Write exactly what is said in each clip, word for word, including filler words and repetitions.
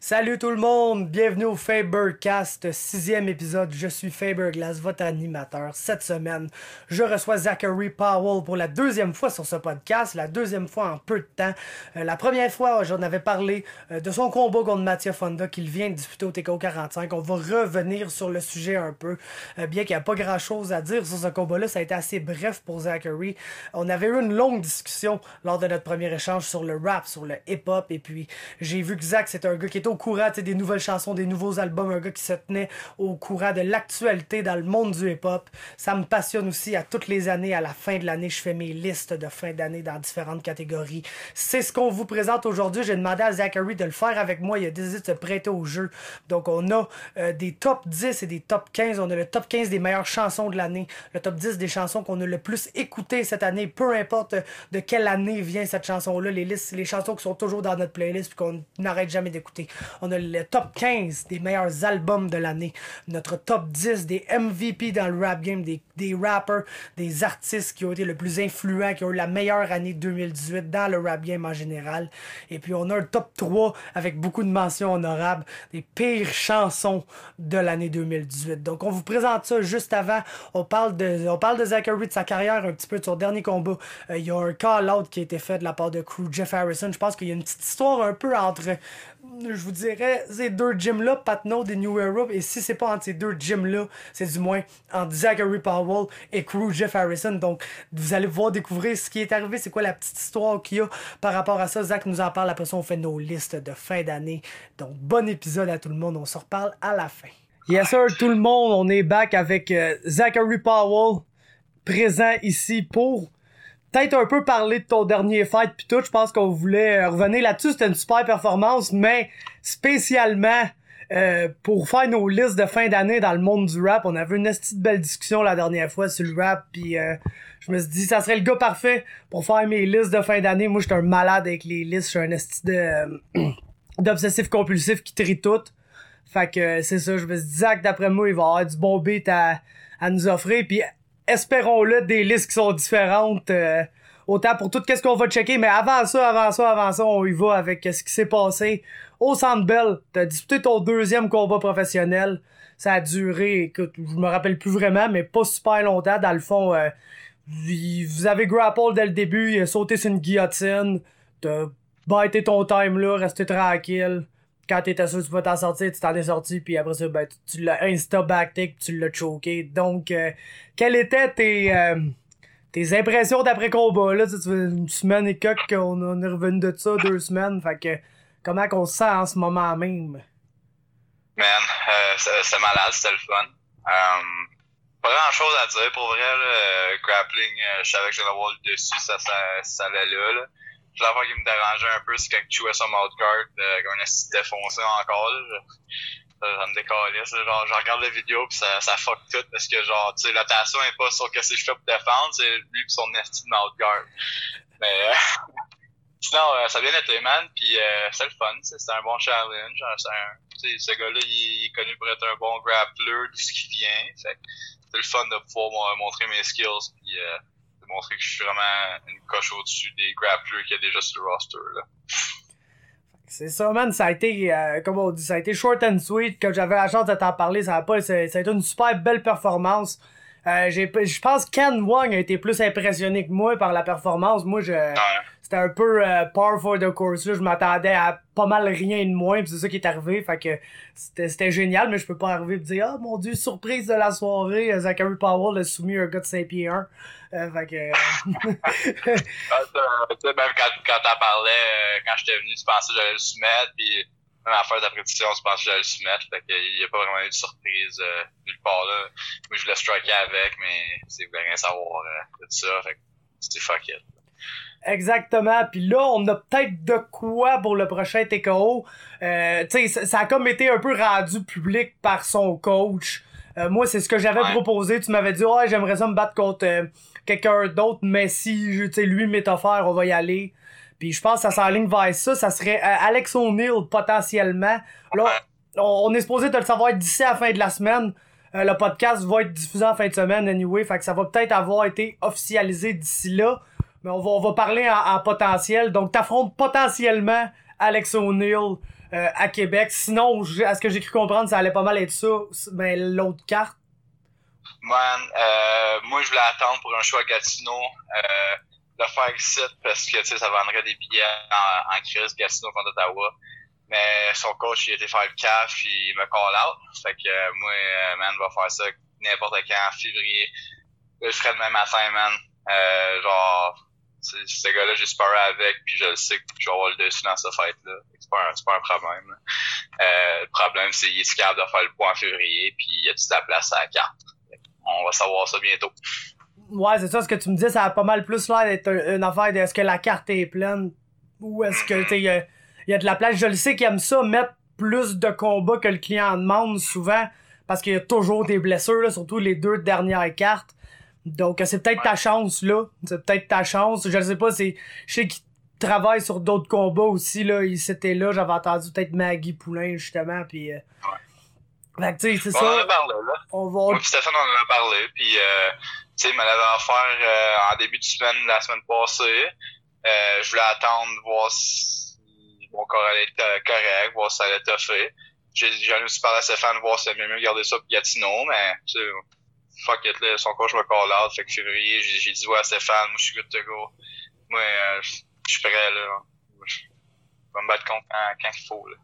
Salut tout le monde, bienvenue au Fabercast, sixième épisode. Je suis Faberglass, votre animateur. Cette semaine, je reçois Zachary Powell pour la deuxième fois sur ce podcast, la deuxième fois en peu de temps. Euh, la première fois, j'en avais parlé euh, de son combat contre Mattia Fonda qu'il vient de disputer au T K O quarante-cinq. On va revenir sur le sujet un peu, euh, bien qu'il n'y a pas grand chose à dire sur ce combat-là. Ça a été assez bref pour Zachary. On avait eu une longue discussion lors de notre premier échange sur le rap, sur le hip-hop, et puis j'ai vu que Zach, c'est un gars qui était au courant des nouvelles chansons, des nouveaux albums, un gars qui se tenait au courant de l'actualité dans le monde du hip-hop. Ça me passionne aussi. À toutes les années, à la fin de l'année, je fais mes listes de fin d'année dans différentes catégories. C'est ce qu'on vous présente aujourd'hui. J'ai demandé à Zachary de le faire avec moi. Il a décidé de se prêter au jeu. Donc on a euh, des top dix et des top quinze. On a le top quinze des meilleures chansons de l'année, le top dix des chansons qu'on a le plus écoutées cette année, peu importe de quelle année vient cette chanson-là. Les listes, les chansons qui sont toujours dans notre playlist puis qu'on n'arrête jamais d'écouter. On a le top quinze des meilleurs albums de l'année, notre top dix des M V P dans le rap game, des, des rappers, des artistes qui ont été le plus influents, qui ont eu la meilleure année deux mille dix-huit dans le rap game en général. Et puis on a un top trois avec beaucoup de mentions honorables, des pires chansons de l'année deux mille dix-huit. Donc on vous présente ça juste avant. On parle de, on parle de Zachary, de sa carrière, un petit peu de son dernier combat. Euh, il y a un call-out qui a été fait de la part de crew Jeff Harrison. Je pense qu'il y a une petite histoire un peu entre, je vous dirais, ces deux gyms-là, Patnaud et New Era, et si c'est pas entre ces deux gyms-là, c'est du moins entre Zachary Powell et crew Jeff Harrison. Donc, vous allez pouvoir découvrir ce qui est arrivé, c'est quoi la petite histoire qu'il y a par rapport à ça. Zach nous en parle, après ça, on fait nos listes de fin d'année. Donc, bon épisode à tout le monde, on se reparle à la fin. Yes sir, tout le monde, on est back avec euh, Zachary Powell, présent ici pour peut-être un peu parler de ton dernier fight pis tout. Je pense qu'on voulait revenir là-dessus. C'était une super performance, mais spécialement euh, pour faire nos listes de fin d'année dans le monde du rap. On avait une petite belle discussion la dernière fois sur le rap, puis euh, je me suis dit ça serait le gars parfait pour faire mes listes de fin d'année. Moi, j'étais un malade avec les listes. Je suis un esti de euh, d'obsessif compulsif qui trie tout. Fait que euh, c'est ça. Je me suis dit, Zach, d'après moi, il va avoir du bon beat à, à nous offrir. Puis espérons-le, des listes qui sont différentes, euh, autant pour tout qu'est-ce qu'on va checker, mais avant ça, avant ça, avant ça, on y va avec ce qui s'est passé au Centre Bell. T'as disputé ton deuxième combat professionnel, ça a duré, écoute, je me rappelle plus vraiment, mais pas super longtemps, dans le fond, euh, vous avez grapple dès le début, il a sauté sur une guillotine, t'as bâté ton time là, resté tranquille. Quand t'étais sûr que tu vas t'en sortir, tu t'en es sorti, puis après ça, ben, tu, tu l'as insta-backtick, tu l'as choqué. Donc, euh, quelles étaient tes, euh, tes impressions d'après-combat, là? Tu sais, une semaine et quelques qu'on on est revenu de ça, deux semaines. Fait que, comment qu'on se sent en ce moment même? Man, euh, c'est, c'est malade, c'était le fun. Um, pas grand-chose à dire, pour vrai, là. Grappling, euh, je savais que j'allais avoir le dessus, ça, ça, ça allait là, là. L'affaire qui me dérangeait un peu, c'est quand tu jouais son mouthguard, euh, qu'on a essayé de défoncer encore, là. Ça, ça me décalait, ça. Genre, je regarde la vidéo pis ça, ça fuck tout, parce que genre, tu sais, la tension est pas sur qu'est-ce que je fais pour défendre, c'est lui pis son esti de mouthguard. Mais, euh, sinon, euh, ça a bien été, man, pis euh, c'est le fun, t'sais, c'était un bon challenge. C'est un, tu sais, ce gars-là, il, il est connu pour être un bon grappler de ce qui vient. Fait que c'était le fun de pouvoir montrer mes skills pis, euh, montrer que je suis vraiment une coche au-dessus des grapplers qu'il y a déjà sur le roster, là. C'est ça, man. Ça a été, euh, comme on dit, ça a été short and sweet. Quand j'avais la chance de t'en parler, ça a pas, ça, ça a été une super belle performance. Euh, j'ai, je pense que Ken Wong a été plus impressionné que moi par la performance. Moi, je, ouais. C'était un peu euh, par for the course, là. Je m'attendais à pas mal rien de moins, pis c'est ça qui est arrivé. Fait que c'était, c'était génial, mais je peux pas arriver et dire, ah, oh, mon Dieu, surprise de la soirée, Zachary Powell a soumis un gars de cinq pieds un. Euh, fait que... tu sais, même quand, quand t'en parlais, quand j'étais venu, tu pensais que j'allais le soumettre, pis même à la fin de la prédiction, tu pensais que j'allais le soumettre, fait qu'il y a pas vraiment eu de surprise euh, nulle part là. Moi, je voulais striker avec, mais c'est voulais rien savoir euh, de ça, fait que c'était fuck it. Exactement, puis là, on a peut-être de quoi pour le prochain T K O. Euh, tu sais, ça, ça a comme été un peu rendu public par son coach. Euh, moi, c'est ce que j'avais ouais. proposé. Tu m'avais dit, ouais, j'aimerais ça me battre contre euh, quelqu'un d'autre, mais si, tu sais, lui m'est offert, on va y aller. Puis je pense que ça s'enligne vers ça. Ça serait euh, Alex O'Neal, potentiellement. Là, on, on est supposé de le savoir d'ici à la fin de la semaine. Euh, le podcast va être diffusé en fin de semaine, anyway. Fait que ça va peut-être avoir été officialisé d'ici là. Mais on va, on va parler en, en potentiel. Donc, t'affrontes potentiellement Alex O'Neal euh, à Québec. Sinon, à ce que j'ai cru comprendre, ça allait pas mal être ça, mais l'autre carte. Man, euh, moi, je voulais attendre pour un show à Gatineau, euh, le faire ici, parce que, tu sais, ça vendrait des billets en, en crise, Gatineau contre Ottawa. Mais son coach, il a été faire le C A F, il me call out. Fait que, euh, moi, euh, man, je vais faire ça n'importe quand, en février. Là, je ferai demain matin, man. Euh, genre, ce gars-là, j'ai sparé avec, puis je le sais que je vais avoir le dessus dans cette fête-là. C'est pas un, c'est pas un problème, là. Euh, le problème, c'est qu'il est capable de faire le point en février, puis il y a toute la place à la carte. On va savoir ça bientôt. Ouais, c'est ça, ce que tu me dis, ça a pas mal plus l'air d'être une affaire de est-ce que la carte est pleine ou est-ce que, tu sais, il y a, y a de la place. Je le sais qu'ils aiment ça, mettre plus de combats que le client demande souvent, parce qu'il y a toujours des blessures, là, surtout les deux dernières cartes. Donc, c'est peut-être ouais. ta chance, là. C'est peut-être ta chance. Je sais pas, c'est, je sais qu'ils travaillent sur d'autres combats aussi, là. Ils étaient là, j'avais entendu peut-être Maggie Poulain, justement, puis... Euh, ouais. Fait que, tu sais, c'est on ça. On en a parlé, là. On va... Moi pis Stéphane, on en a parlé, puis, euh, tu sais, il m'en avait offert euh, en début de semaine, la semaine passée. Euh, je voulais attendre, voir si mon corps allait être correct, voir si ça allait être fait. J'ai aussi parlé à Stéphane, voir si c'était mieux de garder ça pour Gatineau, mais, tu sais, fuck it, là, son coach me call out, fait que février, j'ai dit ouais à Stéphane, moi, je suis good to go. Moi, euh, je suis prêt, là. Je vais me battre contre quand, quand il faut,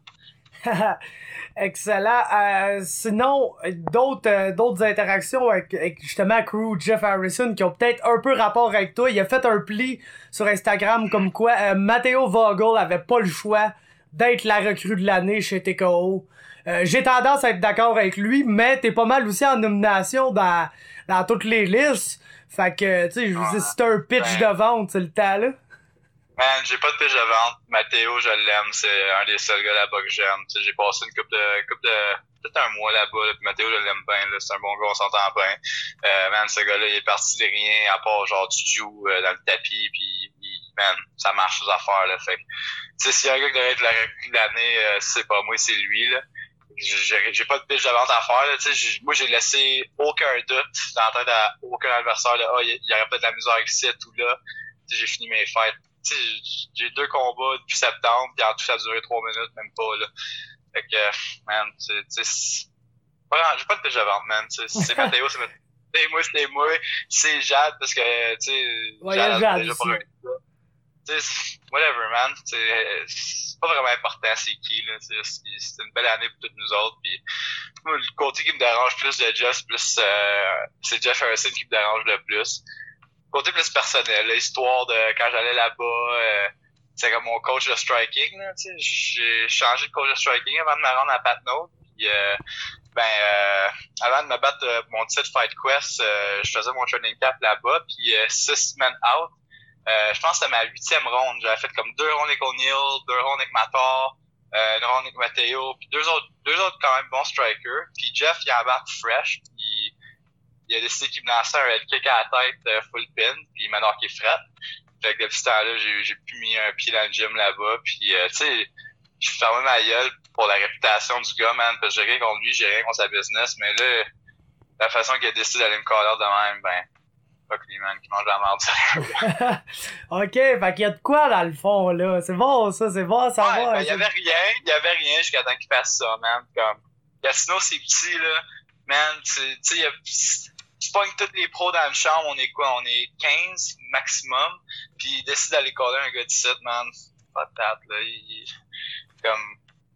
là. Excellent. Euh, sinon, d'autres euh, d'autres interactions avec, avec justement Crew Jeff Harrison qui ont peut-être un peu rapport avec toi. Il a fait un pli sur Instagram comme quoi euh, Matteo Vogel avait pas le choix d'être la recrue de l'année chez T K O. Euh, j'ai tendance à être d'accord avec lui, mais t'es pas mal aussi en nomination dans, dans toutes les listes. Fait que, tu sais, je vous dis, si t'as un pitch ben, de vente, c'est le temps, là. Man, j'ai pas de pitch de vente. Mathéo, je l'aime. C'est un des seuls gars là-bas que j'aime. Tu sais, j'ai passé une couple de, couple de, peut-être un mois là-bas, là, puis Mathéo, je l'aime bien, là. C'est un bon gars, on s'entend bien. Euh, man, ce gars-là, il est parti de rien, à part genre du Juju euh, dans le tapis, puis man, ça marche aux affaires, là. Fait que, tu sais, s'il y a un gars qui devrait être la recrue de l'année, euh, c'est pas moi, c'est lui, là. J'ai, j'ai pas de pitch de vente à faire, là. Tu sais, moi, j'ai laissé aucun doute dans la tête à aucun adversaire, là. Ah, il y, y aurait peut-être de la misère ici ou là. Tu sais, j'ai fini mes fêtes. Tu sais, j'ai deux combats depuis septembre, puis en tout, ça a duré trois minutes, même pas, là. Fait que, man, tu sais, j'ai pas de pitch de vente, man. C'est Mathéo, c'est Mathéo. C'est moi, c'est moi. C'est Jade, parce que, tu sais, ouais, Jade, Jade déjà pas un tu sais, whatever, man. C'est pas vraiment important c'est qui, là. C'est une belle année pour toutes nous autres. Puis, moi, le côté qui me dérange plus de Jeff, plus, euh, c'est Jeff Harrison qui me dérange le plus. Côté plus personnel, l'histoire de quand j'allais là-bas, euh, c'est comme mon coach de striking, là, tu sais. J'ai changé de coach de striking avant de me rendre à Patnaud. Puis, euh, ben, euh, avant de me battre euh, mon titre Fight Quest, euh, je faisais mon training camp là-bas. Puis, euh, six semaines out. Euh, je pense que c'était ma huitième ronde. J'avais fait comme deux rondes avec O'Neill, deux rondes avec Matar, euh, une ronde avec Matteo, puis deux autres, deux autres quand même bons strikers. Puis Jeff, il a battu fresh, puis il a décidé qu'il me lançait un head kick à la tête euh, full pin, puis il m'a knocké fret. Fait que depuis ce temps-là, j'ai, j'ai pu mis un pied dans le gym là-bas, puis euh, tu sais, je fermais ma gueule pour la réputation du gars, man, parce que j'ai rien contre lui, j'ai rien contre sa business, mais là, la façon qu'il a décidé d'aller me caller de même, ben, fuck lui, man, qui mange la merde. Ok, fait qu'il y a de quoi dans le fond, là. C'est bon, ça, c'est bon, ça ouais, va. Ben, il y avait rien, il y avait rien jusqu'à temps qu'il fasse ça, man. Comme, Gatineau, c'est petit, là. Man, tu sais, tu pognes tous les pros dans le champ, on est quoi? On est quinze maximum, puis il décide d'aller coller un gars dix-sept, man. Pas de tête, là. Il, comme,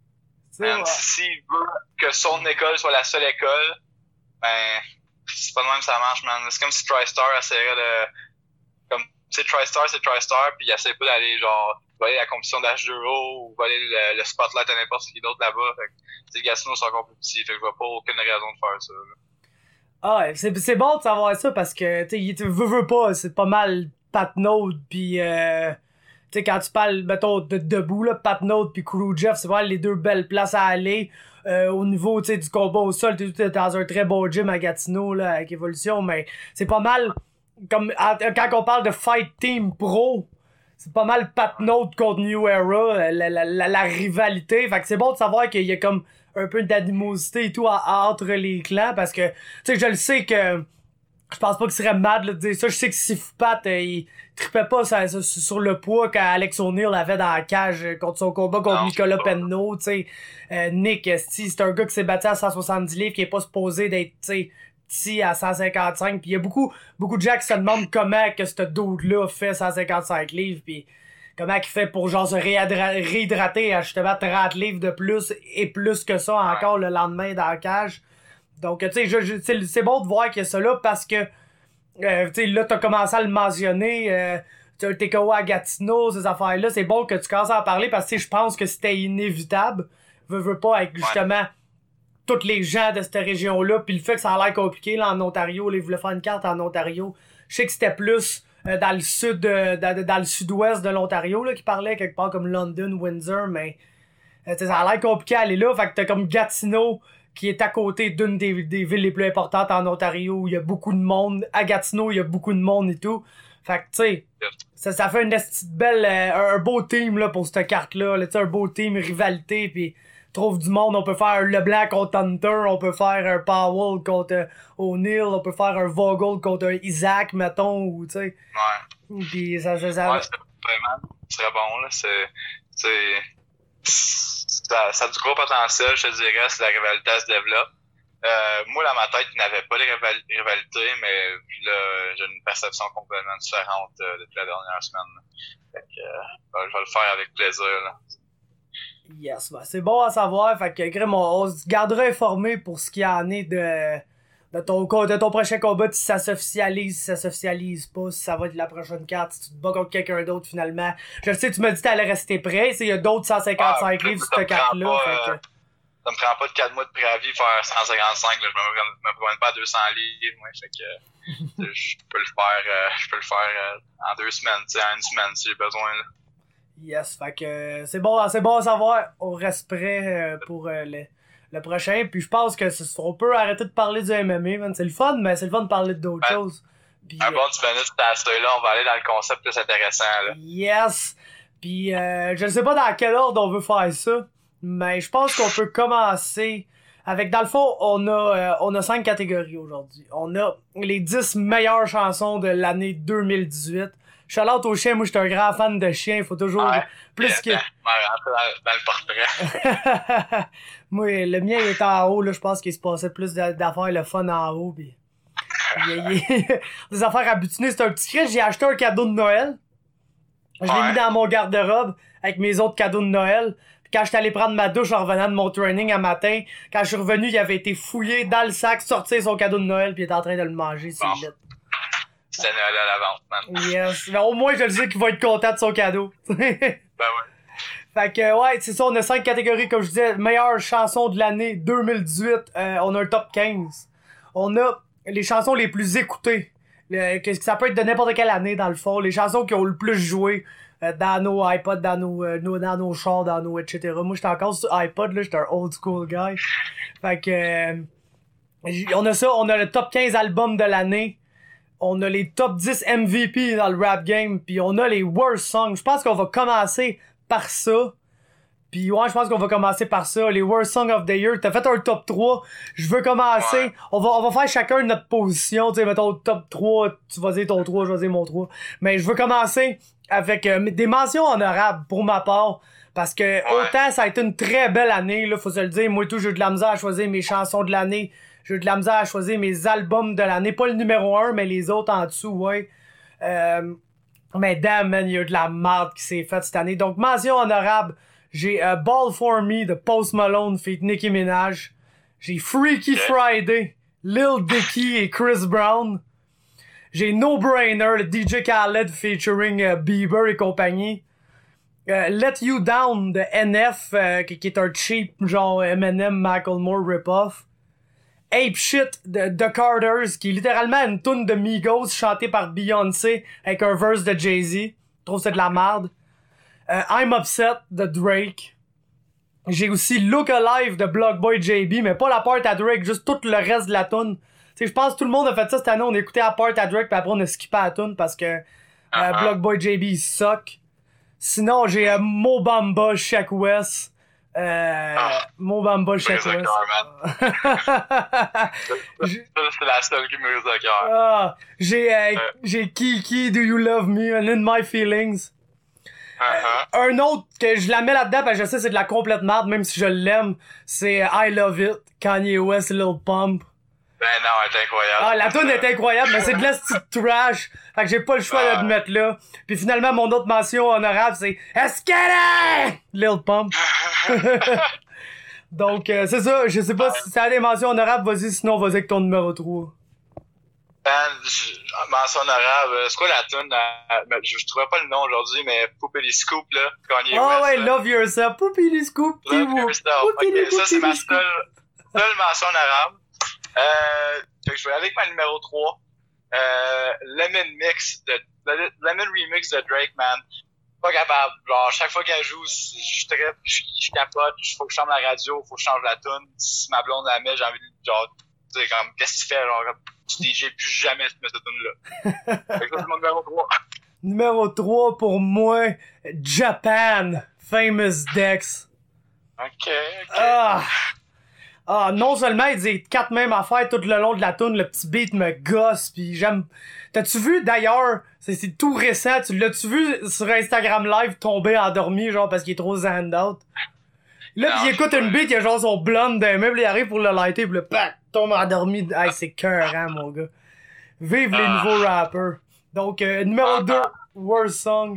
man, s'il veut que son école soit la seule école, ben, c'est pas de même ça marche, man. C'est comme si TriStar essaierait de... Comme, tu sais, TriStar, c'est TriStar, puis il essaie pas d'aller, genre, voler la compétition d'H deux O ou voler le, le spotlight à n'importe qui d'autre là-bas. Fait que, tu sais, Gatineau, c'est encore plus petit, fait que je vois pas aucune raison de faire ça, là. Ah, c'est, c'est bon de savoir ça parce que, tu sais, tu veux, veux pas, c'est pas mal Patnaud, pis euh... tu sais, quand tu parles, mettons, de debout, là, Patnaud pis Crew Jeff, c'est vraiment les deux belles places à aller. Euh, au niveau, tu sais, du combat au sol, t'es, t'es dans un très beau gym à Gatineau, là, avec Evolution, mais c'est pas mal, comme, quand on parle de Fight Team Pro, c'est pas mal Patnaud contre New Era, la, la, la, la rivalité, fait que c'est bon de savoir qu'il y a comme un peu d'animosité et tout à, à, entre les clans, parce que, tu sais, je le sais que je pense pas qu'il serait mad là, de dire ça. Je sais que si Pat, euh, il trippait pas sur, sur, sur le poids qu'Alex O'Neill avait dans la cage contre son combat contre non, Nicolas Penneau, tu sais. Euh, Nick, c'est un gars qui s'est battu à cent soixante-dix livres, qui est pas supposé d'être, tu sais, petit à cent cinquante-cinq. Puis il y a beaucoup, beaucoup de gens qui se demandent comment que ce dude-là fait cent cinquante-cinq livres, puis comment il fait pour genre se réhydra- réhydrater à justement trente livres de plus et plus que ça encore le lendemain dans la cage. Donc, tu sais, je, je, c'est bon de voir qu'il y a ça là parce que, euh, tu sais, là, t'as commencé à le mentionner, euh, tu as le T K O à Gatineau, ces affaires-là, c'est bon que tu commences à en parler parce que je pense que c'était inévitable. Veux, veux pas avec justement ouais. tous les gens de cette région-là, puis le fait que ça a l'air compliqué là, en Ontario, là, ils voulaient faire une carte en Ontario. Je sais que c'était plus euh, dans le sud, euh, dans, dans le sud-ouest de l'Ontario, là, qui parlait quelque part comme London, Windsor, mais euh, ça a l'air compliqué à aller là, fait que t'as comme Gatineau, qui est à côté d'une des, des villes les plus importantes en Ontario, où il y a beaucoup de monde. À Gatineau, il y a beaucoup de monde et tout. Fait que, tu sais, ça, ça fait une belle, euh, un beau team, là, pour cette carte-là. Là, tu sais, un beau team, rivalité, pis trouve du monde. On peut faire un Leblanc contre Hunter, on peut faire un Powell contre euh, O'Neill, on peut faire un Vogel contre un Isaac, mettons, ou, tu sais. Ouais. Pis ça, ça, ça... Ouais, c'est vraiment, ce serait bon, là. C'est, c'est, ça, ça a du gros potentiel, je te dirais, si la rivalité se développe. Euh, moi, dans ma tête, il n'y avait pas de rival- rivalité, mais là, j'ai une perception complètement différente euh, depuis la dernière semaine. Fait que, euh, je vais le faire avec plaisir, là. Yes, ben c'est bon à savoir. Fait que, Grim, on, on se gardera informé pour ce qu'il y en est de, de, ton, de ton prochain combat, si ça s'officialise, si ça s'officialise pas, si ça va être la prochaine carte, si tu te bats contre quelqu'un d'autre finalement. Je sais, tu m'as dit que t'allais rester prêt. Il y a d'autres cent cinquante-cinq ah, livres sur cette carte-là. Pas, fait que... Ça me prend pas de quatre mois de préavis faire cent cinquante-cinq, là. Je me, me promène pas à deux cents livres, moi. Fait que je peux le faire, euh, je peux le faire euh, en deux semaines, tu sais, en une semaine si j'ai besoin, là. Yes, fait que euh, c'est bon, c'est bon à savoir. On reste prêt euh, pour euh, le, le prochain. Puis je pense que c'est, on peut arrêter de parler du M M A, man. C'est le fun, mais c'est le fun de parler d'autres ben, choses. Puis, un euh, bon dix minutes, c'est à celui-là. On va aller dans le concept plus intéressant, là. Yes! Puis euh, je ne sais pas dans quel ordre on veut faire ça, mais je pense qu'on peut commencer avec, dans le fond, on a euh, on a cinq catégories aujourd'hui. On a les dix meilleures chansons de l'année deux mille dix-huit. Shout-out aux chiens, moi j'étais un grand fan de chiens, il faut toujours ouais, plus que... Ouais, rentre dans, dans le portrait. Moi, le mien il était en haut, là, je pense qu'il se passait plus d'affaires le fun en haut, pis... il, il, des affaires à butiner, c'est un petit cri, j'ai acheté un cadeau de Noël. Je l'ai ouais. mis dans mon garde-robe avec mes autres cadeaux de Noël. Puis quand j'étais allé prendre ma douche en revenant de mon training un matin, quand je suis revenu, il avait été fouillé dans le sac, sorti son cadeau de Noël, puis il était en train de le manger, c'est bon. Lit. C'était Noël à la vente, man. Yes. Mais au moins, je le sais qu'il va être content de son cadeau. Ben ouais. Fait que, ouais, c'est ça, on a cinq catégories, comme je disais. Meilleure chanson de l'année deux mille dix-huit, euh, on a un top quinze. On a les chansons les plus écoutées. Le, que ça peut être de n'importe quelle année, dans le fond. Les chansons qui ont le plus joué euh, dans nos iPods, dans nos, euh, nos, dans nos chars, dans nos et cetera. Moi, j'étais encore sur iPod, là, j'étais un old school guy. Fait que, euh, on a ça, on a le top quinze albums de l'année. On a les top dix M V P dans le rap game, puis on a les worst songs. Je pense qu'on va commencer par ça. Puis ouais, je pense qu'on va commencer par ça. Les worst songs of the year. T'as fait un top trois. Je veux commencer. Ouais. On va, on va faire chacun notre position. Tu sais, mettons top trois. Tu vas dire ton trois, je vais dire mon trois. Mais je veux commencer avec euh, des mentions honorables pour ma part. Parce que ouais. autant ça a été une très belle année, là, faut se le dire. Moi et tout, j'ai eu de la misère à choisir mes chansons de l'année. J'ai eu de la misère à choisir mes albums de l'année. Pas le numéro un, mais les autres en dessous, ouais. Euh, mais damn, man, il y a eu de la merde qui s'est faite cette année. Donc, mention honorable, j'ai uh, Ball For Me de Post Malone feat Nicki Minaj. J'ai Freaky Friday, Lil Dicky et Chris Brown. J'ai No Brainer, le D J Khaled featuring uh, Bieber et compagnie. Uh, Let You Down de N F, uh, qui, qui est un cheap, genre Eminem, Macklemore rip-off. Ape Shit de The Carters, qui est littéralement une toune de Migos chantée par Beyoncé avec un verse de Jay-Z. Je trouve que c'est de la merde. Euh, I'm Upset de Drake. J'ai aussi Look Alive de Blockboy J B, mais pas la part à Drake, juste tout le reste de la toune. Tu sais, je pense que tout le monde a fait ça cette année, on a écouté la part à Drake, puis après on a skippé la toune parce que euh, uh-huh. Blockboy J B il suck. Sinon, j'ai euh, Mo Bamba, Shaq West, Euh, Ah. Mo Bamba Brise le Chakras. cœur, man. J'ai- Ça, c'est la seule qui me brise le cœur. Ah, j'ai, euh, Euh. j'ai Kiki, Do You Love Me, and In My Feelings. Uh-huh. Un autre que je la mets là-dedans parce que je sais c'est de la complète merde même si je l'aime, c'est I Love It, Kanye West, Lil Pump. Ben non, elle est incroyable. Ah, la tune est incroyable, mais c'est de la petite trash. Fait que j'ai pas le choix de le mettre là. Puis finalement, mon autre mention honorable, c'est Escalade! Lil Pump. Donc, euh, c'est ça. Je sais pas si t'as des mentions honorables, vas-y, sinon vas-y avec ton numéro trois. Ben, je- mention honorable, c'est quoi la tune? euh, ben, je, je trouvais pas le nom aujourd'hui, mais Poupée Scoop, là, Kanye Oh West. ouais, là. Love Yourself. Poupili Scoop. Love Tiwo. Yourself. Poupili, Ok, ça c'est ma poupili scoop. seule, seule mention honorable. Euh, fait que je vais aller avec ma numéro trois. Euh, Lemon Mix, de, le- Lemon Remix de Drake, man. Pas capable. Genre, chaque fois qu'elle joue, je je trippe, je je capote, faut que je change la radio, faut que je change la tune. Si ma blonde la met, j'ai envie de, genre, dire comme, qu'est-ce que tu fais, genre, comme, tu D J plus jamais tu mets cette tune-là. Fait que ça, c'est mon numéro trois. Numéro trois pour moi, Japan. Famous Dex. Ok, ok. Ah! Ah, non seulement il dit quatre mêmes affaires tout le long de la tune, le petit beat me gosse, pis j'aime... T'as-tu vu, d'ailleurs, c'est, c'est tout récent, tu l'as-tu vu sur Instagram Live tomber endormi, genre, parce qu'il est trop zanned out? Là, Non, pis il écoute je sais une pas. beat, il a genre son blonde d'un meuble, il arrive pour le lighter, pis le pack, tombe endormi. Hey, c'est cœurant, mon gars. Vive les Ah. nouveaux rappers. Donc, euh, numéro Ah. deux, Worst Song.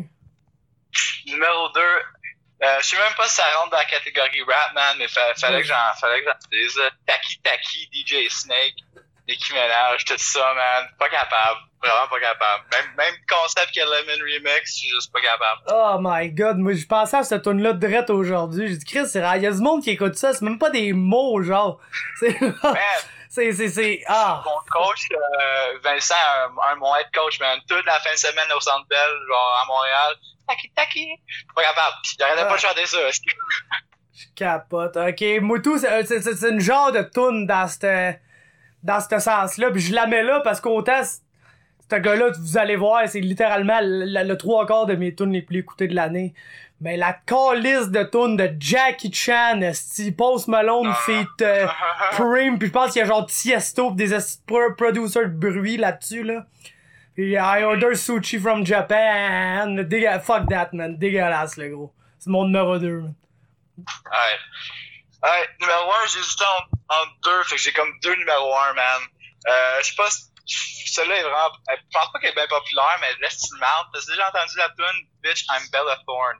Numéro deux, euh, je sais même pas si ça rentre dans la catégorie rap, man, mais fa- fallait que j'en, fallait que j'en dise. là. Taki Taki, D J Snake, Nicki Minaj, tout ça, man. Pas capable. Vraiment pas capable. Même, même concept que Lemon Remix, je suis juste pas capable. Oh my god, moi je pensais à cette tune là direct aujourd'hui. J'ai dit Chris, c'est rare. Il y a du monde qui écoute ça, c'est même pas des mots genre. C'est Man, c'est c'est c'est ah. mon coach, euh, Vincent, un, un, mon head coach, man, toute la fin de semaine au Centre Bell, genre à Montréal. Taki Taki. Pas capable. J'arrêtais Ah. pas de chanter ça. Je capote. Ok, moi tout c'est c'est c'est c'est une genre de tune dans cette dans ce sens-là, puis je la mets là parce qu'autant c- ce gars-là, vous allez voir, c'est littéralement le, le trois quarts de mes tunes les plus écoutées de l'année. Mais la calice de tunes de Jackie Chan, esti, Post Malone, feat euh, Cream, puis je pense qu'il y a genre Tiesto pis des esti de pro- producers de bruit là-dessus, là. Puis I order sushi from Japan. Dégueu- fuck that, man. Dégueulasse, le gros. C'est mon numéro deux, man. Ouais. Ouais, numéro un, j'ai hésité entre, entre deux, fait que j'ai comme deux numéro un, man. Euh, je sais pas si, celle-là est vraiment, je pense pas qu'elle est bien populaire, mais laisse tu le marde. T'as déjà entendu la tune Bitch, I'm Bella Thorne?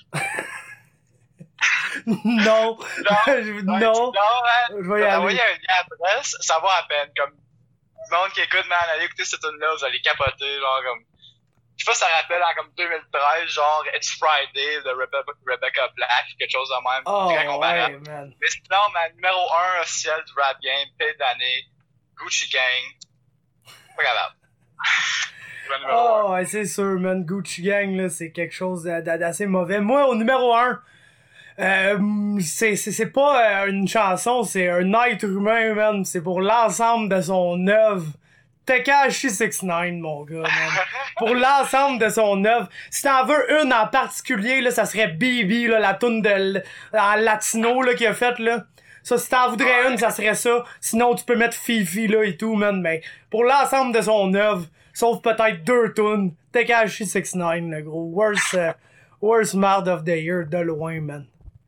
Non. Ouais, non. Non, man. Je vais y T'as aller. envoyé un lien adresse, ça va à peine, comme, le monde qui écoute, man, allez écouter cette tune-là, vous allez capoter, genre, comme, je sais pas si ça rappelle en comme deux mille treize, genre It's Friday de Rebe- Rebecca Black, quelque chose de même. Oh, très comparable. ouais, man. Mais sinon, ma numéro un officiel du rap game, paix d'année, Gucci Gang. Pas capable. C'est ma numéro un. Oh, ouais, c'est sûr, man. Gucci Gang, là, c'est quelque chose d'a- d'a- d'assez mauvais. Moi, au numéro un, euh, c'est, c'est, c'est pas euh, une chanson, c'est un être humain, man. C'est pour l'ensemble de son œuvre. Tekashi six neuf, mon gars, man. Pour l'ensemble de son œuvre. Si t'en veux une en particulier, là, ça serait Baby, là, la toune de l- en latino, là, qu'il a faite, là. Ça, si t'en voudrais une, ça serait ça. Sinon, tu peux mettre Fifi, là, et tout, man. Mais pour l'ensemble de son œuvre, sauf peut-être deux tunes, Tekashi six neuf, le gros. Worst, euh, worst Mard of the Year, de loin, man.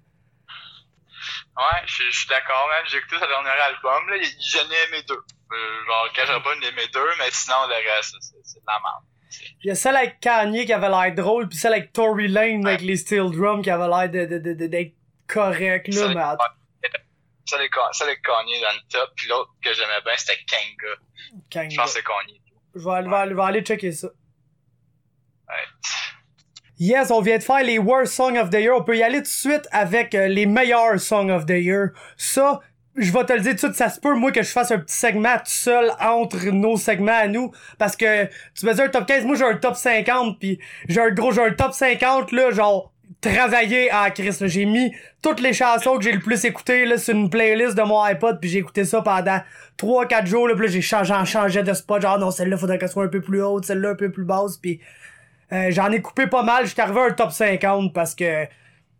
Ouais, je je suis d'accord, man. J'ai écouté son dernier album, là. J'en ai aimé deux. Euh, genre, quand j'aurais pas aimé deux, mais sinon, le reste, c'est, c'est de la merde. Il y a celle avec Kanye qui avait l'air drôle, pis celle avec Tory Lane avec les steel drums qui avait l'air de, de, de, de- d'être correct, là, mais att- Ça, les, ça, les Kanye dans le top, puis l'autre que j'aimais bien, c'était Kanga. Kanye. Je pense que c'est Kanye. Je vais aller, vais aller- je vais aller checker ça. Ouais. Yes, on vient de faire les worst songs of the year. On peut y aller tout de suite avec euh, les meilleurs songs of the year. Ça, je vais te le dire tout de suite, ça se peut, moi, que je fasse un petit segment tout seul entre nos segments à nous. Parce que tu me dis un top quinze, moi j'ai un top cinquante, puis j'ai un gros, j'ai un top cinquante, là, genre, travaillé à Chris, là. J'ai mis toutes les chansons que j'ai le plus écoutées, là, sur une playlist de mon iPod, puis j'ai écouté ça pendant trois quatre jours, là, puis là, j'ai changé, j'en changeais de spot, genre, non, celle-là, faudrait qu'elle soit un peu plus haute, celle-là, un peu plus basse, puis euh, j'en ai coupé pas mal, j'étais arrivé à un top cinquante parce que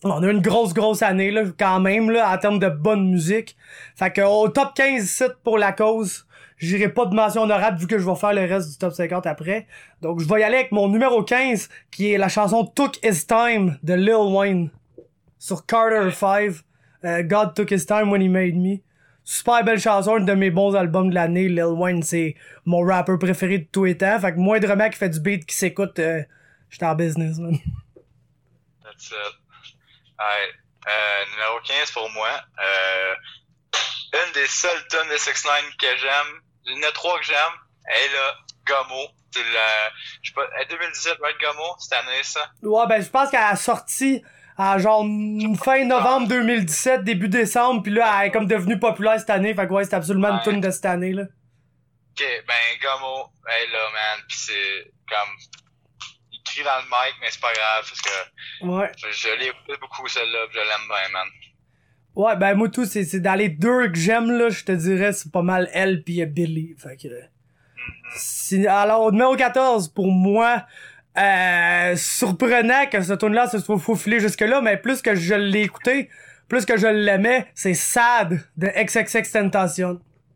On a une grosse, grosse année, là, quand même, là, en termes de bonne musique. Fait que, au top quinze sites pour la cause, j'irai pas de mention honorable vu que je vais faire le reste du top cinquante après. Donc, je vais y aller avec mon numéro quinze, qui est la chanson Took His Time de Lil Wayne. Sur Carter cinq. Euh, God Took His Time When He Made Me. Super belle chanson, un de mes bons albums de l'année. Lil Wayne, c'est mon rapper préféré de tous les temps. Fait que moindrement qui fait du beat qui s'écoute, euh, j'étais en business, man. That's it. Alright. Euh, numéro quinze pour moi. Euh, une des seules tonnes de six ix que j'aime. Il y en a trois que j'aime. Elle est là, Gummo. C'est la, je sais pas, deux mille dix-sept, right, Gummo? Cette année, ça? Ouais, ben, je pense qu'elle a sorti à genre fin novembre deux mille dix-sept, début décembre, pis là, elle est comme devenue populaire cette année. Fait que ouais, c'est absolument ouais. une tune de cette année, là. Ok, ben, Gummo, elle est là, man. Pis c'est comme, il crie dans le mic, mais c'est pas grave, parce que ouais. je, je l'ai écouté beaucoup, celle-là, pis je l'aime bien, man. Ouais, ben, moi, tout, c'est, c'est dans les deux que j'aime, là, je te dirais, c'est pas mal elle pis Billy. Fait que, mm-hmm. si, alors, au numéro quatorze, pour moi, Euh, surprenant que ce tune là se soit faufilé jusque-là, mais plus que je l'ai écouté, plus que je l'aimais, c'est Sad de X X X Tentacion.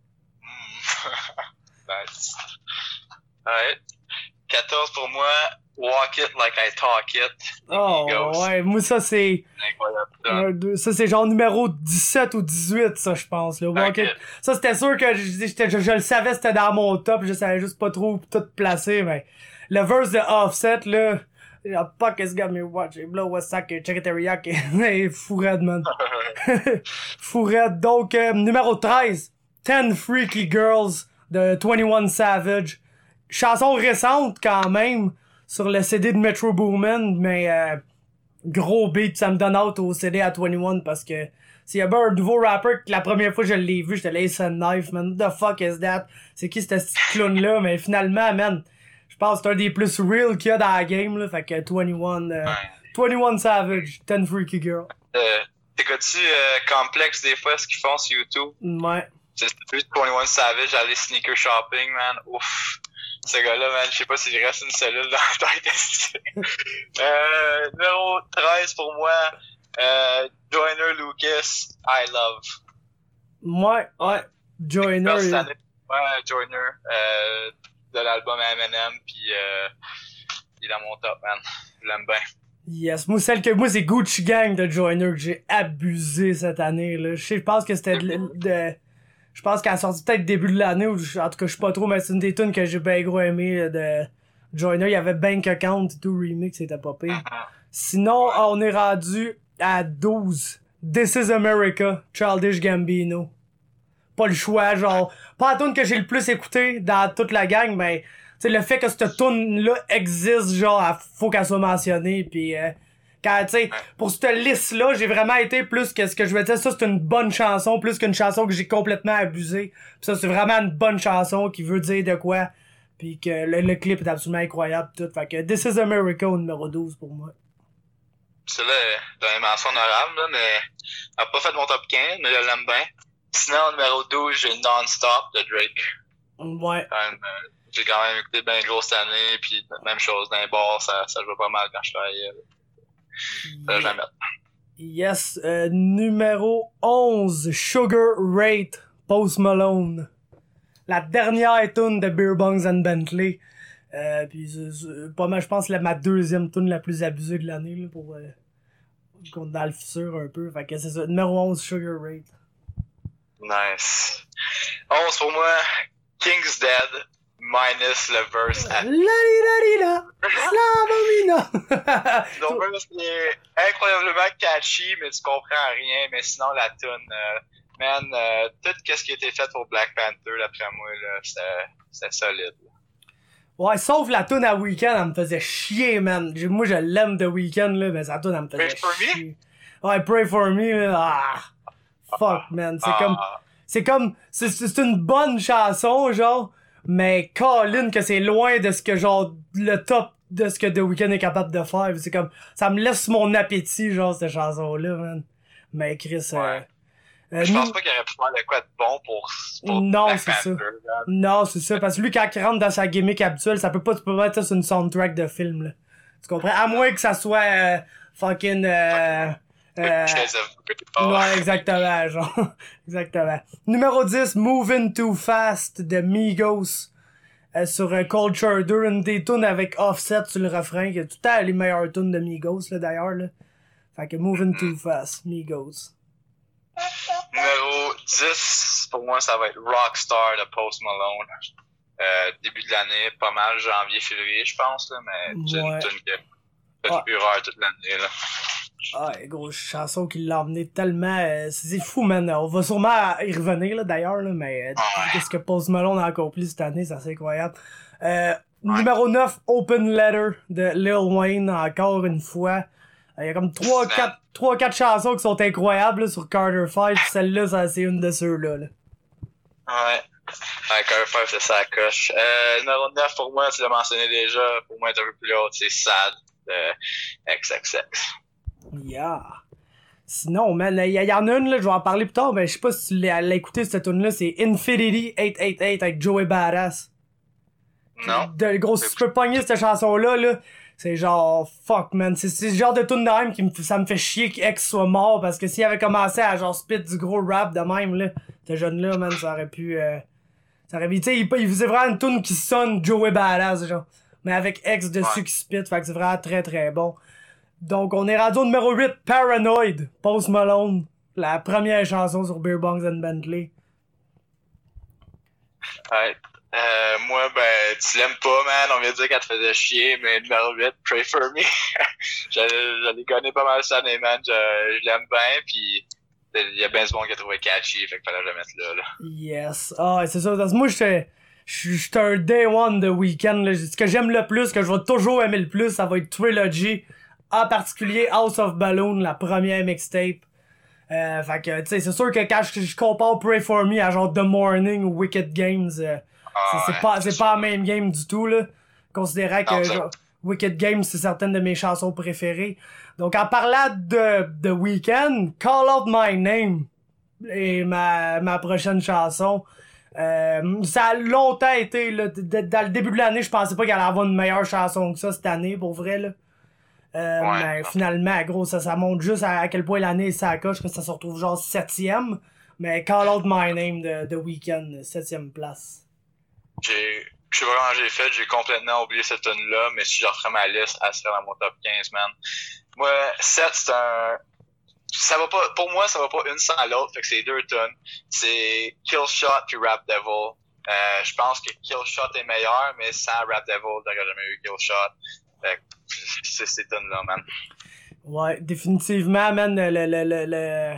Nice. Alright. quatorze pour moi, Walk It Like I Talk It. Oh, ouais, moi ça c'est... Incroyable. Ça c'est genre numéro dix-sept ou dix-huit, ça je pense. Là. Walk It. Ça c'était sûr que je, je, je, je le savais, c'était dans mon top, je savais juste pas trop tout placer, mais... Le verse de Offset, là, a pockets got me watching, blow what's that, check it teriyaki. Hey, fou raide, man. Fou raide. Donc, euh, numéro treize, Ten Freaky Girls de twenty-one Savage. Chanson récente, quand même, sur le C D de Metro Boomin, mais euh, gros beat, ça me donne hâte au C D à twenty-one, parce que s'il y a bien un nouveau rapper que la première fois que je l'ai vu, j'étais là, Ace and Knife, man. What the fuck is that? C'est qui ce petit clown-là? Mais finalement, man, je pense que c'est un des plus real qu'il y a dans la game, là. Fait que twenty-one, euh, ouais. twenty-one Savage, Ten Freaky Girl. Euh, t'écoutes-tu euh, Complex des fois, ce qu'ils font sur YouTube? Ouais. C'est plus twenty-one Savage, aller sneaker shopping, man. Ouf. Ce gars-là, man, je sais pas s'il reste une cellule dans la tête. euh, numéro treize pour moi, euh, Joyner Lucas, I Love. Ouais, ouais. Joyner. Ouais, Joyner. Euh, de l'album M and M, pis euh, il est dans mon top, man. Je l'aime bien. Yes, moi, celle que moi, c'est Gucci Gang de Joyner que j'ai abusé cette année, là. Je sais, je pense que c'était de, de je pense qu'elle a sorti peut-être début de l'année, ou en tout cas, je sais pas trop, mais c'est une des tunes que j'ai bien gros aimé de Joyner. Il y avait Bank Account et tout, remix, c'était pas pire. Sinon, on est rendu à douze. This is America, Childish Gambino. Pas le choix, genre, pas la tune que j'ai le plus écouté dans toute la gang, mais tu sais, le fait que cette tune là existe, genre, faut qu'elle soit mentionnée, pis euh, quand, tu sais, pour cette liste-là, j'ai vraiment été plus que ce que je veux dire, ça c'est une bonne chanson, plus qu'une chanson que j'ai complètement abusée, pis ça c'est vraiment une bonne chanson qui veut dire de quoi, pis que le, le clip est absolument incroyable, tout, fait que This is America au numéro douze pour moi. C'est là, dans les mentions honorables, là, mais elle a pas fait mon top quinze, mais je l'aime bien. Sinon, numéro douze, j'ai Non-Stop de Drake. Ouais. Quand même, euh, j'ai quand même écouté bien gros cette année, pis même chose, dans les bars, ça, ça jouait pas mal quand je travaillais. Ça, j'aime bien. Yes, euh, numéro onze, Sugar Rate, Post Malone. La dernière tune de Beer Bongs and Bentley. Euh, pis c'est, c'est pas mal, je pense, la, ma deuxième tune la plus abusée de l'année, là, pour, euh, dans le futur un peu. Fait que c'est ça, numéro onze, Sugar Rate. Nice. onze pour moi, King's Dead, minus le verse à... La-di-da-di-da, Slavomina. Donc, le verse est incroyablement catchy, mais tu comprends rien, mais sinon la tune, euh, man, euh, tout ce qui a été fait pour Black Panther, d'après moi, là, c'était, c'était solide. Ouais, sauf la tune à Weeknd, elle me faisait chier, man. Moi, je l'aime de Weeknd, là, mais sa tune, elle me faisait Pray for chier. Me? Ouais, Pray for Me, là, ah... Fuck, man. C'est ah. comme, c'est comme, c'est, c'est une bonne chanson, genre, mais Colin, que c'est loin de ce que, genre, le top de ce que The Weeknd est capable de faire. C'est comme, ça me laisse mon appétit, genre, cette chanson-là, man. Mais Chris, ouais. euh, euh, je pense nous... pas qu'il aurait pu faire de quoi de bon pour, pour non, Black c'est Panther, ça. Man. Non, c'est ça. Parce que lui, quand il rentre dans sa gimmick habituelle, ça peut pas, tu peux pas mettre ça sur une soundtrack de film, là. Tu comprends? À moins que ça soit, euh, fucking, euh, Euh, ouais, exactement, genre. Exactement. Numéro dix, Moving Too Fast de Migos. Euh, sur euh, Culture deux, une des tunes avec Offset sur le refrain, qui est tout le temps les meilleures tunes de Migos, là, d'ailleurs, là. Fait que Moving mm-hmm. Too Fast, Migos. Numéro dix, pour moi, ça va être Rockstar de Post Malone. Euh, début de l'année, pas mal, janvier, février, je pense, là, mais c'est ouais. une tune qui est ah. plus rare toute l'année, là. Ah, grosse chanson qui l'a emmené tellement... Euh, c'est fou, man. On va sûrement y revenir, là, d'ailleurs, là, mais euh, ouais. qu'est-ce que Post Malone a accompli cette année, c'est assez incroyable. Euh, ouais. Numéro neuf, Open Letter de Lil Wayne, encore une fois. Il euh, y a comme trois quatre chansons qui sont incroyables là, sur Carter five, celle-là, ça, c'est une de ceux-là. Là. Ouais. Ouais, Carter five, c'est ça, coche. Euh, numéro neuf, pour moi, tu l'as mentionné déjà, pour moi, c'est un peu plus haut, c'est Sad de X X X. Yeah. Sinon, man, il y, y en a une, là, je vais en parler plus tard, mais je sais pas si tu l'as, l'as écouté, cette tune-là, c'est Infinity huit cent quatre-vingt-dix avec Joey Badass. Non. De gros, si tu peux pogner cette chanson-là, là, c'est genre, fuck, man, c'est, c'est le genre de tune de même qui me, ça me fait chier qu'X soit mort, parce que s'il avait commencé à genre spit du gros rap de même, là, ce jeune-là, man, ça aurait pu, euh, ça aurait pu, tu sais, il, il faisait vraiment une tune qui sonne Joey Badass, genre, mais avec X dessus ouais. qui spit, fait que c'est vraiment très très bon. Donc, on est rendu au numéro huit, Paranoid, Post Malone, la première chanson sur Beer Bongs and Bentley. Ouais. Euh, moi, ben, tu l'aimes pas, man. On vient de dire qu'elle te faisait chier, mais numéro huit, Pray For Me. je, je l'ai connu pas mal cette année, man. Je, je l'aime bien, pis il y a bien du monde qui a trouvé catchy, fait qu'il fallait le mettre là, là. Yes. Ah, c'est ça. Moi, j'étais... J'étais un day one de Weeknd, là. Ce que j'aime le plus, que je vais toujours aimer le plus, ça va être Trilogy. En particulier House of Balloon, la première mixtape. Euh, fait que, tu sais, c'est sûr que quand je, je compare Pray For Me à genre The Morning ou Wicked Games, euh, ah, c'est, c'est ouais, pas, c'est, c'est pas la même game du tout, là. Considérant que, non, genre, Wicked Games, c'est certaines de mes chansons préférées. Donc, en parlant de, de Weeknd, Call Out My Name est ma, ma prochaine chanson. Euh, ça a longtemps été, là, d- d- dans le début de l'année, je pensais pas qu'elle allait avoir une meilleure chanson que ça cette année, pour vrai, là. Euh, ouais. Mais finalement, gros, ça, ça montre juste à, à quel point l'année ça coche, que ça se retrouve genre septième. Mais Call Out My Name de, de Weeknd, septième place. J'ai, je sais pas comment j'ai fait, j'ai complètement oublié cette tune-là, mais si je referais ma liste, elle serait dans mon top quinze, man. Moi, sept, c'est un, ça va pas, pour moi, ça va pas une sans l'autre, fait que c'est deux tunes. C'est Killshot puis Rap Devil. Euh, je pense que Killshot est meilleur, mais sans Rap Devil, t'aurais jamais eu Killshot. Fait que c'est ces tunes-là, man. Ouais, définitivement, man, le, le, le, le...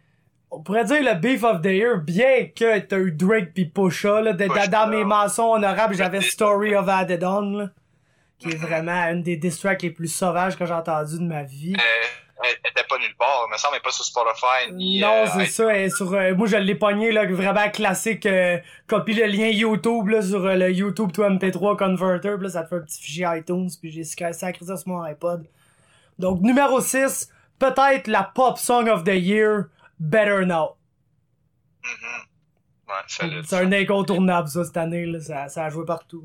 On pourrait dire le Beef of the Year, bien que t'as eu Drake pis Pusha, là. De, Push dans mes mentions honorables, j'avais Story of Addon, là. Qui est vraiment une des diss tracks les plus sauvages que j'ai entendu de ma vie. Euh, elle était pas nulle part, il me semble, elle est pas sur Spotify, ni... Non, euh, c'est iTunes. Ça, elle est sur... Euh, moi, je l'ai pogné, là, vraiment classique, euh, copie le lien YouTube, là, sur euh, le YouTube to M P trois Converter, pis là, ça te fait un petit fichier iTunes, pis j'ai sacré ça sur mon iPod. Donc, numéro six, peut-être la Pop Song of the Year, Better Now. Mm-hmm. Ouais, c'est, c'est un incontournable, ça, cette année, là, ça, ça a joué partout.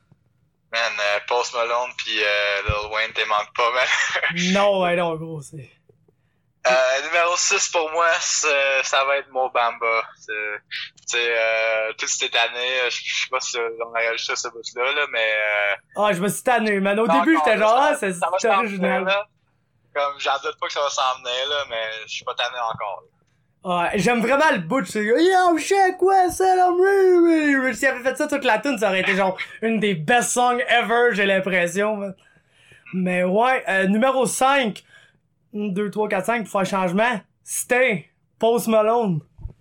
Man, euh, Post Malone pis euh, Lil Wayne, t'es manques pas, man. Non, ouais, non, gros, c'est... Euh, numéro six pour moi, c'est, ça va être Mo Bamba. Tu sais, euh, toute cette année, je sais pas si on a rajouté ce bout-là, là, mais... Euh, ah, je me suis tanné, man. Au début, j'étais genre, ah, c'est, c'est original. Là. Comme, j'en doute pas que ça va s'en venir, là, mais je suis pas tanné encore, là. Ouais, j'aime vraiment le bout de ce gars. Yo, check, ouais, c'est l'homme. S'il avait fait ça toute la tune, ça aurait été genre une des best songs ever, j'ai l'impression, man. Mais ouais, euh, numéro cinq, deux, trois, quatre, cinq, pour faire changement, Stay, Post Malone.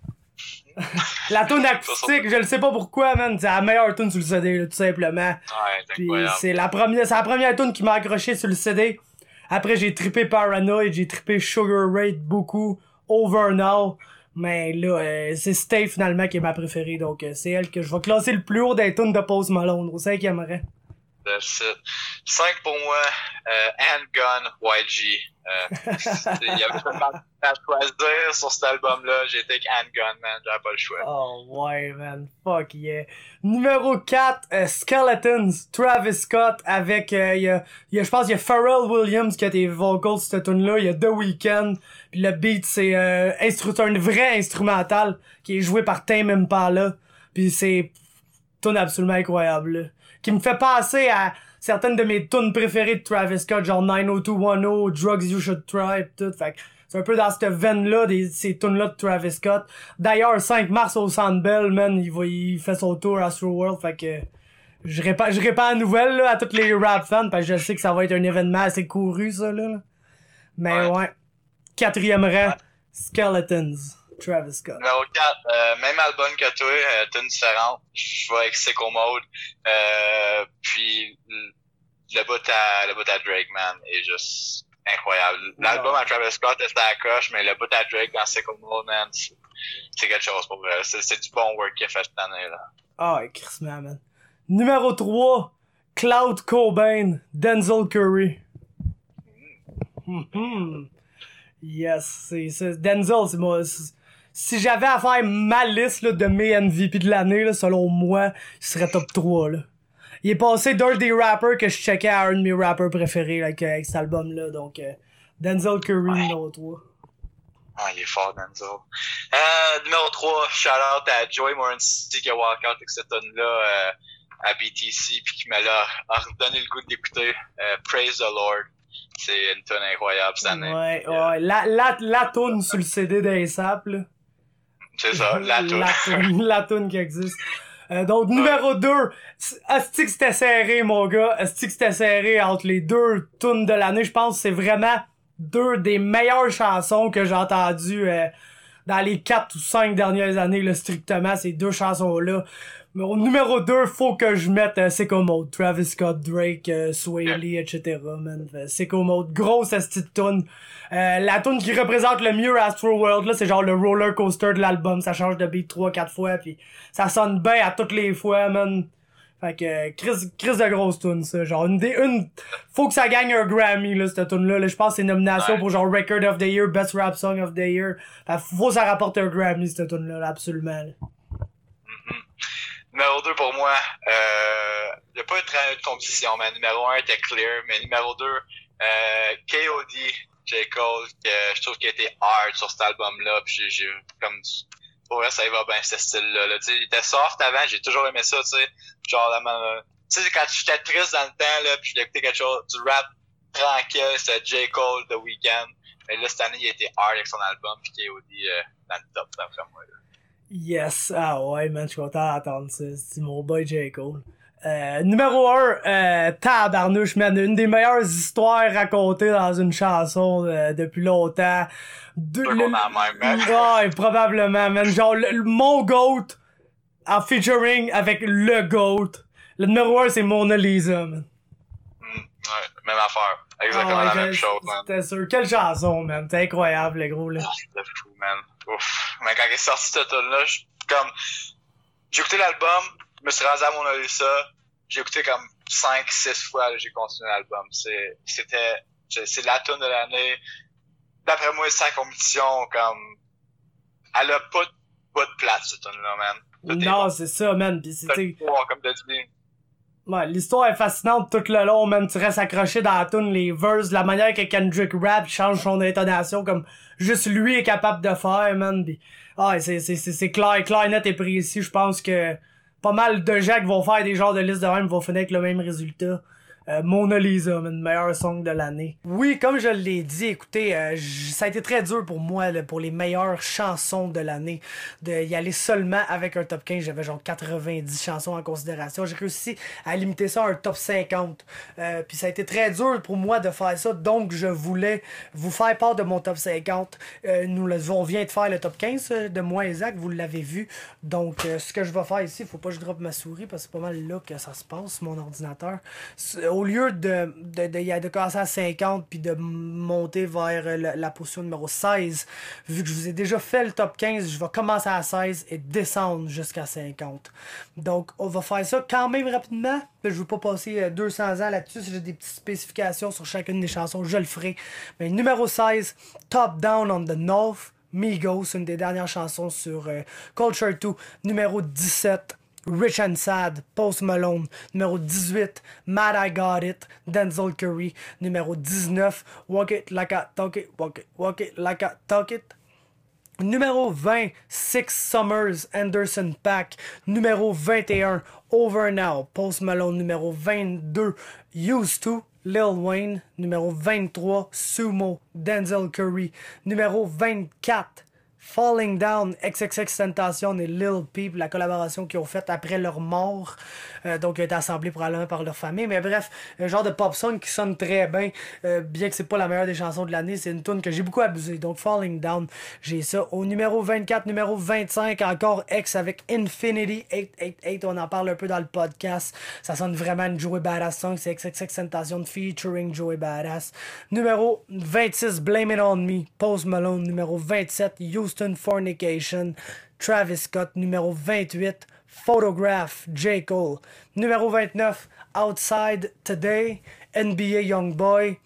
La tune acoustique, je le sais pas pourquoi, man, c'est la meilleure tune sur le C D, là, tout simplement. Ouais, puis c'est la première, c'est la première tune qui m'a accroché sur le C D. Après, j'ai trippé Paranoid, j'ai trippé Sugar Rate beaucoup. Over Now, mais là, euh, c'est Stay finalement qui est ma préférée, donc euh, c'est elle que je vais classer le plus haut des tunes de Post Malone, au cinquième rang. That's it. cinq pour moi, euh, Handgun Y G. Euh, il y avait tellement à choisir sur cet album-là. J'ai été avec Handgun, man. J'avais pas le choix. Oh ouais, man. Fuck yeah. Numéro quatre, euh, Skeletons, Travis Scott avec, euh, y a, y a, je pense, il y a Pharrell Williams qui a des vocals sur cette tune-là. Il y a The Weeknd. Puis le beat, c'est euh, instru- un vrai instrumental qui est joué par Tame Impala. Puis c'est tune absolument incroyable, là. Qui me fait penser à certaines de mes tunes préférées de Travis Scott, genre nine oh two one oh, Drugs You Should Try, pis tout. Fait que c'est un peu dans cette veine-là, des, ces tunes-là de Travis Scott. D'ailleurs, cinq mars au Centre Bell, man, il, va, il fait son tour à Astro World, fait que je répands, je répands la nouvelle, là, à tous les rap fans, parce que je sais que ça va être un événement assez couru, ça, là. Mais ouais, ouais. Quatrième rang, ouais. Skeletons. Travis Scott. Numéro quatre, euh, même album que toi, euh, tune différente. Je vais avec Sicko Mode. Euh, puis le bout à le bout à Drake, man, est juste incroyable. L'album wow. à Travis Scott était à la coche, mais le bout à Drake dans Sicko Mode, man, c'est, c'est quelque chose pour vrai. C'est, c'est du bon work qu'il a fait cette année, là. Ah, oh, Chris, man. Numéro trois, Cloud Cobain, Denzel Curry. Mm. Mm-hmm. Yes, c'est, c'est Denzel, c'est moi. C'est, si j'avais à faire ma liste là, de mes M V P de l'année, là, selon moi, il serait top trois. Là. Il est passé d'un des rappers que je checkais à un de mes rappers préférés là, avec, avec cet album-là. Donc, euh, Denzel Curry, ouais. Numéro trois. Ah, il est fort, Denzel. Euh, numéro trois, shout-out à Joey Morency qui a walk-out avec cette tune-là euh, à B T C puis qui m'a là, a redonné le goût d'écouter euh, Praise the Lord. C'est une tune incroyable cette année. Ouais, yeah. ouais. La, la, la tune sur le C D d'A$AP, là. C'est ça, la tune. la tune, la tune qui existe. Euh, donc, numéro deux, asti que c'était serré, mon gars. Asti que c'était serré entre les deux tunes de l'année. Je pense que c'est vraiment deux des meilleures chansons que j'ai entendues euh, dans les quatre ou cinq dernières années, là, strictement, ces deux chansons-là. Mais au numéro deux, faut que je mette euh, Sicko Mode, Travis Scott, Drake, euh, Sway Lee, et cetera, man. Euh, Sicko Mode, grosse asti de tune. Euh, la tune qui représente le mieux Astro World, là, c'est genre le roller coaster de l'album. Ça change de beat trois quatre fois, puis ça sonne bien à toutes les fois, man. Fait que, euh, Chris, Chris de grosse tune, ça. Genre, une des, une, faut que ça gagne un Grammy, là, cette tune-là. Là. Je pense que c'est une nomination ouais. pour genre Record of the Year, Best Rap Song of the Year. Fait faut que ça rapporte un Grammy, cette tune-là, là, absolument, là. Numéro deux pour moi, euh, il n'y a pas eu de compétition, mais numéro un était Clear, mais numéro deux, euh, K O D, J. Cole, que je trouve qu'il a été hard sur cet album-là, puis j'ai, j'ai comme, pour vrai, ça y va bien, ce style-là, là, tu sais, il était soft avant, j'ai toujours aimé ça, tu sais, genre, la, tu sais, quand j'étais triste dans le temps, là, puis je voulais écouter quelque chose, du rap tranquille, c'était J. Cole, The Weeknd, mais là, cette année, il a été hard avec son album, puis K O D, euh, dans le top, d'après moi, là. Yes, ah ouais, man, je suis content d'entendre ça. C'est mon boy J. Cole. Euh, numéro un, euh, tabarnouche, man, une des meilleures histoires racontées dans une chanson euh, depuis longtemps. De, le, le, même, ouais, probablement, man. Genre, le, le, mon GOAT en featuring avec le GOAT. Le numéro un, c'est Mona Lisa, man. Mm, ouais, même affaire. Exactement oh, la même chose, man. C'était sûr. Quelle chanson, man. C'est incroyable, le gros, là. C'était fou, man. Ouf. Mais quand il est sorti cette tune-là, comme, j'ai écouté l'album, je me suis rendu à Mona Lisa, j'ai écouté comme cinq six fois, là, j'ai continué l'album. C'est, c'était, c'est la tune de l'année. D'après moi, sans compétition, comme, elle a pas de, pas de place, cette tune-là, man. Tout non, bon. C'est ça, man. Pis c'était. Comme t'as dit. Ouais, l'histoire est fascinante tout le long, man. Tu restes accroché dans la tune, les verses, la manière que Kendrick rap change son intonation comme juste lui est capable de faire, man. Pis, ah, c'est, c'est, c'est, c'est clair, clair, net et précis. Je pense que pas mal de gens qui vont faire des genres de listes de même vont finir avec le même résultat. Euh, Mona Lisa, man, meilleur song de l'année. Oui, comme je l'ai dit, écoutez, euh, j- ça a été très dur pour moi, là, pour les meilleures chansons de l'année, de y aller seulement avec un top quinze. J'avais genre quatre-vingt-dix chansons en considération. J'ai réussi à limiter ça à un top cinquante. Euh, Puis ça a été très dur pour moi de faire ça, donc je voulais vous faire part de mon top cinquante. Euh, nous, le, on vient de faire le top quinze de moi et Zach, vous l'avez vu. Donc, euh, ce que je vais faire ici, faut pas que je drop ma souris, parce que c'est pas mal là que ça se passe, mon ordinateur. au lieu de, de, de, de commencer à cinquante puis de monter vers la, la position numéro seize, vu que je vous ai déjà fait le top quinze, je vais commencer à seize et descendre jusqu'à cinquante. Donc, on va faire ça quand même rapidement. Je ne veux pas passer deux cents ans là-dessus. Si j'ai des petites spécifications sur chacune des chansons, je le ferai. Mais numéro seize, Top Down on the North, Migos, une des dernières chansons sur euh, Culture deux. Numéro dix-sept, Rich and Sad, Post Malone. Numéro dix-huit, Mad I Got It, Denzel Curry. Numéro dix-neuf, Walk It Like I Talk It, Walk It, Walk It Like I Talk It. Numéro vingt, Six Summers, Anderson .Paak. Numéro vingt et un, Over Now, Post Malone. Numéro vingt-deux, Used To, Lil Wayne. Numéro vingt-trois, Sumo, Denzel Curry. Numéro vingt-quatre, Falling Down, XXXTentacion et Lil Peep, la collaboration qu'ils ont faite après leur mort, euh, donc qui a été assemblée probablement par leur famille, mais bref, un genre de pop song qui sonne très bien, euh, bien que c'est pas la meilleure des chansons de l'année, c'est une tune que j'ai beaucoup abusé, donc Falling Down, j'ai ça. Au numéro vingt-quatre, numéro vingt-cinq, encore X avec Infinity huit huit huit, on en parle un peu dans le podcast, ça sonne vraiment une Joey Badass song, c'est XXXTentacion featuring Joey Badass. Numéro vingt-six, Blame It On Me, Post Malone. Numéro vingt-sept, Houston Fornication, Travis Scott. Numéro vingt-huit, Photograph, J. Cole. Numéro vingt-neuf, Outside Today, N B A Youngboy.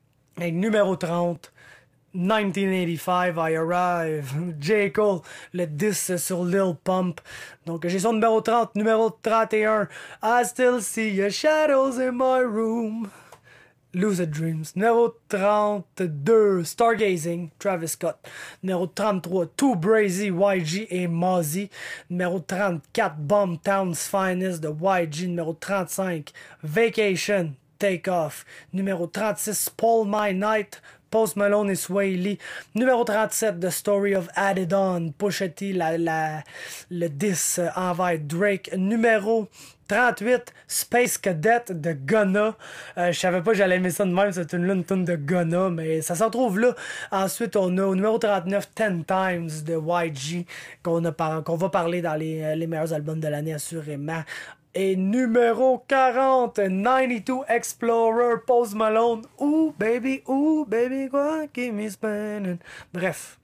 Et numéro trente, dix-neuf quatre-vingt-quinze, I Arrive, J. Cole, le dix sur Lil Pump. Donc j'ai son numéro trente, numéro trente et un, I Still See Your Shadows in My Room, Lucid Dreams. Numéro trente-deux, Stargazing, Travis Scott. Numéro trente-trois, Too Brazy, Y G et Mozzie. Numéro trente-quatre, Boomtown's Finest de Y G. Numéro trente-cinq, Vacation, Take Off. Numéro trente-six, Paul My Night, Post Malone et Sway Lee. Numéro trente-sept, The Story of Adidon, Pusha T, la, la, le dix envers Drake. Numéro trente-huit, Space Cadet de Gunna. Euh, je savais pas que j'allais aimer ça de même, c'est une, une tune de Gunna, mais ça s'en trouve là. Ensuite, on a au numéro trente-neuf, Ten Times de Y G, qu'on, a par, qu'on va parler dans les, les meilleurs albums de l'année, assurément. Et numéro quarante, quatre-vingt-deux Explorer, Post Malone. Ooh, baby, ooh, baby, quoi, keep me spinning. Bref.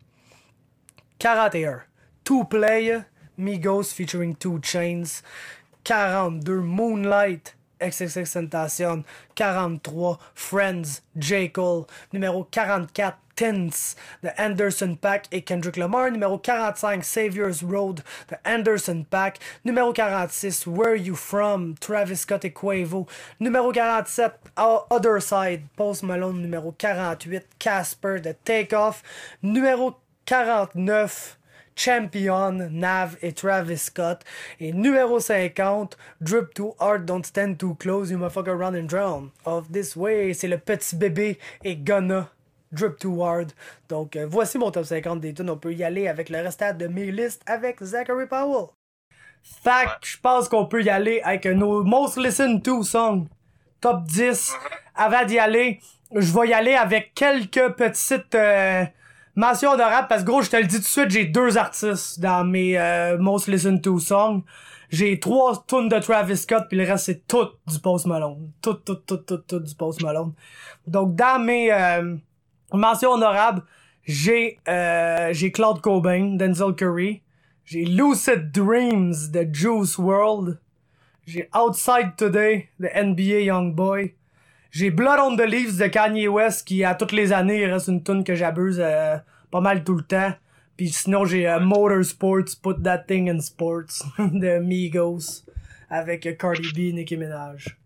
quarante et un, Two Play, Migos featuring two Chainz. quarante-deux, Moonlight, XXXTentacion. quarante-trois, Friends, J. Cole. Numéro quarante-quatre, Tints de Anderson .Paak et Kendrick Lamar. Numéro quarante-cinq, Savior's Road de Anderson .Paak. Numéro quarante-six, Where You From, Travis Scott et Quavo. Numéro quarante-sept, Other Side, Post Malone. Numéro quarante-huit, Casper de Take Off. Numéro quarante-neuf, Champion, Nav et Travis Scott. Et numéro cinquante, Drip Too Hard, Don't Stand Too Close, You Motherfucker Run and Drown. Of This Way, c'est le petit bébé et Gunna, Drip Too Hard. Donc euh, voici mon top cinquante des tunes. On peut y aller avec le restant de mes listes avec Zachary Powell. Fait que je pense qu'on peut y aller avec nos Most Listened To songs. Top dix. Avant d'y aller, je vais y aller avec quelques petites euh, mentions honorables parce que gros, je te le dis tout de suite, j'ai deux artistes dans mes euh, Most Listened To songs. J'ai trois tunes de Travis Scott puis le reste c'est tout du Post Malone. Tout, tout, tout, tout, tout du Post Malone. Donc dans mes euh, mention honorable, j'ai euh, j'ai Claude Cobain, Denzel Curry, j'ai Lucid Dreams de Juice world, j'ai Outside Today de N B A Youngboy, j'ai Blood on the Leaves de Kanye West qui à toutes les années il reste une tune que j'abuse euh, pas mal tout le temps. Puis sinon j'ai euh, Motorsports, Put That Thing in Sports de Migos avec euh, Cardi B, Nicki Minaj.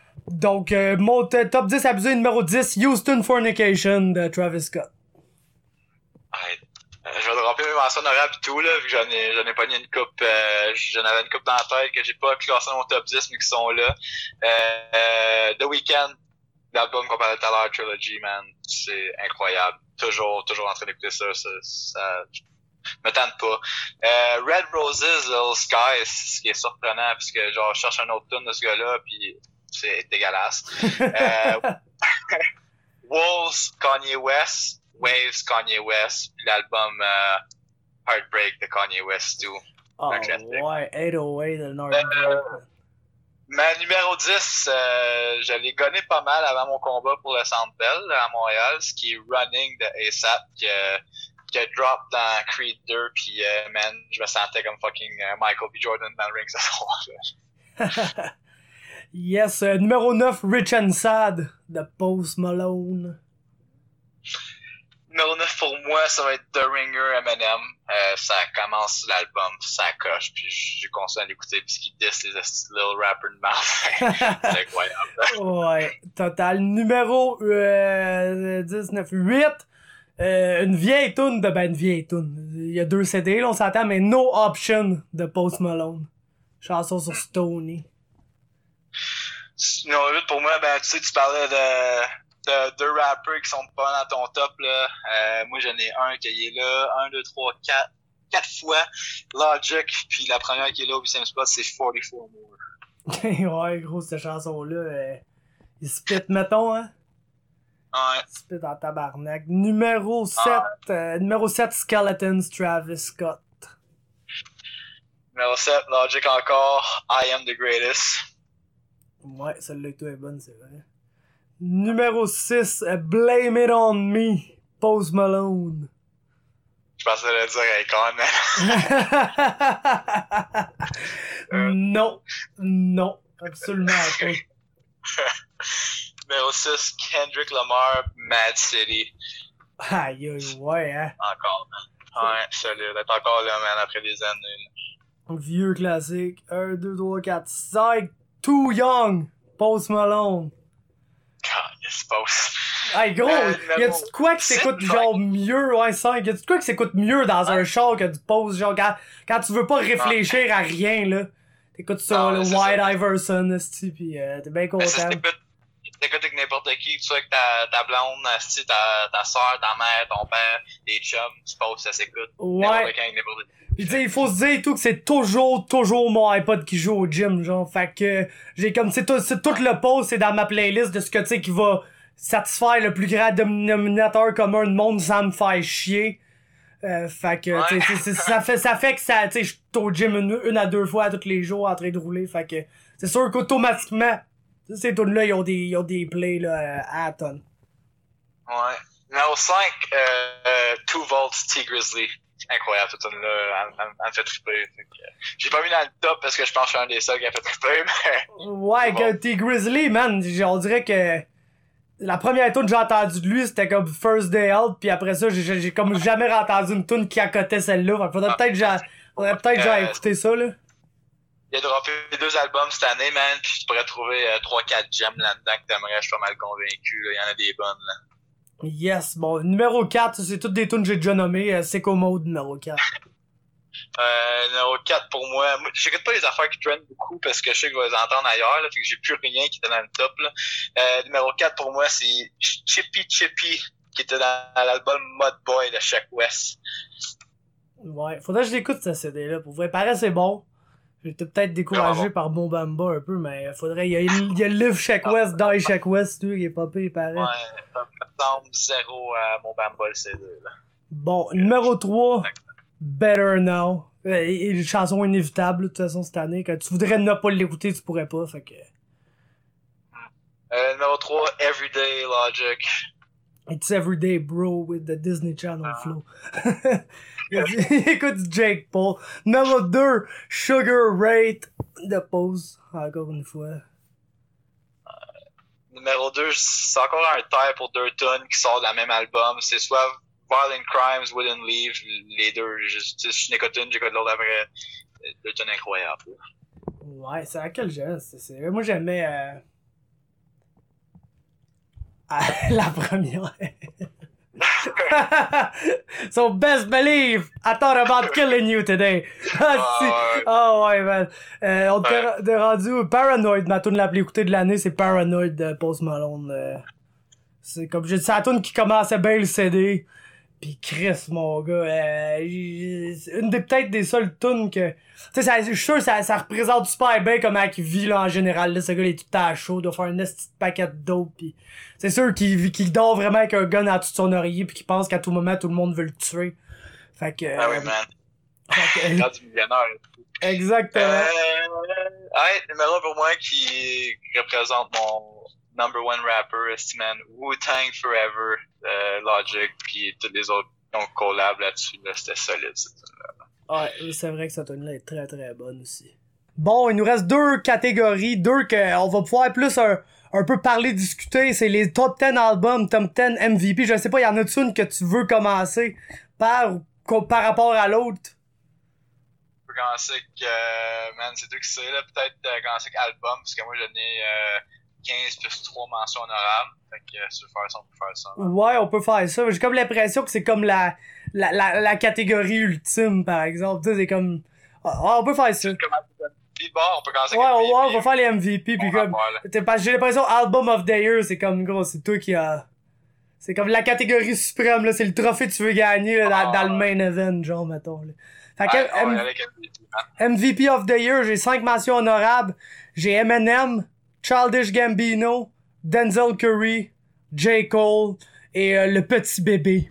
Donc, euh, mon t- top dix abusé numéro dix, Houston Fornication de Travis Scott. Ouais. Euh, je vais dropper mes mentions honorables et tout, là, vu que j'en ai, j'en ai pogné une coupe, euh, j'en avais une coupe dans la tête que j'ai pas classé dans mon top dix, mais qui sont là. Euh, euh, The Weeknd, l'album qu'on parlait tout à l'heure, Trilogy, man, c'est incroyable. Toujours, toujours en train d'écouter ça, ça, ça me tente pas. Euh, Red Roses, Little Sky, ce qui est surprenant, puisque genre, je cherche un autre tune de ce gars-là, puis c'est dégueulasse. euh, Wolves, Kanye West, Waves, Kanye West, puis l'album euh, Heartbreak de Kanye West, tout. Oh, ouais, huit oh eight de Northern. Euh, Ma numéro dix, euh, je l'ai gonné pas mal avant mon combat pour le Centre Bell à Montréal, ce qui est Running de A$AP, qui, euh, qui a drop dans Creed deux, puis euh, man, je me sentais comme fucking euh, Michael B. Jordan dans le ring ce soir. Yes, euh, numéro neuf, Rich and Sad de Post Malone. Numéro neuf pour moi, ça va être The Ringer Eminem. Euh, ça commence l'album, ça coche, puis j'ai continué à l'écouter, puis ce qu'il diss les little rapper de mouth. C'est incroyable. Ouais, total. Numéro euh, dix-neuf, huit. Euh, une vieille toune de... Ben, une vieille toune. Il y a deux C D, là, on s'entend, mais No Option de Post Malone. Chanson sur Stoney. Numéro huit pour moi, ben, tu sais, tu parlais de... de deux rappers qui sont pas dans ton top, là. Euh, moi, j'en ai un qui est là, un, deux, trois, quatre, quatre fois. Logic, puis la première qui est là au huitième spot, c'est forty-four More. Ouais, gros, cette chanson-là, euh, il spit, mettons, hein? Ouais. Il spit en tabarnak. Numéro sept, Ah. euh, numéro sept, Skeletons, Travis Scott. Numéro sept, Logic encore, I Am The Greatest. Ouais, celle-là, tout est bonne, c'est vrai. Numéro six, uh, Blame It On Me, Post Malone. Je pensais le dire Akon, euh. Non, non, absolument pas. Numéro six, Kendrick Lamar, Mad City. Aïe, aïe, ouais, hein. Encore, man. Ouais, solide. D'être encore là, man, après des années. Vieux classique. un, deux, trois, quatre, cinq. Too Young, Post Malone. God, yes, Post. Hey gros, euh, y'a-tu de quoi qui s'écoute genre mieux, ouais, cinq, y'a-tu de quoi qui s'écoute mieux dans un char que du Post, genre quand, quand tu veux pas réfléchir à rien, là. T'écoutes ça, le White Iverson, esti, pis euh, t'es bien content. T'écoutes avec n'importe qui, tu sais, avec ta, ta blonde, esti, ta, ta soeur, ta mère, ton père, tes chums, tu Post, ça s'écoute. Ouais. N'importe quand, n'importe qui. Pis tu sais, il faut se dire tout que c'est toujours, toujours mon iPod qui joue au gym, genre. Fait que j'ai comme, c'est tout, c'est tout le Post, c'est dans ma playlist de ce que tu sais qui va satisfaire le plus grand dénominateur commun de monde sans me faire chier. Euh, fait que, ouais. tu sais, ça fait, ça fait que ça, tu sais, je suis au gym une, une à deux fois tous les jours en train de rouler. Fait que, c'est sûr qu'automatiquement, ces tunes-là, ils ont des, ils ont des plays, là, à la tonne. Ouais. Numéro cinq, euh, euh, two volts T Grizzly. Incroyable, cette tune là elle, elle, elle me fait triper. J'ai pas mis dans le top parce que je pense que je suis un des seuls qui a fait triper, mais... Ouais, bon. T Grizzly, man, on dirait que la première tune que j'ai entendue de lui, c'était comme First Day Out, pis après ça, j'ai, j'ai comme jamais entendu une tune qui accotait celle-là. Fait faudrait ah, peut-être que j'ai, faudrait peut-être que j'ai euh, écouté ça, là. Il a droppé deux albums cette année, man, pis tu pourrais trouver euh, trois quatre gems là-dedans que t'aimerais, je suis pas mal convaincu, là. Il y en a des bonnes, là. Yes, bon, numéro quatre, c'est toutes des tunes que j'ai déjà nommées, euh, c'est Mode numéro quatre. Euh, numéro quatre pour moi, moi j'écoute pas les affaires qui trendent beaucoup parce que je sais que je vais les entendre ailleurs, là, fait que j'ai plus rien qui était dans le top, là. Euh, numéro quatre pour moi, c'est Chippy Chippy, qui était dans l'album Mud Boy de Sheck West. Ouais, faudrait que je l'écoute, ce C D-là, pour vrai, paraît c'est bon. J'étais peut-être découragé bon. par Bon Bamba un peu, mais faudrait, il y a, il y a le livre Sheck West, Die Sheck West, tout, il est popé, il paraît. Ouais, ça me semble zéro à Bon Bamba le C D, là. Bon, numéro trois, Better Now. Euh, une chanson inévitable, de toute façon, cette année. Quand tu voudrais ne pas l'écouter, tu pourrais pas, fait que... Euh, numéro trois, Everyday Logic. It's Everyday Bro with the Disney Channel ah. flow. Écoute Jake Paul. Numéro deux, Sugar Rate de Pose, encore une fois. Euh, numéro deux, c'est encore un tie pour deux tonnes qui sort de la même album. C'est soit Violent Crimes, Wouldn't Leave, les deux. Je, je n'écoute une, j'écoute l'autre après. Deux tonnes incroyables. Ouais, c'est à quel genre? C'est, c'est... Moi j'aimais... Euh... Ah, la première. So best believe I thought about killing you today. Ah, si. Oh ouais, man. Euh, on t'est rendu Paranoid, ma tune la plus écoutée de l'année, c'est Paranoid de Post Malone. Euh, c'est comme j'ai dit, c'est la tune qui commençait bien le C D. Pis Chris, mon gars, euh, une des peut-être des seules tunes que, tu sais, je suis sûr que ça, ça représente super bien comment il vit là en général. Là, ce gars il est tout le temps chaud, doit faire un petit paquet de dope, pis c'est sûr qu'il qu'il dort vraiment avec un gun en dessous de son oreiller, pis qu'il pense qu'à tout moment tout le monde veut le tuer. Fait que. Ah oui, man. Fait que, du millionnaire. Exactement. Euh, Ouais, numéro pour moi qui représente mon number one rapper, man, Wu-Tang Forever, euh, Logic, puis tous les autres qui ont collab là-dessus, là, c'était solide, cette tune-là. Ouais, c'est vrai que cette tune-là est très très bonne aussi. Bon, il nous reste deux catégories, deux qu'on va pouvoir plus un, un peu parler, discuter, c'est les top dix albums, top dix M V P, je sais pas, il y en a-tu une que tu veux commencer par, par rapport à l'autre? Je peux commencer avec, euh, man, c'est toi qui sais, là, peut-être euh, commencer avec album, parce que moi j'en ai euh, quinze plus trois mentions honorables, fait que euh, si tu veux faire ça, on peut faire ça. Hein. Ouais, on peut faire ça, j'ai comme l'impression que c'est comme la, la, la, la catégorie ultime, par exemple, tu sais, c'est comme, ah, on peut faire ça. Bon, on peut commencer ouais, avec ouais, on va faire les M V P, puis comme, parce que j'ai l'impression Album of the Year, c'est comme, gros, c'est toi qui a, c'est comme la catégorie suprême, là, c'est le trophée que tu veux gagner, là, dans, ah, dans le main event, genre, mettons, là. Fait que, ouais, M- ouais, M V P of the Year, j'ai cinq mentions honorables, j'ai Eminem, Childish Gambino, Denzel Curry, J. Cole, et euh, le petit bébé.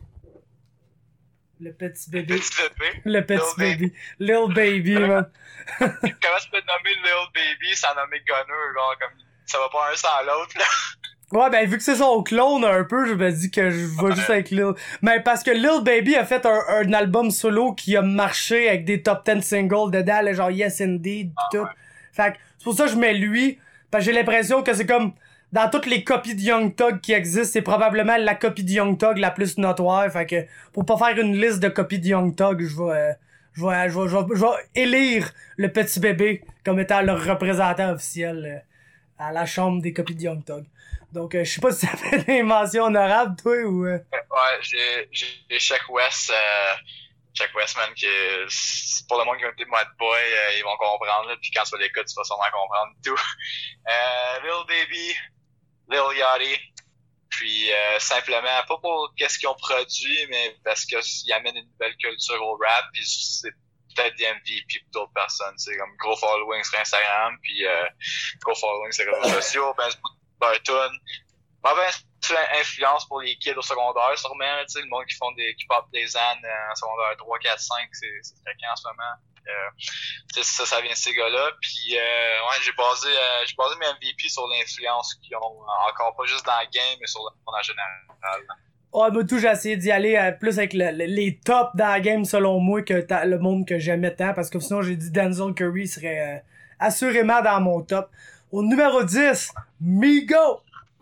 Le petit bébé. Le petit bébé. Le petit Lil baby. Lil Baby, man. Comment tu peux nommer Lil Baby sans nommer Gunner, genre, comme, ça va pas un sans l'autre, là? Ouais, ben, vu que c'est son clone un peu, je me dis que je vais ouais. juste avec Lil. Mais parce que Lil Baby a fait un, un album solo qui a marché avec des top dix singles dedans, là, genre Yes Indeed, pis ah, tout. Ouais. Fait que, c'est pour ça que je mets lui, parce que j'ai l'impression que c'est comme, dans toutes les copies de Young Thug qui existent, c'est probablement la copie de Young Thug la plus notoire. Fait que, pour pas faire une liste de copies de Young Thug, je vais, euh, je vais, je vais, je vais, je vais élire le petit bébé comme étant leur représentant officiel euh, à la chambre des copies de Young Thug. Donc, euh, je sais pas si ça fait des mentions honorables, toi, ou... Euh... Ouais, j'ai, j'ai Sheck West, euh, Sheck Westman, qui est, pour le monde qui a été Mad Boy, euh, ils vont comprendre, là, puis quand tu vas l'écouter, tu vas sûrement comprendre tout. Euh, Lil Baby, Lil Yachty, puis euh, simplement, pas pour qu'est-ce qu'ils ont produit, mais parce qu'ils amènent une nouvelle culture au rap, puis c'est peut-être des M V P pour d'autres personnes, c'est comme gros following sur Instagram, puis euh, gros following sur les réseaux sociaux, ben Burton, mauvaise influence pour les kids au secondaire, sûrement, tu sais, le monde qui font des, qui pop des ânes en secondaire trois, quatre, cinq, c'est, c'est fréquent en ce moment. Euh, ça, ça vient de ces gars-là. Puis, euh, ouais, j'ai basé, euh, j'ai basé mes M V P sur l'influence qu'ils ont, encore pas juste dans le game, mais sur le monde en général. Ouais, moi, tout, j'ai essayé d'y aller euh, plus avec le, le, les tops dans la game, selon moi, que le monde que j'aimais tant, parce que sinon, j'ai dit Denzel Curry serait euh, assurément dans mon top. Au numéro dix, Migo!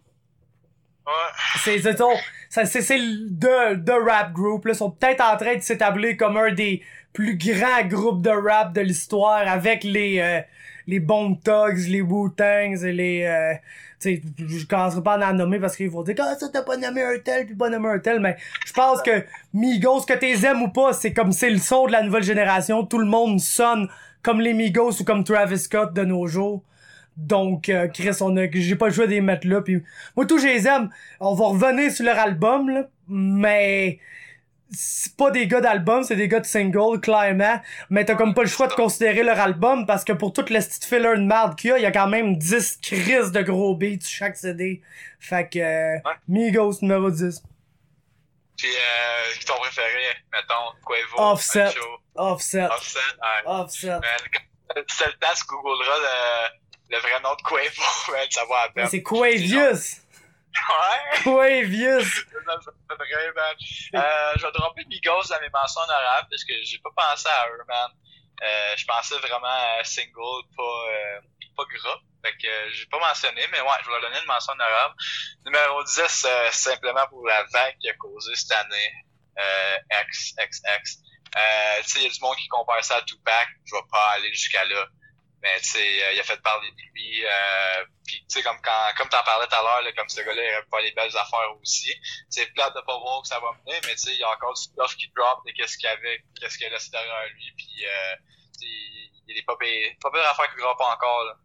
Ouais. C'est, c'est, c'est, c'est, c'est le de rap group, là. Ils sont peut-être en train de s'établir comme un des plus grands groupes de rap de l'histoire avec les, euh, les Bone Thugs, les Wu-Tangs et les, euh, tu sais, je commencerai pas à en nommer parce qu'ils vont dire, ah, ça, t'as pas nommé un tel, puis pas nommé un tel, mais je pense que Migos, que t'es aimes ou pas, c'est comme c'est le son de la nouvelle génération. Tout le monde sonne comme les Migos ou comme Travis Scott de nos jours. Donc, euh, Chris, on a, j'ai pas le choix de les mettre là. Puis moi, tous, je les aime. On va revenir sur leur album, là, mais c'est pas des gars d'album, c'est des gars de single, clairement. Mais t'as comme pas le choix de considérer leur album parce que pour toute la petite filler de merde qu'il y a, il y a quand même dix crises de gros beats sur chaque C D. Fait que, euh, ouais. Migos numéro dix. Puis, euh, qui ton préféré, mettons, Quavo, Offset. Offset. Offset, ouais. Offset. Man, c'est le temps, tu googleras le, le vrai nom de Quavo, man, ça va à peine. Mais c'est Quavius. Ouais. Quavius. Ça fait très mal. Euh, je vais dropper Migos dans mes mentions honorables parce que j'ai pas pensé à eux, man. Euh, je pensais vraiment à single, pas, euh, pas gras. Fait que euh, j'ai pas mentionné, mais ouais, je vais leur donner une mention honorable. Numéro dix, euh, simplement pour la vague qu'il a causé cette année. Euh, X, X, X. Euh, tu sais, il y a du monde qui compare ça à Tupac. Je vais pas aller jusqu'à là. Mais tu sais, euh, il a fait parler de lui. Euh, puis tu sais, comme quand, comme t'en parlais tout à l'heure, là, comme ce gars-là, il a pas les belles affaires aussi. C'est plate de pas voir que ça va mener, mais tu sais, il y a encore du stuff qui drop de qu'est-ce qu'il y avait, qu'est-ce qu'il a laissé derrière lui. Puis euh, tu sais, il y a des pas pires, pas pires affaires qui drop encore. Là.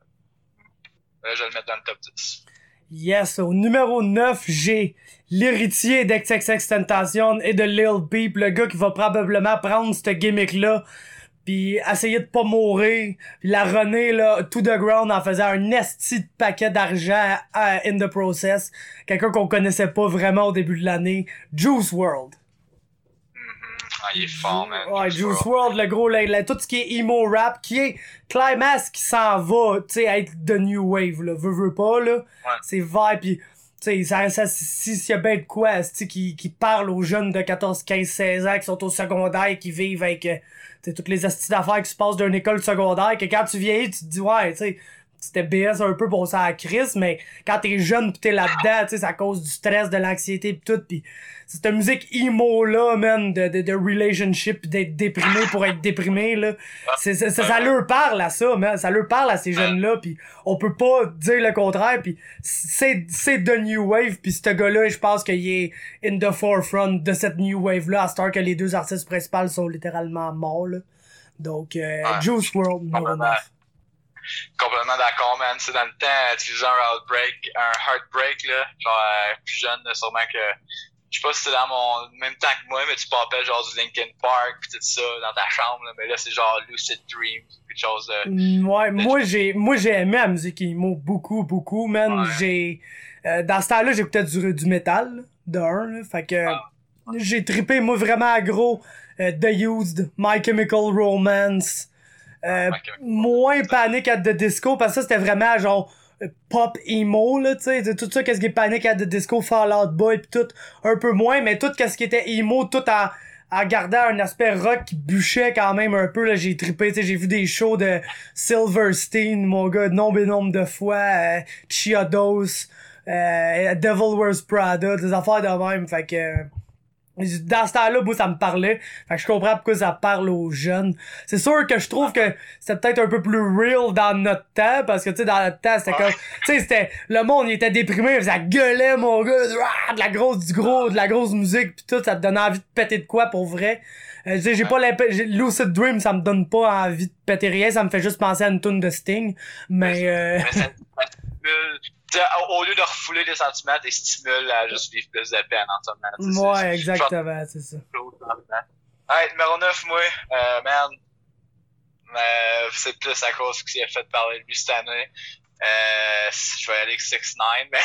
Là, je vais le mettre dans le top dix. Yes, au numéro neuf, j'ai l'héritier d'X X X Tentacion et de Lil Peep, le gars qui va probablement prendre cette gimmick-là pis essayer de pas mourir, pis la runner là to the ground en faisant un esti de paquet d'argent à, in the process. Quelqu'un qu'on connaissait pas vraiment au début de l'année, Juice world. Mm-hmm. Ah, il est fort, man. Ouais, Juice world, le gros, le, le, tout ce qui est emo rap, qui est Climax qui s'en va, tu sais, être de New Wave, là, veux, veux pas, là. Ouais. C'est vibe, pis, tu sais, ça, ça, si, s'il y a ben de quoi, tu sais, qui, qui parle aux jeunes de quatorze, quinze, seize ans qui sont au secondaire, qui vivent avec, euh, tu sais, toutes les astuces d'affaires qui se passent d'une école secondaire, que quand tu vieillis, tu te dis, ouais, tu sais, c'était B S un peu pour ça à crise, mais quand t'es jeune pis t'es là-dedans, tu sais, ça cause du stress, de l'anxiété pis tout, pis cette musique emo là, man, de, de, de relationship, d'être déprimé pour être déprimé, là, c'est, c'est, ça, ça leur parle à ça, man, ça leur parle à ces jeunes-là, pis on peut pas dire le contraire, pis c'est, c'est de New Wave, pis ce gars-là, je pense qu'il est in the forefront de cette New Wave-là, à cette heure que les deux artistes principaux sont littéralement morts, là. Donc, euh, ouais. Juice world, numéro neuf. Complètement d'accord, man. Tu sais, dans le temps, tu faisais un outbreak, un heartbreak, là, genre, euh, plus jeune, là, sûrement que, je sais pas si c'était dans mon même temps que moi, mais tu popais genre du Linkin Park pis tout ça dans ta chambre, là, mais là, c'est genre Lucid Dreams, quelque chose de... Mm, ouais, de... moi, j'ai, moi, j'ai aimé la musique emo beaucoup, beaucoup, man. Ouais. J'ai, euh, dans ce temps-là, j'écoutais du, du métal, de un, là, fait que, ah. j'ai trippé, moi, vraiment gros, euh, The Used, My Chemical Romance, Euh, moins Panic at the Disco, parce que ça, c'était vraiment genre pop emo, là, tu sais, tout ça, qu'est-ce qui est Panic at the Disco, Fall Out Boy, pis tout, un peu moins, mais tout qu'est-ce qui était emo, tout en, en gardant un aspect rock qui bûchait quand même un peu, là, j'ai trippé, tu sais, j'ai vu des shows de Silverstein, mon gars, nombre et nombre de fois, euh, Chiodos, euh, Devil Wears Prada, des affaires de même, fait que... Euh, dans ce temps-là, moi, ça me parlait. Fait que je comprends pourquoi ça parle aux jeunes. C'est sûr que je trouve que c'était peut-être un peu plus real dans notre temps, parce que, tu sais, dans notre temps, c'était comme, tu sais, c'était, le monde, il était déprimé, ça gueulait, mon gars, de la grosse, du gros, de la grosse musique, pis tout, ça te donnait envie de péter de quoi, pour vrai. Euh, j'ai, j'ai pas l'impression, Lucid Dream, ça me donne pas envie de péter rien, ça me fait juste penser à une tune de Sting, mais, euh... T'sais, au lieu de refouler les sentiments, t'es stimule à juste vivre plus de peine en ce moment. Ouais, c'est, exactement, c'est ça. Ouais, numéro neuf, moi, euh, man, euh, c'est plus à cause qu'il a fait parler de lui cette année. Euh, je vais aller avec six neuf, mais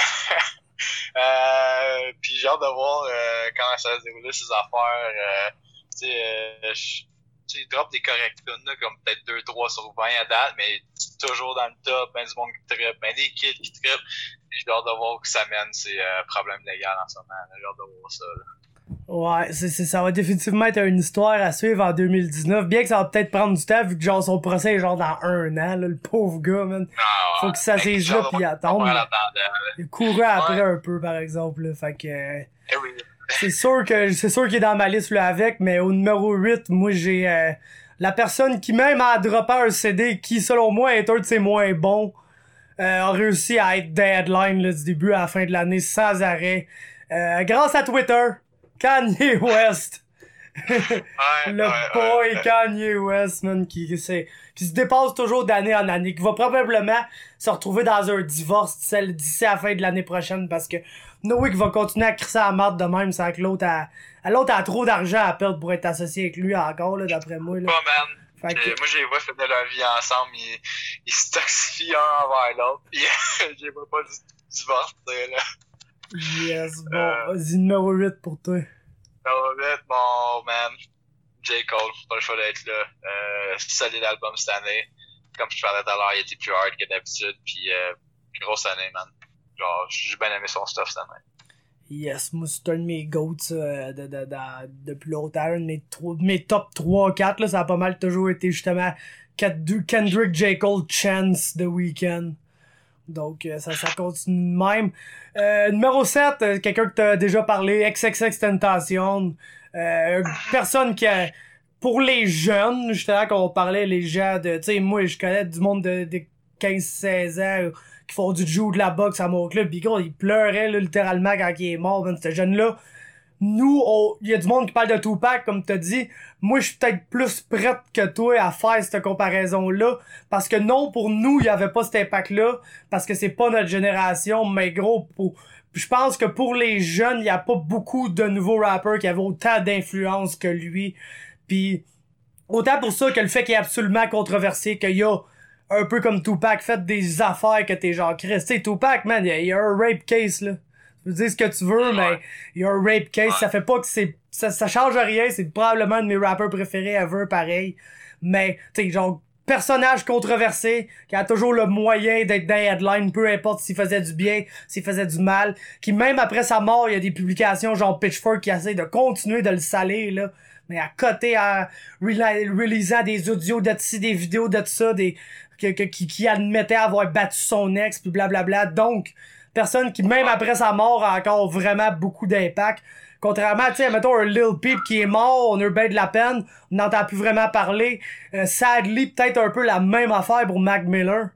euh, puis j'ai hâte de voir euh, comment ça va se dérouler, ces affaires. Euh, tu sais, euh, tu sais, il drop des corrects tunes, comme peut-être deux trois sur vingt à date, mais toujours dans le top, ben du monde qui trippe, ben des kids qui trippent. J'ai hâte de voir où ça mène ces euh, problèmes légaux en ce moment. J'ai hâte de voir ça, là. Ouais, c'est, c'est, ça va définitivement être une histoire à suivre en deux mille dix-neuf, bien que ça va peut-être prendre du temps, vu que genre son procès est genre dans un an, là, le pauvre gars, man. Ah, faut qu'il s'assise là pis attendre. Il courait après ouais. un peu, par exemple, là, fait que... Eh oui. C'est sûr que c'est sûr qu'il est dans ma liste là avec, mais au numéro huit, moi j'ai euh, la personne qui même a droppé un C D qui selon moi est un de ses moins bons, euh, a réussi à être deadline là, du début à la fin de l'année sans arrêt. Euh, grâce à Twitter, Kanye West. ouais, le ouais, boy ouais. Kanye West, man, qui, qui, qui se dépasse toujours d'année en année, qui va probablement se retrouver dans un divorce d'ici à la fin de l'année prochaine parce que Noé qui va continuer à crisser à la marde de même sans que l'autre a, l'autre a trop d'argent à perdre pour être associé avec lui encore, là, d'après moi, là. Pas, man. Que... Moi, j'ai vu faire leur vie ensemble, ils, ils se toxifient un envers l'autre, pis j'ai pas du divorce, là. Yes, bon, euh... vas-y, numéro huit pour toi. Numéro huit, bon, man. J. Cole, pas le choix d'être là. Euh, solide album cette année. Comme je parlais tout à l'heure, il était plus hard que d'habitude, pis euh, grosse année, man. Genre, j'ai bien aimé son stuff cette année. Yes, moi c'est un de mes goats euh, de, de, de, depuis longtemps, un de mes, trois, mes top trois quatre, là, ça a pas mal toujours été justement Kendrick, J. Cole, Chance, The Weeknd. Donc euh, ça, ça continue de même. Euh, numéro sept, euh, quelqu'un que t'as déjà parlé, X X X Tentacion. Euh, personne qui a... Pour les jeunes, justement, quand on parlait les gens de... Tu sais, moi je connais du monde de, de quinze seize ans... qui font du jiu de la boxe à mon club, pis gros, il pleurait là, littéralement quand il est mort, ben, ce jeune-là. Nous, il y a du monde qui parle de Tupac, comme t'as dit. Moi, je suis peut-être plus prête que toi à faire cette comparaison-là, parce que non, pour nous, il y avait pas cet impact-là, parce que c'est pas notre génération, mais gros, pour... je pense que pour les jeunes, il y a pas beaucoup de nouveaux rappeurs qui avaient autant d'influence que lui, puis autant pour ça que le fait qu'il est absolument controversé, qu'il y a un peu comme Tupac, fait des affaires que t'es genre Chris. Tu sais, Tupac, man, il y, y a un rape case, là. Tu peux dire ce que tu veux, ouais. mais il y a un rape case. Ouais. Ça fait pas que c'est ça, ça change rien, c'est probablement un de mes rappeurs préférés ever, pareil. Mais, tu sais, genre, personnage controversé, qui a toujours le moyen d'être dans les headlines, peu importe s'il faisait du bien, s'il faisait du mal, qui même après sa mort, il y a des publications genre Pitchfork qui essaient de continuer de le saler, là. Mais à côté, en réalisant des audios de ci, des vidéos de ça, des, que, que, qui, qui admettait avoir battu son ex, puis blablabla. Donc, personne qui, même après sa mort, a encore vraiment beaucoup d'impact. Contrairement, tu sais, mettons un Lil Peep qui est mort, on a eu ben de la peine, on n'entend plus vraiment parler. Euh, sadly, peut-être un peu la même affaire pour Mac Miller.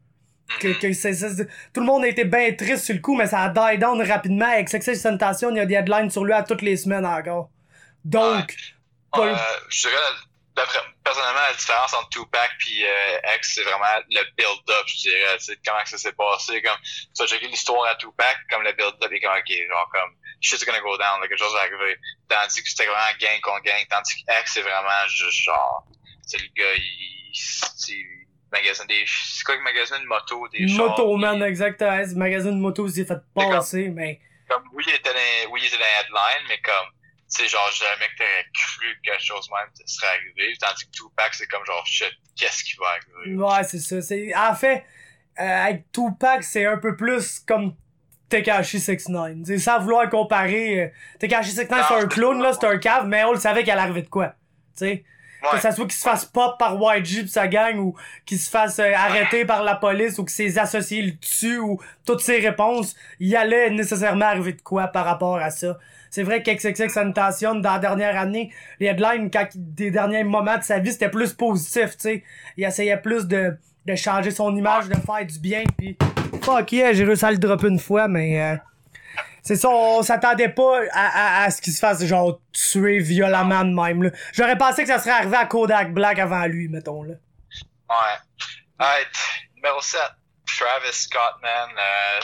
Que, que c'est, c'est, tout le monde a été bien triste sur le coup, mais ça a die down rapidement. Avec XXXTentacion, il y a des headlines sur lui à toutes les semaines encore. Donc... Ouais. Euh, je dirais, d'après, personnellement, la différence entre Tupac puis euh, X, c'est vraiment le build-up, je dirais. Tu sais, comment que ça s'est passé. Comme, tu as checké l'histoire à Tupac, comme le build-up est comme, ok, genre comme, shit's gonna go down, là, quelque chose va arriver. Tandis que c'était vraiment gang contre gang. Tandis que X, c'est vraiment juste genre, c'est le gars, il, il magasine des, c'est quoi le magasin de moto, des chars? Moto, man, il, exactement. Le magasin de moto, il s'est fait passer, comme, mais. Comme, oui, il était dans, oui, il était dans les headlines, mais comme, tu sais, genre, jamais que t'aurais cru que quelque chose même serait arrivé. Tandis que Tupac, c'est comme genre, shit, qu'est-ce qui va arriver? Ouais, c'est ça. C'est, en fait, euh, avec Tupac, c'est un peu plus comme Tekashi six neuf. T'sais, sans vouloir comparer, euh, Tekashi six neuf, c'est un clown, là, c'est un cave, mais on le savait qu'elle arrivait de quoi. Tu sais. Ouais. Que ça soit qu'il se fasse pop par Y G pis sa gang, ou qu'il se fasse euh, arrêter par la police, ou que ses associés le tuent, ou toutes ses réponses, il allait nécessairement arriver de quoi par rapport à ça. C'est vrai qu'XXXTentacion, dans la dernière année, les headlines, quand, des derniers moments de sa vie, c'était plus positif, tu sais. Il essayait plus de, de changer son image, de faire du bien, pis fuck yeah, j'ai réussi à le dropper une fois, mais euh, c'est ça, on s'attendait pas à, à, à ce qu'il se fasse, genre, tuer violemment de même, là. J'aurais pensé que ça serait arrivé à Kodak Black avant lui, mettons, là. Ouais. Alright, numéro sept, Travis Scott, man, euh,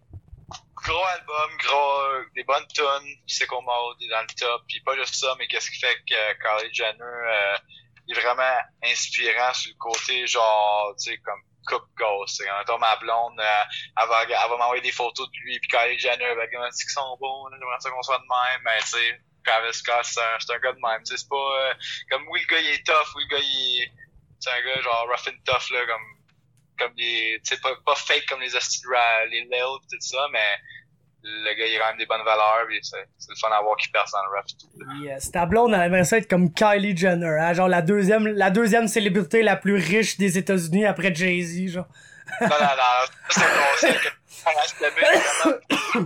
gros album, gros, des bonnes tunes, Sicko Mode est dans le top, pis pas juste ça, mais qu'est-ce qui fait que euh, Kylie Jenner euh, est vraiment inspirant sur le côté, genre, tu sais, comme coupe ghost, c'est comme ma blonde, euh, elle va, elle va m'envoyer des photos de lui, pis Kylie Jenner, elle va dire qu'ils sont bons, j'aimerais ça qu'on soit de même, mais tu sais, Travis Scott, c'est un, c'est un gars de même, tu sais, c'est pas, euh, comme oui, le gars, il est tough, oui, le gars, il est, c'est un gars, genre, rough and tough, là, comme, comme des, tu sais, pas, pas fake comme les hosties, les Lil pis tout ça, mais le gars, il a quand même des bonnes valeurs, pis c'est, c'est le fun à voir qu'il perce dans le rap et tout. Yes, ta blonde, elle aimerait ça être comme Kylie Jenner, hein, genre la deuxième, la deuxième célébrité la plus riche des États-Unis après Jay-Z, genre. Non, non, non, c'est un conseil que on reste le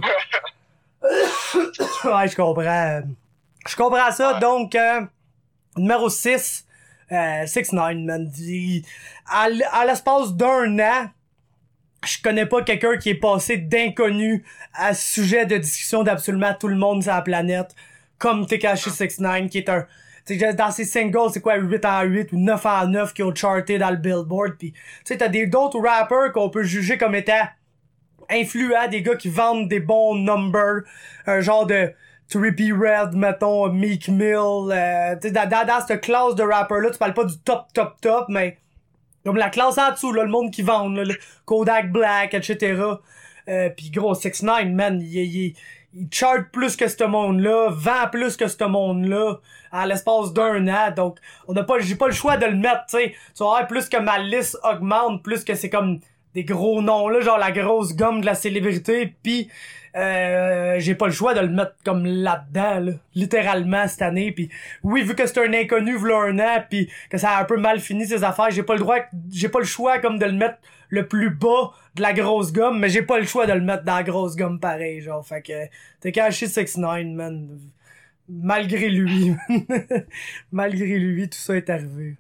mec, ouais, je comprends. Je comprends ça, ouais. Donc, euh, numéro six, euh, six neuf, man. Il, à, à l'espace d'un an, je connais pas quelqu'un qui est passé d'inconnu à sujet de discussion d'absolument tout le monde sur la planète, comme Tekashi six neuf, qui est un, tu sais, dans ses singles, c'est quoi, huit en huit ou neuf en neuf qui ont charté dans le Billboard, pis, tu sais, t'as des, d'autres rappers qu'on peut juger comme étant influents, des gars qui vendent des bons numbers, un genre de Trippie Redd, mettons, Meek Mill, euh, tu sais, dans, dans, dans cette classe de rappers-là, tu parles pas du top, top, top, mais comme la classe en dessous, là, le monde qui vend, là, le Kodak Black, et cetera. Euh, pis gros, six neuf, man, il, il, il charte plus que ce monde-là, vend plus que ce monde-là, à l'espace d'un an, donc on n'a pas, j'ai pas le choix de le mettre, tu sais. Tu vas voir, plus que ma liste augmente, plus que c'est comme des gros noms, là, genre la grosse gomme de la célébrité, pis euh, j'ai pas le choix de le mettre comme là-dedans, là, littéralement cette année. Puis oui, vu que c'est un inconnu v'là un an, puis que ça a un peu mal fini ses affaires, j'ai pas le droit, j'ai pas le choix comme de le mettre le plus bas de la grosse gomme, mais j'ai pas le choix de le mettre dans la grosse gomme pareil, genre. Fait que Tekashi six neuf, man, malgré lui, malgré lui, tout ça est arrivé.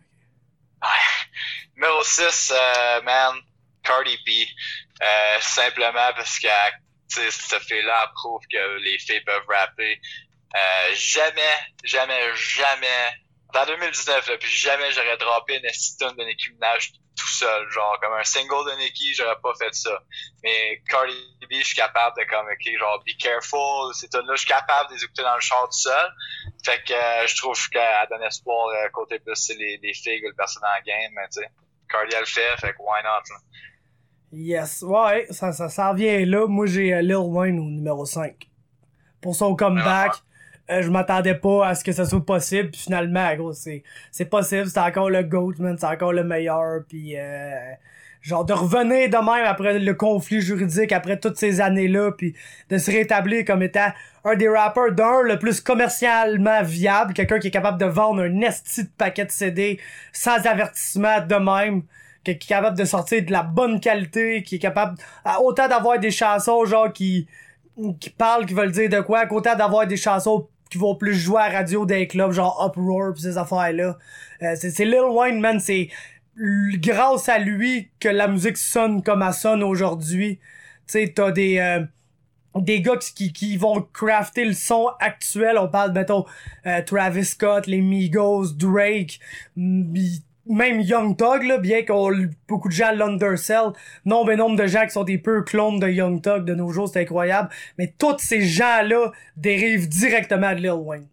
Ouais. Numéro six, euh, man, Cardi B, euh, simplement parce que t'sais, cette fille-là prouve que les filles peuvent rapper. Euh, jamais, jamais, jamais, dans deux mille dix-neuf, là, puis jamais j'aurais droppé une estime de Nicki Minaj tout seul, genre, comme un single de Nicki, j'aurais pas fait ça. Mais Cardi B, je suis capable de, comme, ok, genre, Be Careful, ces tunes-là, je suis capable de les écouter dans le char tout seul. Fait que, euh, je trouve qu'elle donne espoir, euh, côté plus, c'est les, les filles que le personne en game, mais tu sais, Cardi, elle le fait, fait que why not, là. Yes, ouais, ça, ça, ça revient là. Moi, j'ai euh, Lil Wayne au numéro cinq. Pour son comeback. Euh, je m'attendais pas à ce que ça soit possible, puis finalement, gros, c'est, c'est possible, c'est encore le GOAT, man, c'est encore le meilleur, puis euh, genre de revenir de même après le conflit juridique, après toutes ces années-là, puis de se rétablir comme étant un des rappers d'un, le plus commercialement viable, quelqu'un qui est capable de vendre un esti de paquet de C D sans avertissement de même, qui est capable de sortir de la bonne qualité, qui est capable autant d'avoir des chansons genre qui qui parlent, qui veulent dire de quoi, qu'autant d'avoir des chansons qui vont plus jouer à la radio des clubs, genre Uproar pis ces affaires-là. Euh, c'est, c'est Lil Wayne, man, c'est l- grâce à lui que la musique sonne comme elle sonne aujourd'hui. Tu sais, t'as des... Euh, des gars qui, qui vont crafter le son actuel. On parle, mettons, euh, Travis Scott, les Migos, Drake, m- même Young Thug, là, bien qu'on beaucoup de gens l'undersell. Nombre et nombre de gens qui sont des purs clones de Young Thug de nos jours, c'est incroyable. Mais tous ces gens-là dérivent directement de Lil Wayne.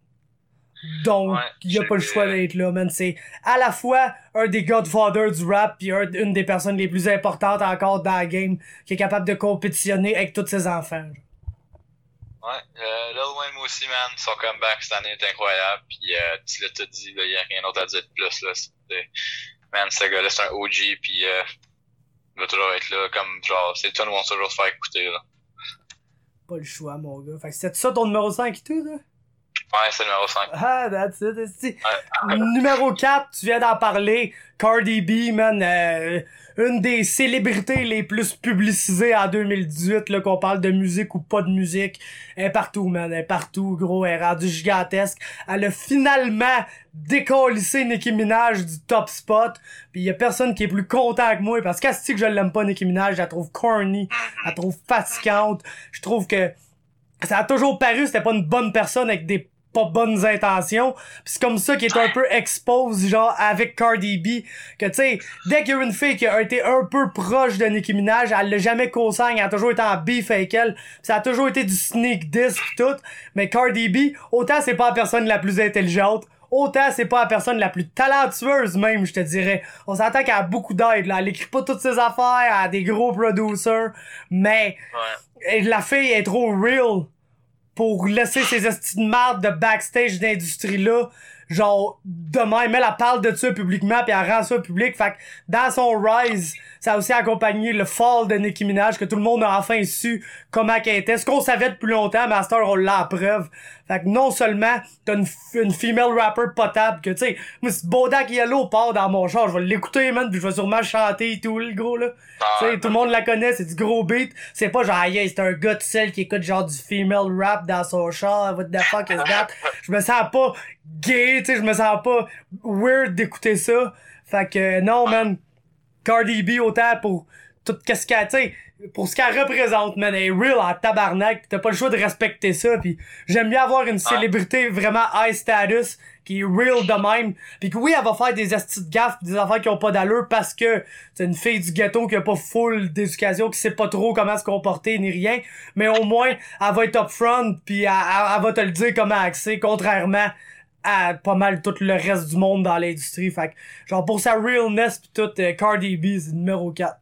Donc, il ouais, y a pas le choix d'être là, man. C'est à la fois un des Godfathers du rap pis un, une des personnes les plus importantes encore dans la game qui est capable de compétitionner avec tous ses enfants. Ouais, euh, Lil Wayne aussi, man, son comeback cette année est incroyable, pis euh, tu l'as tout dit, il y a rien d'autre à dire de plus, là, c'est, man, ce gars-là, c'est un O G, pis euh, il va toujours être là, comme, genre, c'est le ton où on va toujours se faire écouter, là. Pas le choix, mon gars. Fait que c'est ça ton numéro cinq et tout, là? Ouais, c'est le numéro cinq. Ah, that's it, c'est ouais. Numéro quatre, tu viens d'en parler, Cardi B, man, euh, une des célébrités les plus publicisées en deux mille dix-huit, là, qu'on parle de musique ou pas de musique. Elle est partout, man, elle est partout, gros, elle est rendue gigantesque. Elle a finalement décollissé Nicki Minaj du top spot, pis y a personne qui est plus content que moi, parce qu'est-ce que je l'aime pas, Nicki Minaj, je la trouve corny, je la trouve fatigante, je trouve que ça a toujours paru, c'était pas une bonne personne avec des pas bonnes intentions. Pis c'est comme ça qu'il est un peu expose, genre, avec Cardi B. Que, tu sais, dès qu'il y a une fille qui a été un peu proche de Nicki Minaj, elle l'a jamais co-signé, elle a toujours été en beef avec elle. Pis ça a toujours été du sneak diss pis tout. Mais Cardi B, autant c'est pas la personne la plus intelligente, autant c'est pas la personne la plus talentueuse même, je te dirais. On s'entend qu'elle a beaucoup d'aide, là. Elle écrit pas toutes ses affaires, elle a des gros producers, mais ouais. La fille est trop real pour laisser ces estis de marde de backstage d'industrie-là, genre, de même, elle, elle parle de ça publiquement, pis elle rend ça public, fait que dans son rise, ça a aussi accompagné le fall de Nicki Minaj, que tout le monde a enfin su comment qu'elle était, ce qu'on savait depuis longtemps, mais à cette heure, on l'a à preuve. Fait que non seulement t'as une, une female rapper potable, que tu sais, moi, si Bodak Yellow part dans mon char, je vais l'écouter, man, pis je vais sûrement chanter et tout, le gros, là. Ah, tu sais, tout le monde la connaît, c'est du gros beat. C'est pas genre, yeah, c'est un gars de sel qui écoute genre du female rap dans son char, what the fuck is that? Je me sens pas gay, tu sais, je me sens pas weird d'écouter ça. Fait que, non, man, Cardi B, autant pour tout qu'est-ce qu'elle, tu sais, pour ce qu'elle représente, man, elle est real en tabarnak, t'as pas le choix de respecter ça, pis j'aime bien avoir une célébrité vraiment high status, qui est real de même, pis que oui, elle va faire des astis de gaffes, des affaires qui ont pas d'allure, parce que c'est une fille du ghetto qui a pas full d'éducation, qui sait pas trop comment se comporter, ni rien, mais au moins, elle va être upfront, pis elle, elle, elle va te le dire comment axer, contrairement à pas mal tout le reste du monde dans l'industrie. Fait que, genre, pour sa realness pis tout, euh, Cardi B, c'est numéro quatre.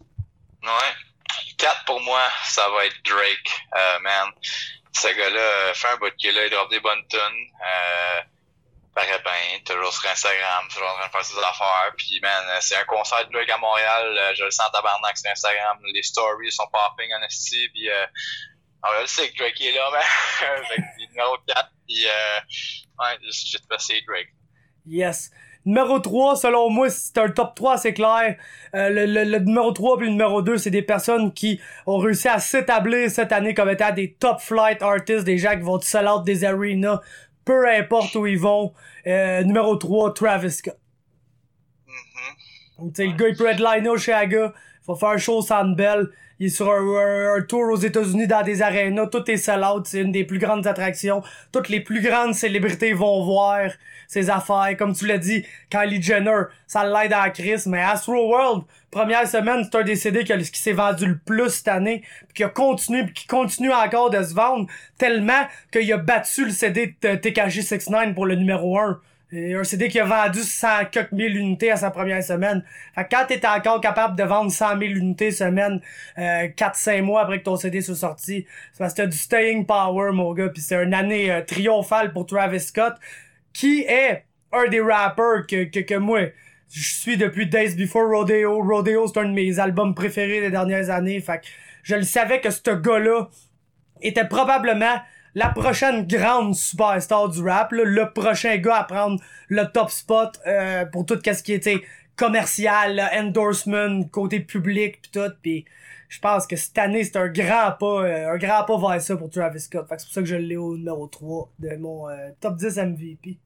Ouais. quatre pour moi, ça va être Drake. Euh, man, ce gars-là euh, fait un bout de qu'il a, il drop des bonnes tunes. Euh, paraît bien, toujours sur Instagram, toujours en train de faire ses affaires. Puis, man, c'est un concert de Drake à Montréal. Euh, je le sens en tabarnak sur Instagram. Les stories sont popping en esti. Puis, euh, on le sait que Drake est là, man. Fait que, numéro quatre. Puis, euh, ouais, j'ai passé Drake. Yes. Numéro trois, selon moi, c'est un top trois, c'est clair. Euh, le, le, le numéro trois puis le numéro deux, c'est des personnes qui ont réussi à s'établir cette année comme étant des top flight artists, des gens qui vont sell out des arenas, peu importe où ils vont. Euh, numéro trois, Travis Scott. Mm-hmm. Tu sais, le gars, il peut headliner au Chicago, il faut faire un show au Sandbell, il est sur un, un, un tour aux États-Unis dans des arénas, tout est sell out, c'est une des plus grandes attractions. Toutes les plus grandes célébrités vont voir ses affaires. Comme tu l'as dit, Kylie Jenner, ça l'aide à la crise, mais Astroworld, première semaine, c'est un des C D qui, a, qui s'est vendu le plus cette année, pis qui a continué, pis qui continue encore de se vendre, tellement qu'il a battu le C D de Tekashi six ix neuf pour le numéro un Et un C D qui a vendu cent quelques mille unités à sa première semaine. Fait que quand t'es encore capable de vendre cent mille unités semaine, euh, quatre cinq mois après que ton C D soit sorti, c'est parce que t'as du staying power, mon gars, pis c'est une année euh, triomphale pour Travis Scott, qui est un des rappers que, que, que moi, je suis depuis Days Before Rodeo. Rodeo, c'est un de mes albums préférés des dernières années. Fait que je le savais que ce gars-là était probablement la prochaine grande superstar du rap, là, le prochain gars à prendre le top spot euh, pour tout ce qui était commercial, là, endorsement, côté public pis tout. Pis je pense que cette année, c'est un grand pas euh, un grand pas vers ça pour Travis Scott. Fait que c'est pour ça que je l'ai au numéro trois de mon euh, top dix M V P.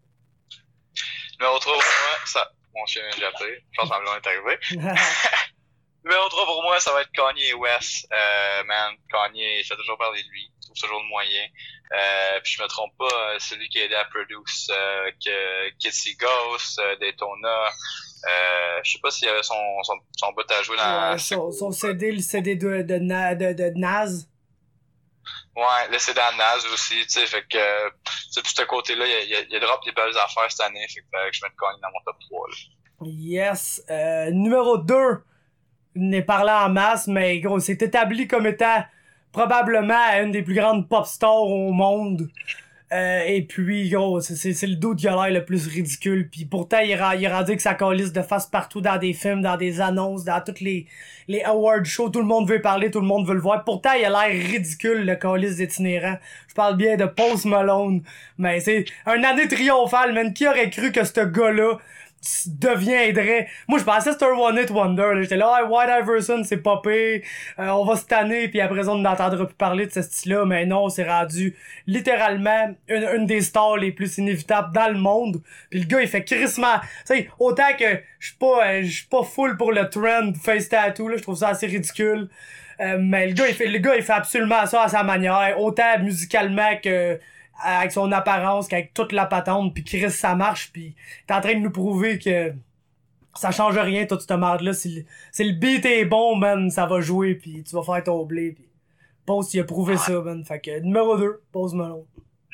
Numéro trois pour moi, ça... Mon chien vient de japper. Je pense que ma blonde est arrivée. Numéro trois pour moi, ça va être Kanye West. Euh, man, Kanye, il fait toujours parler de lui. Il trouve toujours le moyen. Euh, puis je me trompe pas, c'est lui qui a aidé à produce euh, que Kitsy Ghost, euh, Daytona. Euh, je sais pas s'il y avait son, son, son bout à jouer dans... Ouais, son, son C D, le C D de, de, de, de, de Nas. Ouais, le C D à Nas aussi, tu sais, fait que, tu sais, tout ce côté-là, il y a, il y a drop des belles affaires cette année, fait que, fait que je mets Kanye dans mon top trois, là. Yes. Euh, numéro deux, il n'est parlé en masse, mais gros, c'est établi comme étant probablement une des plus grandes pop stars au monde. Euh, et puis, gros, c'est, c'est, c'est le dude qui a l'air le plus ridicule. Puis pourtant, il est, il est rendu que ça calisse de face partout dans des films, dans des annonces, dans toutes les, les award shows. Tout le monde veut parler, tout le monde veut le voir. Pourtant, il a l'air ridicule, le calice d'itinérant. Je parle bien de Post Malone. Mais c'est un année triomphale, man. Qui aurait cru que ce gars-là deviendrait... Moi, je pensais que c'était un one-hit wonder, là. J'étais là, hey, White Iverson, c'est popé, euh, on va se tanner, puis après ça, on n'entendra plus parler de ce style-là, mais non, c'est rendu littéralement une, une des stars les plus inévitables dans le monde. Puis le gars, il fait crissement... Tu sais, autant que je suis pas euh, je suis pas full pour le trend face tattoo, là, je trouve ça assez ridicule. Euh, mais le gars, il fait le gars, il fait absolument ça à sa manière, autant musicalement que avec son apparence, qu'avec toute la patente, pis Chris, ça marche, pis t'es en train de nous prouver que ça change rien, toute cette merde-là. Si le, si le beat est bon, man, ça va jouer, pis tu vas faire ton blé, pis Post, il a prouvé ça, man. Fait que, numéro deux, Post Malone.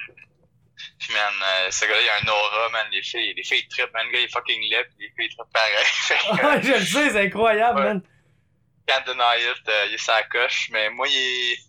Pis man, euh, ce gars-là, il a un aura, man, les filles, les filles trippent, man, le gars, il est fucking laid, pis les filles trippent pareil. Ouais, je le sais, c'est incroyable, ouais. man. Can't deny it, euh, il est sa coche, mais moi, il est,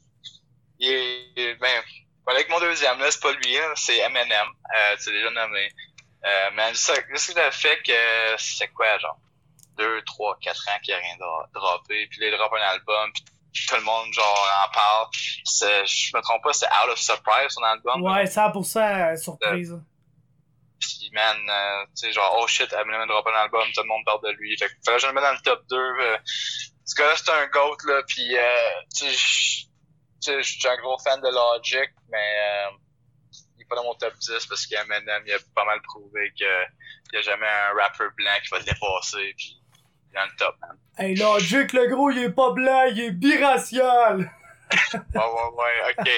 il est, ben, avec mon deuxième, là, c'est pas lui, hein, c'est Eminem, euh, tu l'as déjà nommé. Euh, mais ça, ce qui a fait que c'est quoi, genre, deux, trois, quatre ans qu'il a rien droppé, puis là, il drop un album, puis tout le monde, genre, en parle. C'est, je me trompe pas, c'est Out of Surprise, son album. Ouais, là. cent pour cent surprise. Euh, puis, man, euh, tu sais, genre, oh shit, Eminem a droppé un album, tout le monde parle de lui. Fait que, fallait que je le mette dans le top deux. Euh, ce gars-là, c'est un GOAT, là, puis, euh, tu sais, je suis un gros fan de Logic, mais euh, il est pas dans mon top dix parce qu'Eminem, il a pas mal prouvé qu'il y a jamais un rapper blanc qui va le dépasser, puis il est dans le top, man. Hey, Logic, le gros, il est pas blanc, il est biracial! Ouais, ouais, ouais, ok.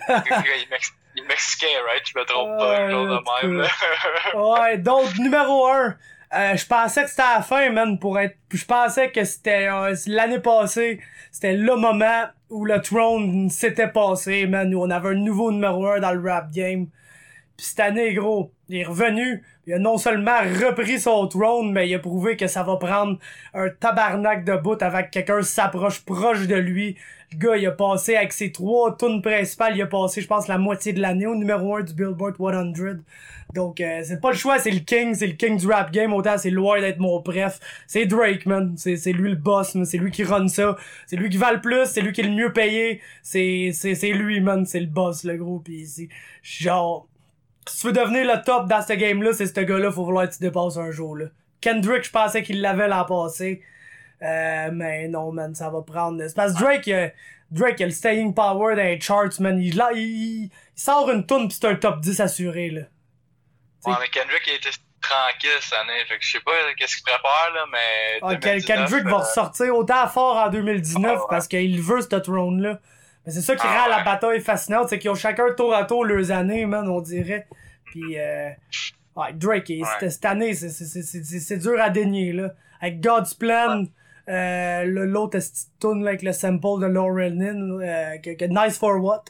il, est mex- il est mexicain, right? Je me trompe pas, un jour de même, là. Ouais, donc, numéro un. Euh, je pensais que c'était à la fin, man, pour être... Je pensais que c'était euh, l'année passée, c'était le moment où le Throne s'était passé, man, où on avait un nouveau numéro un dans le rap game. Pis cette année, gros, il est revenu, il a non seulement repris son Throne, mais il a prouvé que ça va prendre un tabarnak de bout avant que quelqu'un s'approche proche de lui. Le gars, il a passé avec ses trois tunes principales, il a passé, je pense, la moitié de l'année au numéro un du Billboard cent. Donc, euh, c'est pas le choix, c'est le king, c'est le king du rap game, autant c'est loin d'être mon préf. C'est Drake, man. C'est, c'est lui le boss, man. C'est lui qui run ça. C'est lui qui va le plus, c'est lui qui est le mieux payé. C'est, c'est, c'est lui, man. C'est le boss, le gros. Pis c'est, genre, si tu veux devenir le top dans ce game-là, c'est ce gars-là, faut vouloir que tu dépasses un jour, là. Kendrick, je pensais qu'il l'avait l'an passé. Euh, mais non, man, ça va prendre... C'est parce que Drake, euh, Drake, il a le staying power dans les charts, man. Il, là, il, il sort une toune pis c'est un top dix assuré, là. Ouais, mais Kendrick, il était tranquille cette année, fait que je sais pas qu'est-ce qu'il prépare, là, mais... Ah, Kendrick euh... va ressortir autant fort en deux mille dix-neuf ah, ouais. Parce qu'il veut ce throne-là. Mais c'est ça qui ah, rend ouais. la bataille fascinante, c'est qu'ils ont chacun tour à tour leurs années, man, on dirait. Pis, euh... ouais, Drake, ouais. cette année, c'est, c'est, c'est, c'est, c'est dur à dénier, là. Avec God's Plan... Ouais. Euh, l'autre tune avec le sample de Laurel Lynn, euh, que, que Nice for What.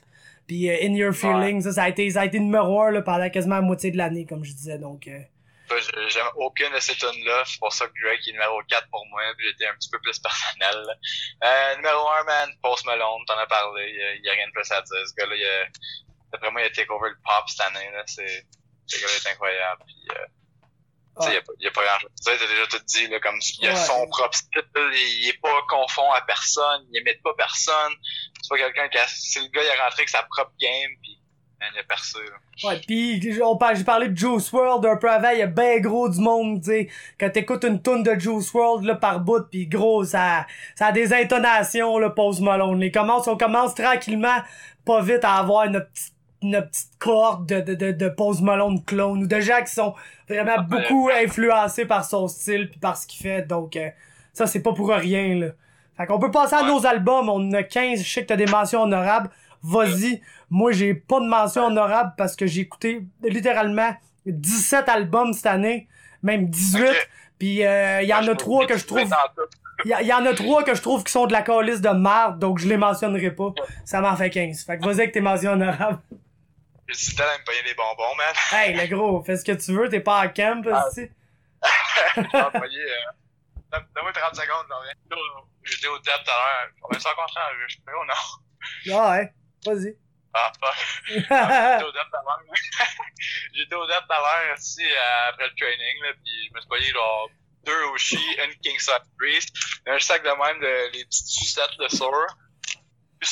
Puis euh, In Your Feelings, ouais. ça, ça, a été, ça a été numéro un là, pendant quasiment la moitié de l'année, comme je disais. Donc, euh... j'aime aucune de ces tunes-là. C'est pour ça que Drake est numéro quatre pour moi. Puis j'étais un petit peu plus personnel. Euh, numéro un, man, Post Malone, t'en as parlé. Il y a, a rien de plus à dire. Ce gars-là, il a, d'après moi, il a take over le pop cette année. Là. C'est, ce gars-là est incroyable. Puis, euh, ah. il y a, y a pas grand-chose. Tu sais, t'as déjà tout dit, là, comme il a ouais. son propre style. Il, il est pas confond à personne. Il imite pas personne. C'est pas quelqu'un qui a, c'est le gars, il est rentré avec sa propre game. Puis, man, il a percé, là. Ouais, pis on parle, j'ai parlé de Juice world un peu avant, il y a ben gros du monde, tu sais. Quand t'écoutes une tune de Juice world là, par bout, pis gros, ça, ça a des intonations, là, Post Malone. Les commence, on commence tranquillement, pas vite, à avoir notre petite, notre petite cohorte de, de, de, de Post Malone clone, ou de gens qui sont vraiment beaucoup influencés par son style pis par ce qu'il fait, donc, euh, ça, c'est pas pour rien, là. Fait qu'on peut passer à nos albums, on en a quinze, je sais que t'as des mentions honorables. Vas-y. Moi, j'ai pas de mention honorable parce que j'ai écouté littéralement dix-sept albums cette année, même dix-huit. Okay. Puis euh, il y en a trois que je trouve il y, y en a trois que je trouve qui sont de la calice de marde, donc je les mentionnerai pas. Ça m'en fait quinze. Fait que vas-y avec tes mentions honorables. J'ai dit à me payer des bonbons, man. Hey, le gros, fais ce que tu veux, t'es pas à camp, ah. ici. J'ai envoyé euh... donne-moi trente secondes, j'en reviens. J'étais au dep tout à l'heure. On va s'en concentrer, je suis prêt ou non? Ah ouais, vas-y. Ah, fuck. J'étais au dep tout à l'heure. J'étais au dep tout à l'heure, aussi, euh, après le training, là, pis je me suis payé genre deux Oshi, une King Size Breeze, un sac de même de les petites sucettes de sour. Puis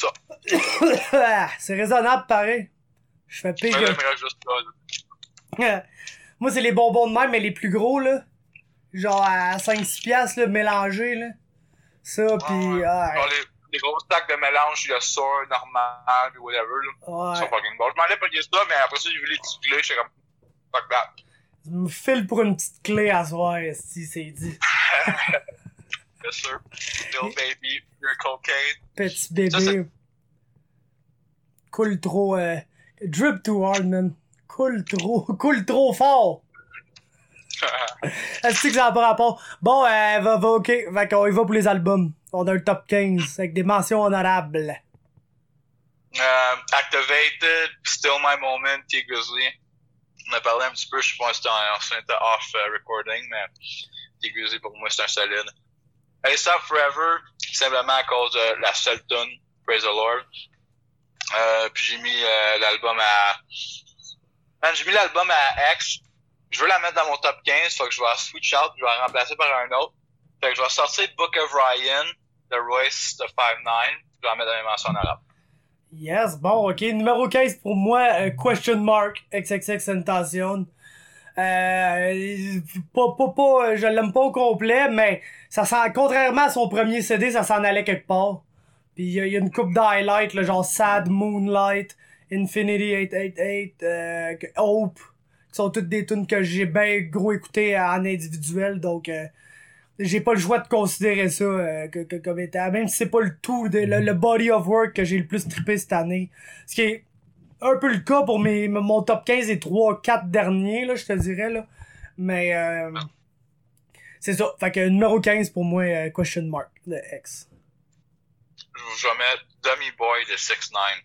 ça. C'est raisonnable, pareil. Je fais pire. Ouais, que... juste ça, là. Moi, c'est les bonbons de même, mais les plus gros, là. Genre à cinq six piastres, là, mélangés, là. Ça, pis... Ouais. Ah, genre les, les gros stacks de mélange, il y a sour, normal, pis whatever, là. Ouais. C'est fucking bon. Je m'en allais pas dire ça, mais après ça, j'ai vu les petites clés, j'étais comme... Fuck that. Je me file pour une petite clé à soir, si c'est dit. Yes, sir. Little baby, your cocaine. Petit bébé. Ça, coule trop, euh... drip too hard, man. Coule trop, coule trop fort. Est-ce que ça n'a pas rapport? Bon, euh, va, va, ok. Fait qu'on y va pour les albums. On a un top quinze avec des mentions honorables. Uh, Activated, Still My Moment, T. Grizzly. On a parlé un petit peu, je sais pas si c'était off uh, recording, mais T. Grizzly pour moi c'est un solide. A$AP Forever, simplement à cause de la seule tune, Praise the Lord. Euh, puis j'ai mis euh, l'album à... Man, j'ai mis l'album à X. Je veux la mettre dans mon top quinze, faut que je vais switch out, je vais la remplacer par un autre. Fait que je vais sortir Book of Ryan, de Royce, de five nine, je vais la mettre dans les mentions honorables. Yes, bon, ok. Numéro quinze pour moi, euh, Question Mark, X X X Tentacion. Euh, pas, pas, pas, je l'aime pas au complet, mais ça sent, contrairement à son premier C D, ça s'en allait quelque part. Pis il y, y a une coupe d'highlights, là, genre Sad, Moonlight, Infinity eight eight eight, euh, Hope, qui sont toutes des tunes que j'ai bien gros écouté en individuel, donc euh, j'ai pas le choix de considérer ça euh, que, que, comme étant, même si c'est pas le tout, de, le, le body of work que j'ai le plus trippé cette année. Ce qui est un peu le cas pour mes mon top quinze et trois quatre derniers, là, je te dirais, là. Mais euh, c'est ça. Fait que numéro quinze pour moi, euh, Question Mark de X. Je vais mettre Dummy Boy de six nine.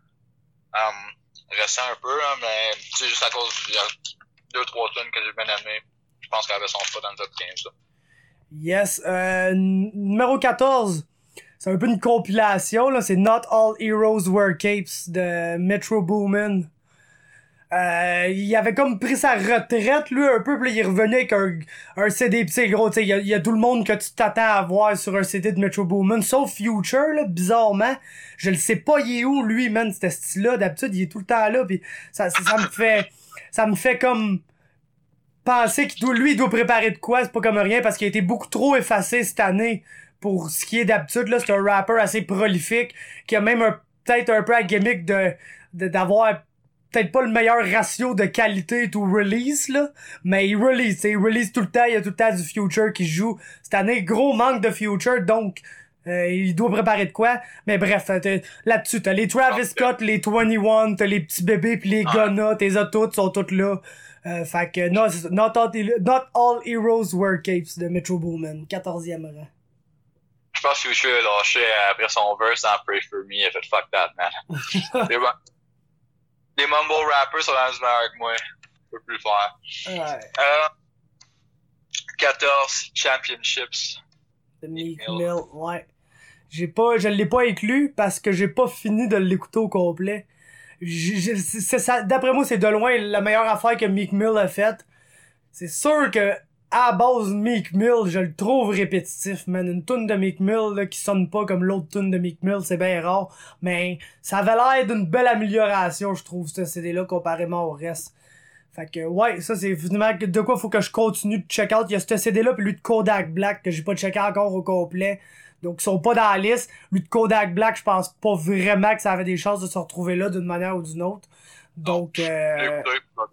Um, récent un peu, hein, mais c'est juste à cause de deux trois tunes que j'ai bien aimé. Je pense qu'elle avait son spot dans le top quinze. Là. Yes. Euh, numéro quatorze. C'est un peu une compilation, là. C'est Not All Heroes Wear Capes de Metro Boomin. Euh, il avait comme pris sa retraite, lui, un peu, puis il est revenu avec un, un C D, pis c'est gros, tu sais, il y a, y a tout le monde que tu t'attends à voir sur un C D de Metro Boomin, sauf Future, là, bizarrement. Je le sais pas, il est où, lui, man, ce style-là, d'habitude, il est tout le temps là, pis ça, ça, ça me fait, ça me fait comme penser qu'il doit, lui, il doit préparer de quoi, c'est pas comme rien, parce qu'il a été beaucoup trop effacé cette année, pour ce qui est d'habitude, là, c'est un rapper assez prolifique, qui a même un, peut-être un peu la gimmick de, de, d'avoir peut-être pas le meilleur ratio de qualité to release, là, mais il release, t'sais, il release tout le temps, il y a tout le temps du Future qui joue. Cette année, gros manque de Future, donc euh, il doit préparer de quoi. Mais bref, là-dessus, t'as les Travis Scott, les vingt et un, t'as les petits bébés pis les Gunna, tes autos sont toutes là. Euh, fait que, non, not all, not all Heroes Wear Capes de Metro Boomin, quatorzième rang. Je pense que Future a lâché après son verse dans Pray For Me, il a fait fuck that, man. C'est bon. des mumble rappers sont rendus meilleurs que moi. Je peux plus le faire. Ouais. Euh, quatorze championships. De Meek Mill, ouais. J'ai pas, je l'ai pas inclus parce que j'ai pas fini de l'écouter au complet. J'ai, j'ai, c'est ça, d'après moi, c'est de loin la meilleure affaire que Meek Mill a faite. C'est sûr que, à la base, Meek Mill, je le trouve répétitif, man. Une tune de Meek Mill, là, qui sonne pas comme l'autre tune de Meek Mill, c'est bien rare. Mais, ça avait l'air d'une belle amélioration, je trouve, ce C D-là, comparément au reste. Fait que, ouais, ça, c'est finalement de quoi faut que je continue de check out. Il y a ce C D-là pis lui de Kodak Black que j'ai pas checké encore au complet. Donc, ils sont pas dans la liste. Lui de Kodak Black, je pense pas vraiment que ça avait des chances de se retrouver là d'une manière ou d'une autre. Donc, euh...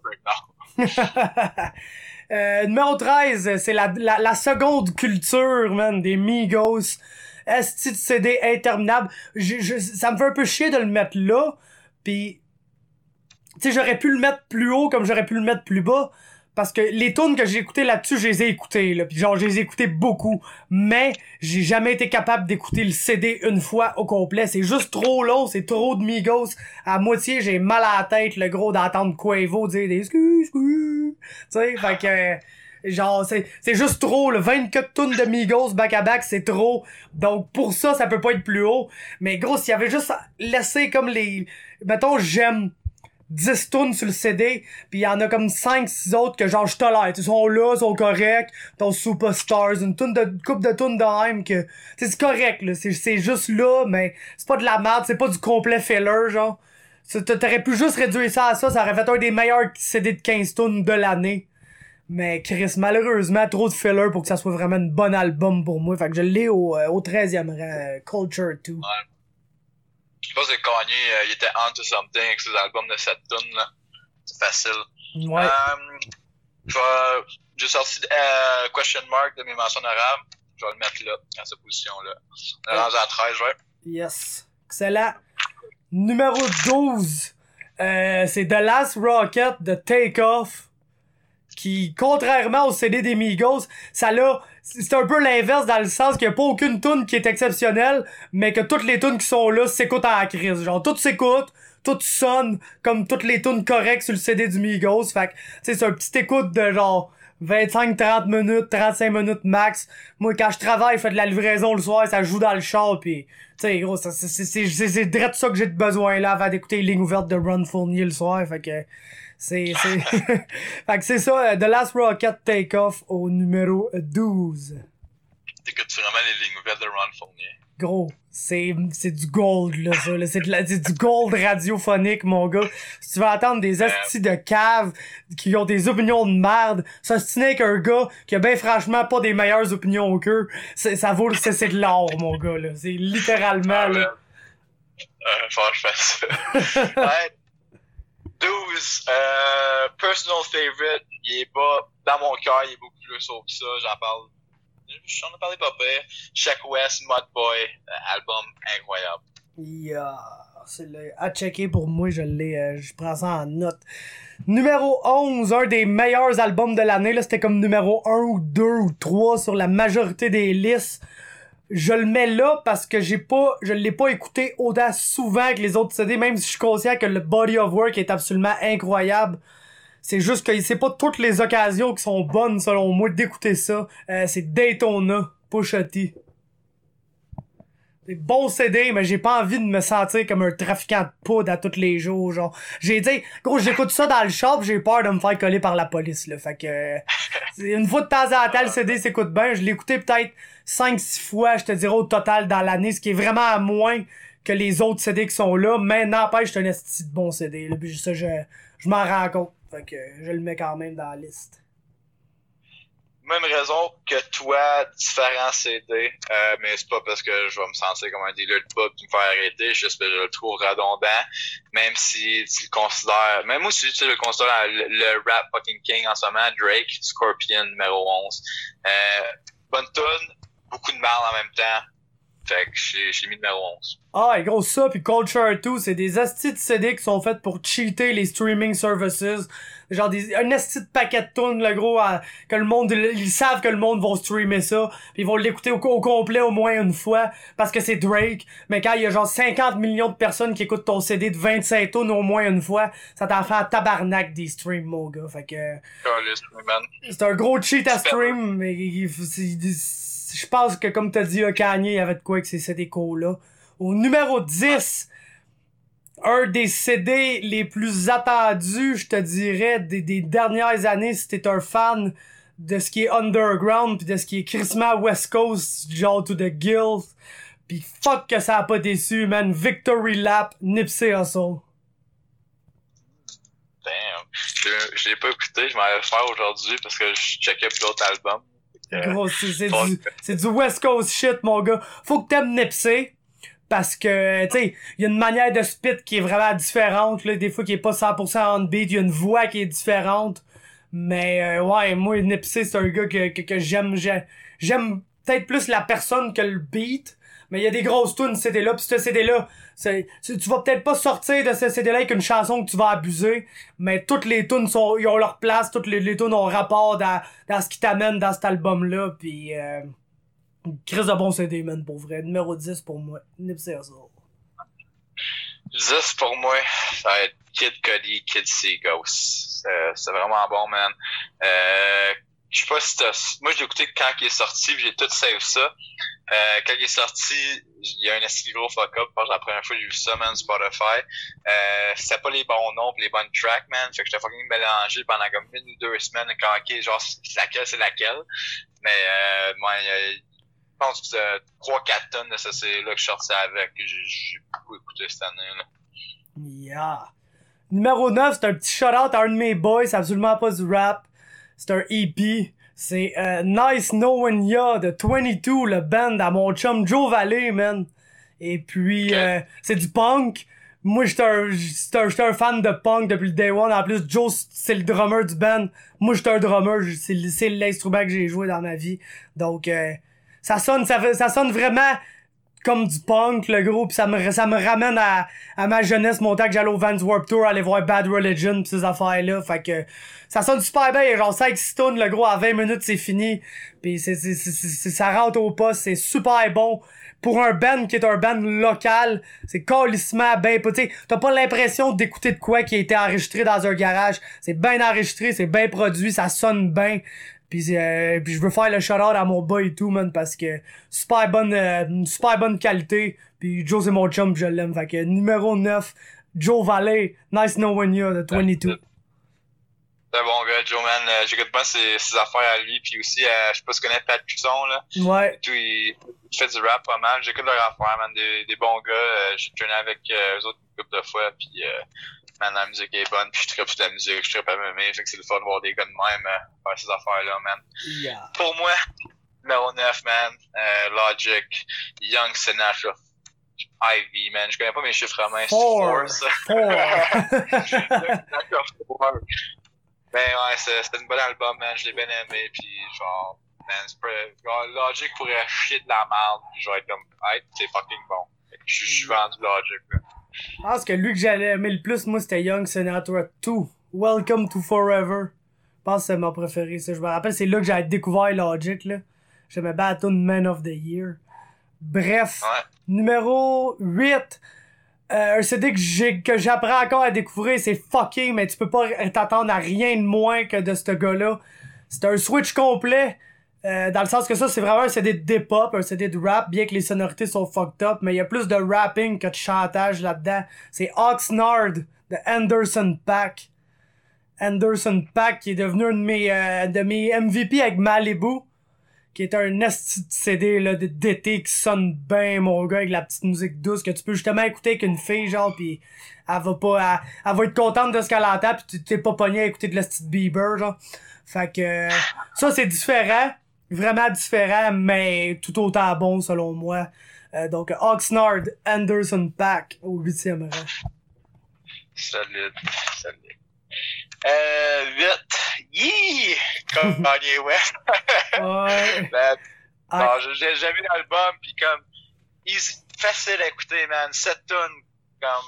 euh, numéro treize, c'est la, la, la seconde culture, man, des Migos. Esti de C D interminable. Je, je, ça me fait un peu chier de le mettre là. Pis, tu sais, j'aurais pu le mettre plus haut comme j'aurais pu le mettre plus bas. Parce que les tunes que j'ai écoutées là-dessus, je les ai écoutées, là. Pis genre, je les ai écoutées beaucoup. Mais, j'ai jamais été capable d'écouter le C D une fois au complet. C'est juste trop long, c'est trop de Migos. À moitié, j'ai mal à la tête, le gros, d'entendre Quavo dire des excuse, excuse. Tu sais, fait que, euh, genre, c'est, c'est juste trop, le vingt-quatre tunes de Migos back-à-back, c'est trop. Donc, pour ça, ça peut pas être plus haut. Mais gros, s'il y avait juste laissé comme les, mettons, j'aime dix tunes sur le C D, pis il y en a comme cinq six autres que genre je tolère. Ils sont là, ils sont corrects. Ton Superstars, une tune de, une couple de tunes de même que, t'sais, c'est correct, là. C'est, c'est juste là, mais c'est pas de la merde, c'est pas du complet filler, genre. T'aurais pu juste réduire ça à ça, ça aurait fait un des meilleurs C D de quinze tunes de l'année. Mais Chris, malheureusement, trop de filler pour que ça soit vraiment une bonne album pour moi. Fait que je l'ai au, euh, au treizième rang, euh, Culture deux. Ouais. Je pense que Kanye, euh, il était onto something avec ses albums de cette tune là. C'est facile. Ouais. Euh, j'ai sorti euh, Question Mark de mes mentions honorables. Je vais le mettre là, dans cette position-là. On est rendu à treize, ouais. Yes. Excellent. Numéro douze. Euh, c'est The Last Rocket de Take Off. Qui, contrairement au C D des Migos, ça l'a, c'est un peu l'inverse dans le sens qu'il y a pas aucune tune qui est exceptionnelle, mais que toutes les tunes qui sont là s'écoutent en crise. Genre, tout s'écoute, tout sonne comme toutes les tunes correctes sur le C D du Migos. Fait que, tu sais, c'est un petit écoute de genre vingt-cinq trente minutes, trente-cinq minutes max. Moi, quand je travaille, je fais de la livraison le soir, ça joue dans le char, pis, tu sais, gros, c'est, c'est, c'est, c'est, c'est direct ça que j'ai de besoin là avant d'écouter les lignes ouvertes de Run Fournier le soir. Fait que, c'est, c'est, fait que c'est ça, The Last Rocket Take Off au numéro douze. T'écoutes-tu vraiment les lignes ouvertes de Ron Fournier? Gros, c'est, c'est du gold, là, ça, là. C'est, de la, c'est du gold radiophonique, mon gars. Si tu veux entendre des hosties de caves qui ont des opinions de merde, s'ostiner avec un gars qui a ben franchement pas des meilleures opinions qu'eux, c'est, ça vaut, c'est, c'est de l'or, mon gars, là. C'est littéralement, ah, là. Euh, faut que je fasse ça. Ouais. douze, euh, personal favorite, il est pas, dans mon cœur, il est beaucoup plus haut que ça, j'en parle, j'en ai parlé pas pire. Shaq West, Mud Boy, euh, album incroyable. Yeah, c'est le, à checker pour moi, je l'ai, euh, je prends ça en note. Numéro onze, un des meilleurs albums de l'année, là, c'était comme numéro un ou deux ou trois sur la majorité des listes. Je le mets là parce que j'ai pas, je l'ai pas écouté autant souvent que les autres C D, même si je suis conscient que le body of work est absolument incroyable. C'est juste que c'est pas toutes les occasions qui sont bonnes, selon moi, d'écouter ça. Euh, c'est Daytona, Pusha T. C'est bon C D, mais j'ai pas envie de me sentir comme un trafiquant de poudre à tous les jours, genre. J'ai dit, gros, j'écoute ça dans le shop, j'ai peur de me faire coller par la police, là. Fait que, euh, une fois de temps en temps, le C D s'écoute bien. Je l'ai écouté peut-être cinq six fois, je te dirais, au total dans l'année, ce qui est vraiment à moins que les autres C D qui sont là. Mais n'empêche, c'est un esti de bon C D, là. Puis ça, je, je m'en rends compte. Fait que, je le mets quand même dans la liste. Même raison que toi, différents C D, euh, mais c'est pas parce que je vais me sentir comme un dealer de pub qui me fait arrêter, juste que je le trouve redondant, même si tu le considères, même aussi tu le considères le, le rap fucking king en ce moment, Drake, Scorpion, numéro onze. Euh, bonne tune, beaucoup de mal en même temps, fait que j'ai, j'ai mis numéro onze. Ah, et gros, ça, pis Culture deux, c'est des astis de C D qui sont faits pour cheater les streaming services. genre des, un esti de paquet de tunes, le gros, à, que le monde, ils savent que le monde va streamer ça, pis ils vont l'écouter au, au complet au moins une fois, parce que c'est Drake, mais quand il y a genre cinquante millions de personnes qui écoutent ton C D de vingt-cinq tunes au moins une fois, ça t'en fait un tabarnak des streams, mon gars, fait que... C'est un gros cheat à stream, mais je pense que comme t'as dit, Kanye, il y avait de quoi avec ces C D là. Au numéro dix, un des C D les plus attendus, je te dirais, des, des dernières années, si t'es un fan de ce qui est underground pis de ce qui est crissement West Coast, genre to the gills, pis fuck que ça a pas déçu, man. Victory Lap, Nipsey Hussle. Damn. Je, je l'ai pas écouté, je m'en vais le faire aujourd'hui parce que je checkais plus d'autres albums. Euh, Gros, c'est, c'est, du, c'est du West Coast shit, mon gars. Faut que t'aimes Nipsey. Parce que, tu sais, il y a une manière de spit qui est vraiment différente, là, des fois qui est pas cent pour cent on beat, il y a une voix qui est différente, mais euh, ouais, moi, Nipsey, c'est un gars que, que, que j'aime, j'aime, j'aime peut-être plus la personne que le beat, mais il y a des grosses tunes, ce C D-là, pis ce C D-là, c'est, tu, tu vas peut-être pas sortir de ce C D-là avec une chanson que tu vas abuser, mais toutes les tunes sont, ils ont leur place, toutes les, les tunes ont rapport dans, dans ce qui t'amène dans cet album-là, pis euh, Chris de bon C D, man, pour vrai. Numéro dix pour moi. Nipsey Hussle. dix pour moi, ça va être Kid Cudi, Kid Seagulls. C'est, c'est vraiment bon, man. Euh, je sais pas si t'as... Moi, je l'ai écouté quand il est sorti, pis j'ai tout save ça. Euh, quand il est sorti, il y a un assez gros fuck-up. Je pense que la première fois que j'ai vu ça, man, Spotify. Euh, c'était pas les bons noms pis les bonnes tracks, man. Fait que j'étais fucking mélangé pendant comme une ou deux semaines. Quand, ok, genre, c'est laquelle, c'est laquelle. Mais, euh, moi, je pense que c'est trois quatre tonnes de ce C D-là que je sortais avec, que j'ai, j'ai beaucoup écouté cette année, là. Yeah. Numéro neuf, c'est un petit shout-out à un de mes boys, c'est absolument pas du rap. C'est un E P. C'est euh, Nice Knowing Ya de vingt-deux, le band à mon chum Joe Valley, man. Et puis, okay. euh, c'est du punk. Moi, j'étais un, j'étais un, j'étais un fan de punk depuis le day one. En plus, Joe, c'est le drummer du band. Moi, j'étais un drummer. C'est, c'est l'instrument que j'ai joué dans ma vie. Donc, euh, ça sonne, ça, fait, ça sonne vraiment comme du punk, le gros, pis ça me, ça me ramène à, à ma jeunesse, mon temps que j'allais au Vans Warped Tour, aller voir Bad Religion pis ces affaires-là. Fait que, ça sonne super bien, genre cinq six tonnes, le gros, à vingt minutes, c'est fini. Pis c'est, c'est, c'est, c'est, ça rentre au poste, c'est super bon. Pour un band qui est un band local, c'est calissement ben, tu sais, t'as pas l'impression d'écouter de quoi qui a été enregistré dans un garage. C'est bien enregistré, c'est bien produit, ça sonne bien. Pis, euh, pis je veux faire le shout-out à mon boy et tout, man, parce que super bonne, euh, super bonne qualité. Pis Joe, c'est mon chum, pis je l'aime. Fait que numéro neuf, Joe Valley, Nice Knowing Ya de vingt-deux. C'est un bon gars, Joe, man. Euh, j'écoute pas ses, ses affaires à lui. Puis aussi, euh, je sais pas si tu connais Pat Cusson, là. Ouais. Tout, il, il fait du rap pas mal. J'écoute leur affaire, man. Des, des bons gars. Euh, j'ai traîné avec euh, eux autres une couple de fois. Puis, euh, man, la musique est bonne. Puis je tripe sur la musique. Je tripe à m'aimer. Fait que c'est le fun de voir des gars de même euh, faire ces affaires-là, man. Yeah. Pour moi, numéro neuf, man. Euh, Logic, Young Sinatra, Ivy, man. Je connais pas mes chiffres romains. Four. C'est Four. Four. Ben ouais, c'est, c'est un bon album, man, je l'ai bien aimé, pis genre, man, c'est prêt, genre, Logic pourrait chier de la merde, pis genre être comme, hey, c'est fucking bon. Je suis vendu Logic, là. Je pense que lui que j'allais aimer le plus, moi, c'était Young Sinatra deux. Welcome to Forever. Je pense que c'est mon préféré, ça. Je me rappelle, c'est là que j'ai découvert Logic, là. J'aimais bien la tune Man of the Year. Bref. Ouais. Numéro huit. Euh, un C D que j'ai, que j'apprends encore à découvrir, c'est fucking, mais tu peux pas t'attendre à rien de moins que de ce gars-là. C'est un switch complet, euh, dans le sens que ça, c'est vraiment un C D de hip-hop, un C D de rap, bien que les sonorités sont fucked up, mais il y a plus de rapping que de chantage là-dedans. C'est Oxnard de Anderson .Paak. Anderson .Paak qui est devenu un de mes, euh, de mes M V P avec Malibu, qui est un esti de C D là, d'été qui sonne bien, mon gars, avec la petite musique douce que tu peux justement écouter avec une fille, genre, pis elle va pas, elle, elle va être contente de ce qu'elle entend, pis tu t'es pas pogné à écouter de la petite Bieber, genre. Fait que euh, ça, c'est différent, vraiment différent, mais tout autant bon, selon moi. Euh, donc, Oxnard, Anderson .Paak au huitième rang. Solide, solide. Euh, huit. Yee! Comme Kanye West. Ouais. Ben, non, j'ai, j'ai jamais vu l'album, pis comme, easy, facile à écouter, man. sept tonnes, comme,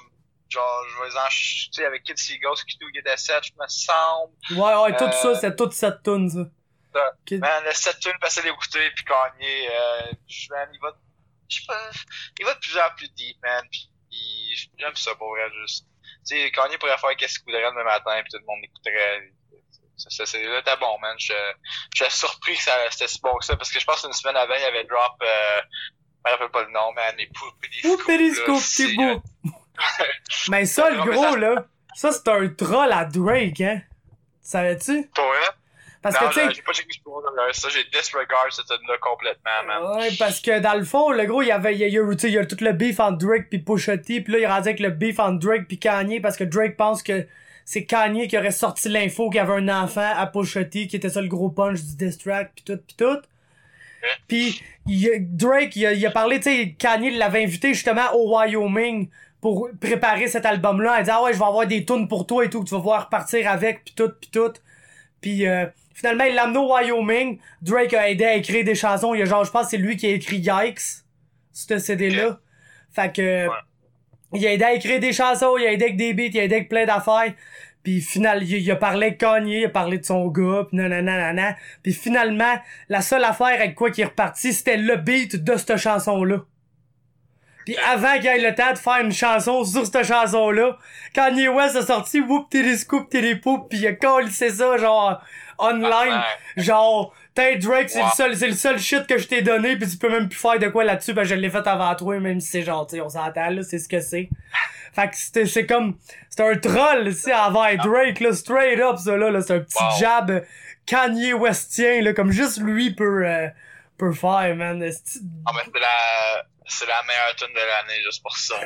genre, je vais les en, tu sais, avec Kid Seagulls, qui tout, il était sept, je me semble. Ouais, ouais, tout euh, ça, c'est toute cette tune, ça. ça. Kid... Man, le sept tunes, facile d'écouter, puis Kanye, euh, man, il va, je sais pas, il va de plus en plus deep, man, pis, pis j'aime ça, pour vrai, juste. Tu sais, Kanye pourrait faire qu'est-ce qu'il voudrait demain matin, pis tout le monde l'écouterait. Ça, c'est là, t'es bon, man. Je, je suis surpris que ça, c'était si bon que ça, parce que je pense qu'une semaine avant, il y avait drop, euh, je me rappelle pas le nom, man, les poupées des scoops. Poupées des scoops, c'est beau. Mais ça, le gros, là, ça, c'est un troll à Drake, hein. Savais-tu? Pour vrai? Parce non, que, tu sais. J'ai pas checké ça, j'ai disregard cette tune-là complètement, man. Ouais, parce que dans le fond, le gros, il y avait, il y a, il y a tout le beef entre Drake pis Pusha T, pis là, il est rendu avec le beef entre Drake pis Kanye, parce que Drake pense que c'est Kanye qui aurait sorti l'info qu'il y avait un enfant à Pusha T, qui était ça le gros punch du diss track pis tout pis tout. Okay. Pis il, Drake, il a, il a parlé, tu sais, Kanye l'avait invité justement au Wyoming pour préparer cet album-là. Il dit, ah ouais, je vais avoir des tunes pour toi et tout, que tu vas pouvoir partir avec pis tout pis tout. Pis euh, finalement, il l'a amené au Wyoming. Drake a aidé à écrire des chansons. Il y a genre, je pense que c'est lui qui a écrit Yikes, ce C D-là. Okay. Fait que, ouais. Il a aidé à écrire des chansons, il a aidé avec des beats, il a aidé avec plein d'affaires. Puis finalement, il, il a parlé avec Kanye, il a parlé de son gars, pis nanana, nanana. Puis finalement, la seule affaire avec quoi qui est reparti, c'était le beat de cette chanson-là. Pis avant qu'il ait le temps de faire une chanson sur cette chanson-là, Kanye West a sorti Whoop Titty Scoop Titty Poop, pis il a collé ça, genre, online. Genre, t'es Drake, c'est wow. le seul, c'est le seul shit que je t'ai donné, pis tu peux même plus faire de quoi là-dessus, ben je l'ai fait avant toi, même si c'est genre, tu sais, on s'entend, là, c'est ce que c'est. Fait que c'était, c'est comme, c'est un troll, tu sais, envers Drake, là, straight up, ça, là, là c'est un petit wow. jab Kanye Westien, là, comme juste lui peut, euh, peut faire, man. Ah, mais c'est la, c'est la meilleure tune de l'année, juste pour ça.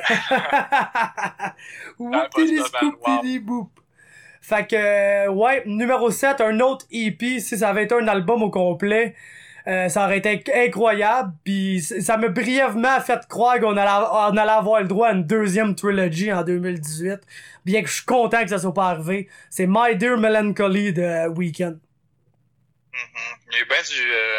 Whoopity scoopity boop. Fait que, ouais, numéro sept, un autre E P, si ça avait été un album au complet, euh, ça aurait été incroyable, pis ça m'a brièvement fait croire qu'on allait, on allait avoir le droit à une deuxième trilogy en deux mille dix-huit, bien que je suis content que ça soit pas arrivé. C'est My Dear Melancholy de Weeknd. Mm-hmm. Il y a eu ben du, euh,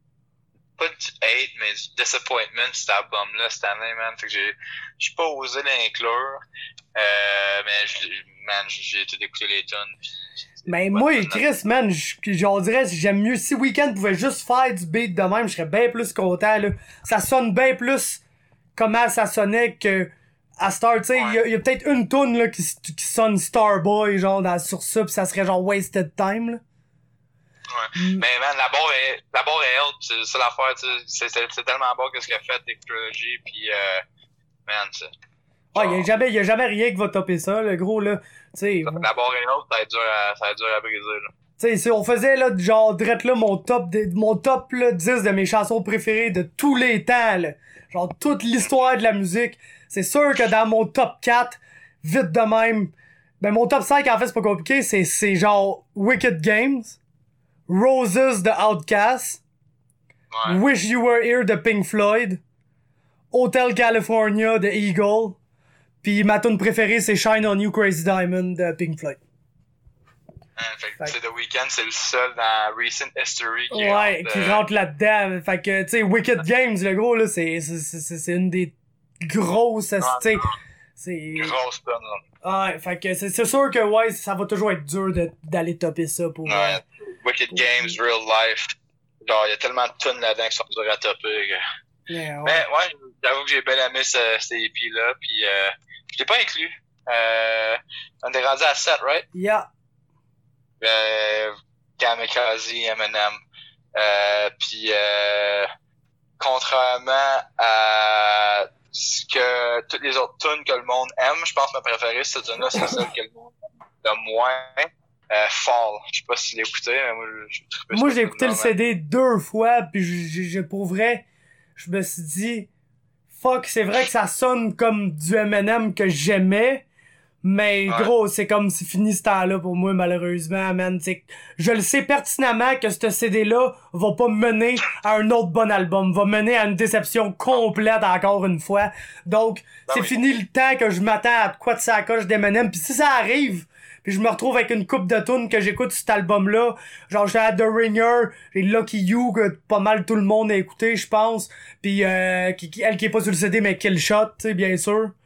pas du hate, mais du disappointment cet album-là cette année, man. Fait que j'ai, j'ai pas osé l'inclure, euh, mais je, man, j'ai tout écouté les tunes. Mais moi, Chris, man, j'en dirais, j'aime mieux si Weeknd pouvait juste faire du beat de même, je serais bien plus content, là. Ça sonne bien plus comment ça sonnait que à Star, tu sais, il ouais. y a, y a peut-être une tune, là, qui, qui sonne Starboy, genre, dans, sur ça, pis ça serait genre Wasted Time, là. Ouais. Mm. Mais man, la barre est, la barre est haute, c'est ça l'affaire, tu sais, c'est, c'est tellement bon qu'est-ce qu'il a fait, Dick Trilogy, pis euh, man, c'est... Ah, il y a jamais, y a jamais rien qui va topper ça, le gros, là. T'sais, la barre est haute, ça va être dur à, ça va être dur à briser, là. Tu sais, on faisait, là, genre, drette là, mon top, de, mon top, là, dix de mes chansons préférées de tous les temps, là. Genre, toute l'histoire de la musique. C'est sûr que dans mon top quatre, vite de même, ben, mon top cinq, en fait, c'est pas compliqué, c'est, c'est genre, Wicked Games, Roses de Outkast, ouais. Wish You Were Here de Pink Floyd, Hotel California de Eagle, pis ma tune préférée, c'est Shine On You Crazy Diamond de Pink Floyd. Hein, fait que c'est The Weeknd, c'est le seul dans Recent History qui ouais, rentre, qui euh... rentre là-dedans. Fait que, tu sais, Wicked Games, le gros, là, c'est, c'est, c'est, c'est une des grosses, tu sais, c'est... Grosse tonne, là. Ouais, fait que c'est, c'est sûr que, ouais, ça va toujours être dur de, d'aller topper ça pour... Ouais, euh, Wicked pour... Games, Real Life, genre, y'a tellement de tunes là-dedans qui sont dures à topper, que... yeah, ouais. Mais, ouais, j'avoue que j'ai bien aimé ce, ce E P-là, pis euh, je l'ai pas inclus. Euh, on est rendu à sept, right? Yeah. Euh, Kamikaze, Eminem. Euh, puis euh, contrairement à ce que toutes les autres tunes que le monde aime, je pense que ma préférée, cette tune-là, c'est celle que le monde aime moins. Euh, Fall. Je sais pas si tu l'as écouté, mais moi, je Moi, j'ai écouté le C D deux fois, puis je, je, pour vrai, je me suis dit, fuck, c'est vrai que ça sonne comme du Eminem que j'aimais, mais ouais. Gros, c'est comme c'est fini ce temps-là pour moi, malheureusement, man. T'sais, je le sais pertinemment que ce C D-là va pas mener à un autre bon album, va mener à une déception complète encore une fois. Donc, ben c'est oui. Fini le temps que je m'attends à quoi de sa coche d'Eminem. Puis si ça arrive, puis je me retrouve avec une coupe de tunes que j'écoute cet album-là, genre j'ai The Ringer, j'ai Lucky You, que pas mal tout le monde a écouté, je pense, puis euh, qui, qui, elle qui est pas sur le C D, mais Kill Shot, tu sais, bien sûr.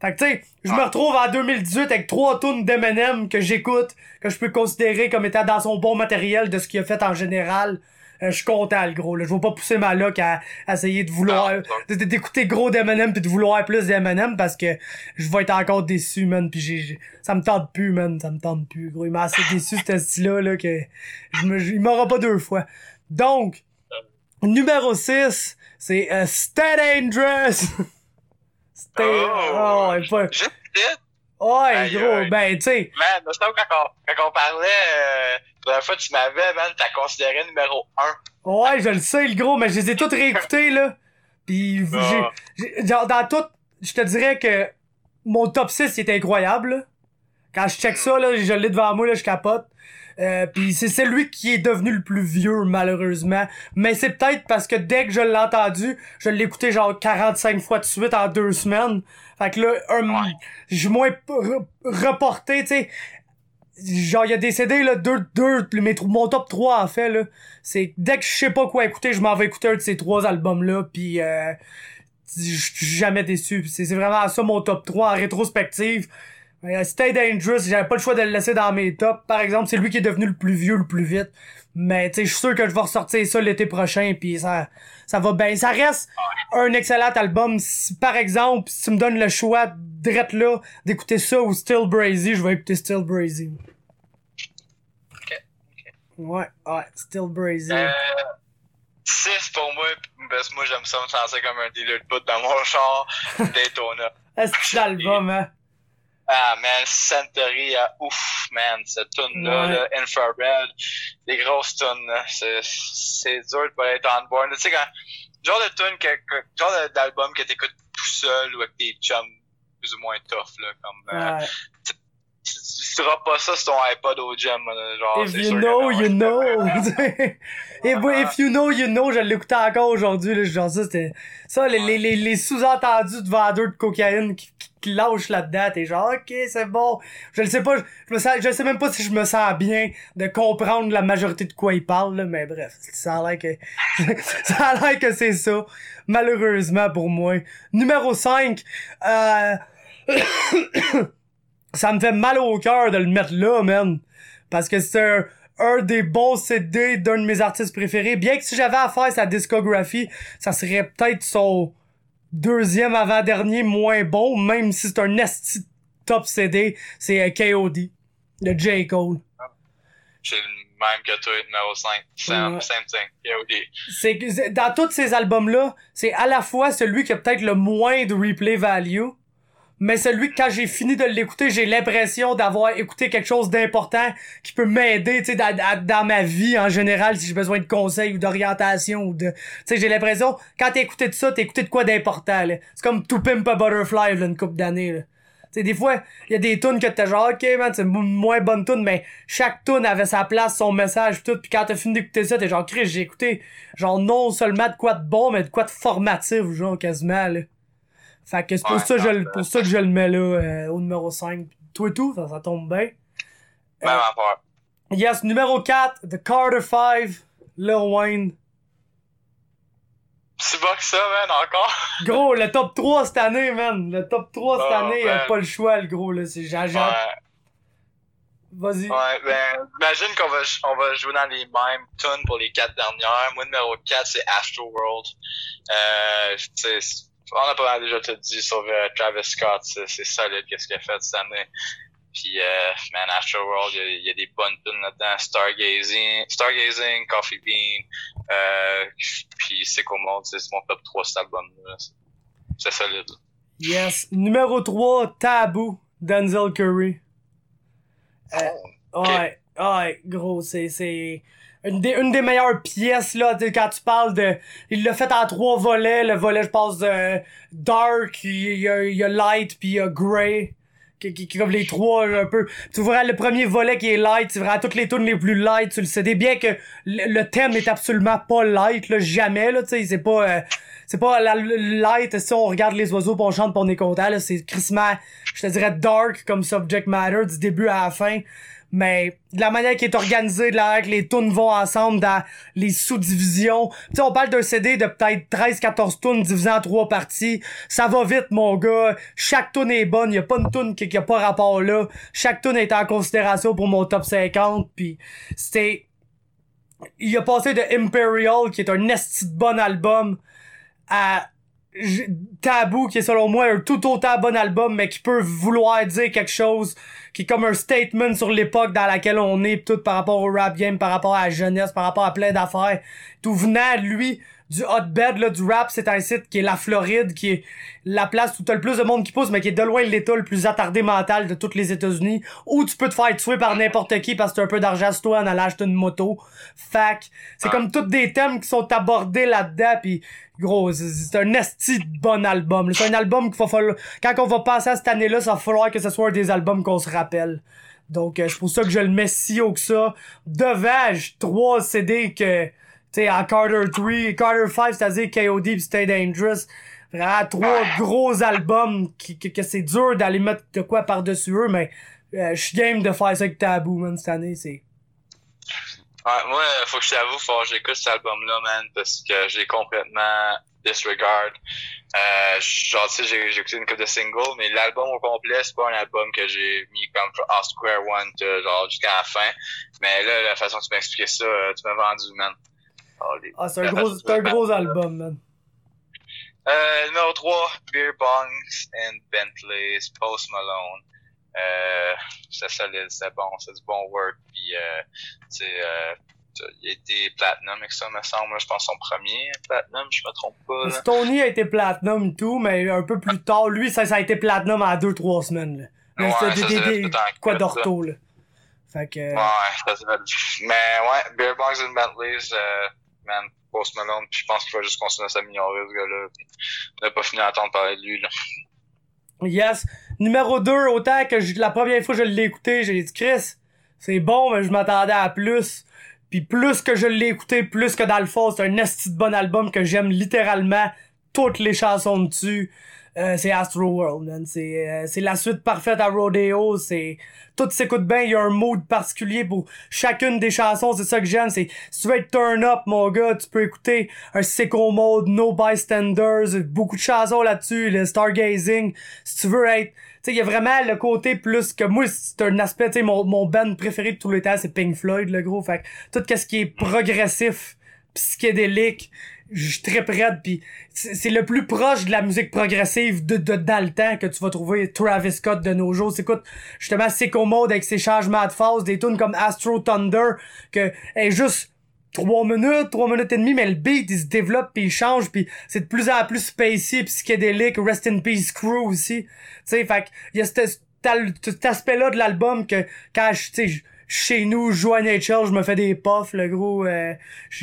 Fait que tu sais, je me retrouve en deux mille dix-huit avec trois tunes d'Eminem que j'écoute, que je peux considérer comme étant dans son bon matériel de ce qu'il a fait en général. Euh, je suis content, le gros, là. Je vais pas pousser ma luck à, à essayer de vouloir, non, de, d'écouter gros d'Eminem pis de vouloir plus d'Eminem parce que je vais être encore déçu, man, pis j'ai, j'ai, ça me tente plus, man, ça me tente plus, gros. Il m'a assez déçu, ce style-là, là, que je me, il m'aura pas deux fois. Donc, numéro six, c'est uh, Stay Dangerous. Stay, oh, oh, ouais, pas... Juste Ouais, aïe, gros, aïe. ben, tu sais. Man, je quand on, quand on parlait, euh, la dernière fois, tu m'avais, man, t'as considéré numéro un. Ouais, je le sais, le gros, mais je les ai toutes réécoutées, là. Pis, oh. j'ai, j'ai, genre, dans tout, je te dirais que mon top six, il est incroyable, là. Quand je check ça, là, je l'ai devant moi, là, je capote. Euh, pis c'est celui qui est devenu le plus vieux, malheureusement. Mais c'est peut-être parce que dès que je l'ai entendu, je l'ai écouté genre quarante-cinq fois de suite en deux semaines. Fait que là, un, ouais. j'ai moins re- reporté, tu sais. Genre, il y a des C D, là, deux, deux, mes, mon top trois, en fait, là. C'est, dès que je sais pas quoi écouter, je m'en vais écouter un de ces trois albums-là, pis euh, je suis jamais déçu. C'est, c'est vraiment ça, mon top trois en rétrospective. Euh, Stay Dangerous, j'avais pas le choix de le laisser dans mes tops. Par exemple, c'est lui qui est devenu le plus vieux le plus vite. Mais tu sais, je suis sûr que je vais ressortir ça l'été prochain, puis ça ça va bien. Ça reste un excellent album. Si, par exemple, si tu me donnes le choix drette là d'écouter ça ou Still Brazy, je vais écouter Still Brazy. Ok, ok. Ouais, ouais, Still Brazy. Euh, six pour moi, parce que moi j'aime ça me sentir comme un dealer de bout dans mon char. Daytona. Est-ce que l'album, hein? Ah, man, Santori, ah, ouf, man, cette tune-là, ouais. là, Infrared, des grosses tunes, là, c'est, c'est dur de pas être on board. Tu sais, quand, genre de tune, que, que, genre d'album que t'écoutes tout seul ou avec tes chums plus ou moins tough, là, comme, ouais. euh, tu, tu, tu seras pas ça sur ton iPod au gym, genre, If c'est you sûr know, que non, you know. ouais. if, if you know, you know, je l'écoutais encore aujourd'hui, là, genre ça, c'était, ça, les, les, les, les sous-entendus de vendeurs de cocaïne qui, qui, qui lâchent là-dedans, t'es genre, ok, c'est bon. Je le sais pas, je, je me sens, je sais même pas si je me sens bien de comprendre la majorité de quoi ils parlent, là, mais bref, ça a l'air que, ça a l'air que c'est ça. Malheureusement pour moi. Numéro cinq, euh, ça me fait mal au cœur de le mettre là, man. Parce que c'est un, un des bons C D d'un de mes artistes préférés. Bien que si j'avais à faire sa discographie, ça serait peut-être son deuxième avant-dernier moins bon, même si c'est un esti top C D. C'est uh, K O D, de J. Cole. J'ai le même que toi, numéro cinq. Same, ouais. same thing, K O D. C'est que dans tous ces albums-là, c'est à la fois celui qui a peut-être le moins de replay value, mais celui que quand j'ai fini de l'écouter, j'ai l'impression d'avoir écouté quelque chose d'important qui peut m'aider, tu sais, dans, dans ma vie en général, si j'ai besoin de conseils ou d'orientation ou de, tu sais, j'ai l'impression, quand t'as écouté de ça, t'as écouté de quoi d'important, là. C'est comme To Pimp a Butterfly, là, une couple d'années, là. Tu sais, des fois, il y a des tunes que t'es genre, ok, man, c'est une moins bonne tune, mais chaque tune avait sa place, son message, pis tout, pis quand t'as fini d'écouter ça, t'es genre, Chris, j'ai écouté, genre, non seulement de quoi de bon, mais de quoi de formatif, genre, quasiment, là. Fait que c'est pour, ouais, ça, je, pour ça que je le mets là, euh, au numéro cinq. Toi et tout, ça, ça tombe bien. Même euh, affaire. Yes, numéro quatre, The Carter five, Lil Wayne. C'est pas que ça, man, encore. Gros, le top trois cette année, man. Le top trois cette oh, année, man. Y'a pas le choix, le gros, là. C'est j'ai, j'ai... Ouais. Vas-y. Ouais, ben, imagine qu'on va, on va jouer dans les mêmes tunes pour les quatre dernières. Moi, numéro quatre, c'est Astro World. Euh, tu sais, on a pas mal déjà tout dit sur euh, Travis Scott, c'est, c'est solide qu'est-ce qu'il a fait cette année. Puis, euh, man, Astro World, il y, y a des bonnes tunes là-dedans. Stargazing, Stargazing, Coffee Bean, euh, puis Sicko Mode, c'est mon top trois cet album-là. C'est, c'est solide. Yes. Numéro trois, Taboo, Denzel Curry. Euh, oh, okay. Ouais, ouais, gros, c'est, c'est une des, une des meilleures pièces, là, quand tu parles de, il l'a fait en trois volets, le volet, je pense, de Dark, il y a, il y a Light, puis il y a Grey, qui, qui, qui comme les trois, un peu. Tu vois, le premier volet qui est Light, c'est vraiment toutes les tunes les plus light, tu le sais, bien que le, le thème est absolument pas light, là, jamais, là, tu sais, c'est pas, euh, c'est pas la light, si on regarde les oiseaux pis on chante pis on est content, là, c'est crissement, je te dirais dark comme subject matter du début à la fin. mais de la manière qui est organisée, de la manière que les tunes vont ensemble dans les sous-divisions. Tu sais, on parle d'un C D de peut-être treize quatorze tunes divisées en trois parties. Ça va vite, mon gars. Chaque tune est bonne. Y a pas une tune qui, qui a pas rapport là. Chaque tune est en considération pour mon top cinquante. Puis c'était... Il a passé de Imperial, qui est un esti de bon album, à Taboo, qui est selon moi un tout autant bon album, mais qui peut vouloir dire quelque chose, qui est comme un statement sur l'époque dans laquelle on est, pis tout par rapport au rap game, par rapport à la jeunesse, par rapport à plein d'affaires. Tout venant, lui, du hotbed, là, du rap, c'est un site qui est la Floride, qui est la place où t'as le plus de monde qui pousse, mais qui est de loin l'état le plus attardé mental de toutes les États-Unis, où tu peux te faire tuer par n'importe qui parce que t'as un peu d'argent sur toi en allant acheter une moto. Fac, c'est comme tous des thèmes qui sont abordés là-dedans, pis gros, c'est, c'est un esti de bon album. C'est un album qu'il va falloir, quand on va passer à cette année-là, ça va falloir que ce soit un des albums qu'on se rappelle. Donc, euh, c'est pour ça que je le mets si haut que ça. Devant, j'ai trois C D que, tu sais, à Carter trois, Carter cinq, c'est-à-dire K O D pis Stay Dangerous. Vraiment, trois gros albums qui, que, que c'est dur d'aller mettre de quoi par-dessus eux, mais euh, je suis game de faire ça avec Taboo, man, cette année, c'est... Ouais, moi, faut que je t'avoue, faut que j'écoute cet album-là, man, parce que j'ai complètement disregard. Euh, genre, tu sais, j'ai, j'ai écouté une couple de singles, mais l'album au complet, c'est pas un album que j'ai mis comme off Square One, genre, jusqu'à la fin. Mais là, la façon que tu m'as expliqué ça, tu m'as vendu, man. Oh, les... Ah, c'est un gros, c'est un gros album, man. Euh, numéro trois, Beer Bongs and Bentleys, Post Malone. Euh, c'est solide, c'est bon, c'est du bon work, puis euh, tu sais, euh, il a été platinum avec ça, me semble, je pense son premier platinum, je me trompe pas. Là. Stoney a été platinum et tout, mais un peu plus tard, lui, ça, ça a été platinum en deux trois semaines, là. Mais ouais, c'était des, des, des quoi d'ortho, là. Fait que... Ouais, ça c'est mais ouais, Beer Bongs and Bentleys, euh, man, Post Malone, pis je pense qu'il va juste continuer à s'améliorer, ce gars-là, pis on n'a pas fini d'entendre parler de lui, là. Yes. Numéro deux, autant que je, la première fois que je l'ai écouté, j'ai dit Chris, c'est bon, mais je m'attendais à plus. Puis plus que je l'ai écouté, plus que dans le fond, c'est un esti de bon album que j'aime littéralement toutes les chansons dessus. Euh, c'est Astro World, man. C'est, euh, c'est la suite parfaite à Rodeo. C'est, tout s'écoute bien. Il y a un mood particulier pour chacune des chansons. C'est ça que j'aime. C'est, si tu veux être turn up, mon gars, tu peux écouter un Sicko Mode, No Bystanders, beaucoup de chansons là-dessus, le Stargazing. Si tu veux être, tu sais, il y a vraiment le côté plus que moi, c'est un aspect, tu sais, mon, mon band préféré de tous les temps, c'est Pink Floyd, le gros. Fait que tout ce qui est progressif, psychédélique, je suis très prête, pis c'est, c'est le plus proche de la musique progressive de, de dans le temps que tu vas trouver Travis Scott de nos jours. C'est, écoute, justement, Sicko Mode avec ses changements de phase, des tunes comme Astro Thunder, que est juste trois minutes, trois minutes et demie, mais le beat, il se développe pis il change, pis c'est de plus en plus spacey pis psychédélique. Rest in Peace Crew aussi. Tu sais, fait il y a cet, cet aspect-là de l'album que quand je, tu sais, chez nous, je joue à N H L, je me fais des puffs, le gros, euh,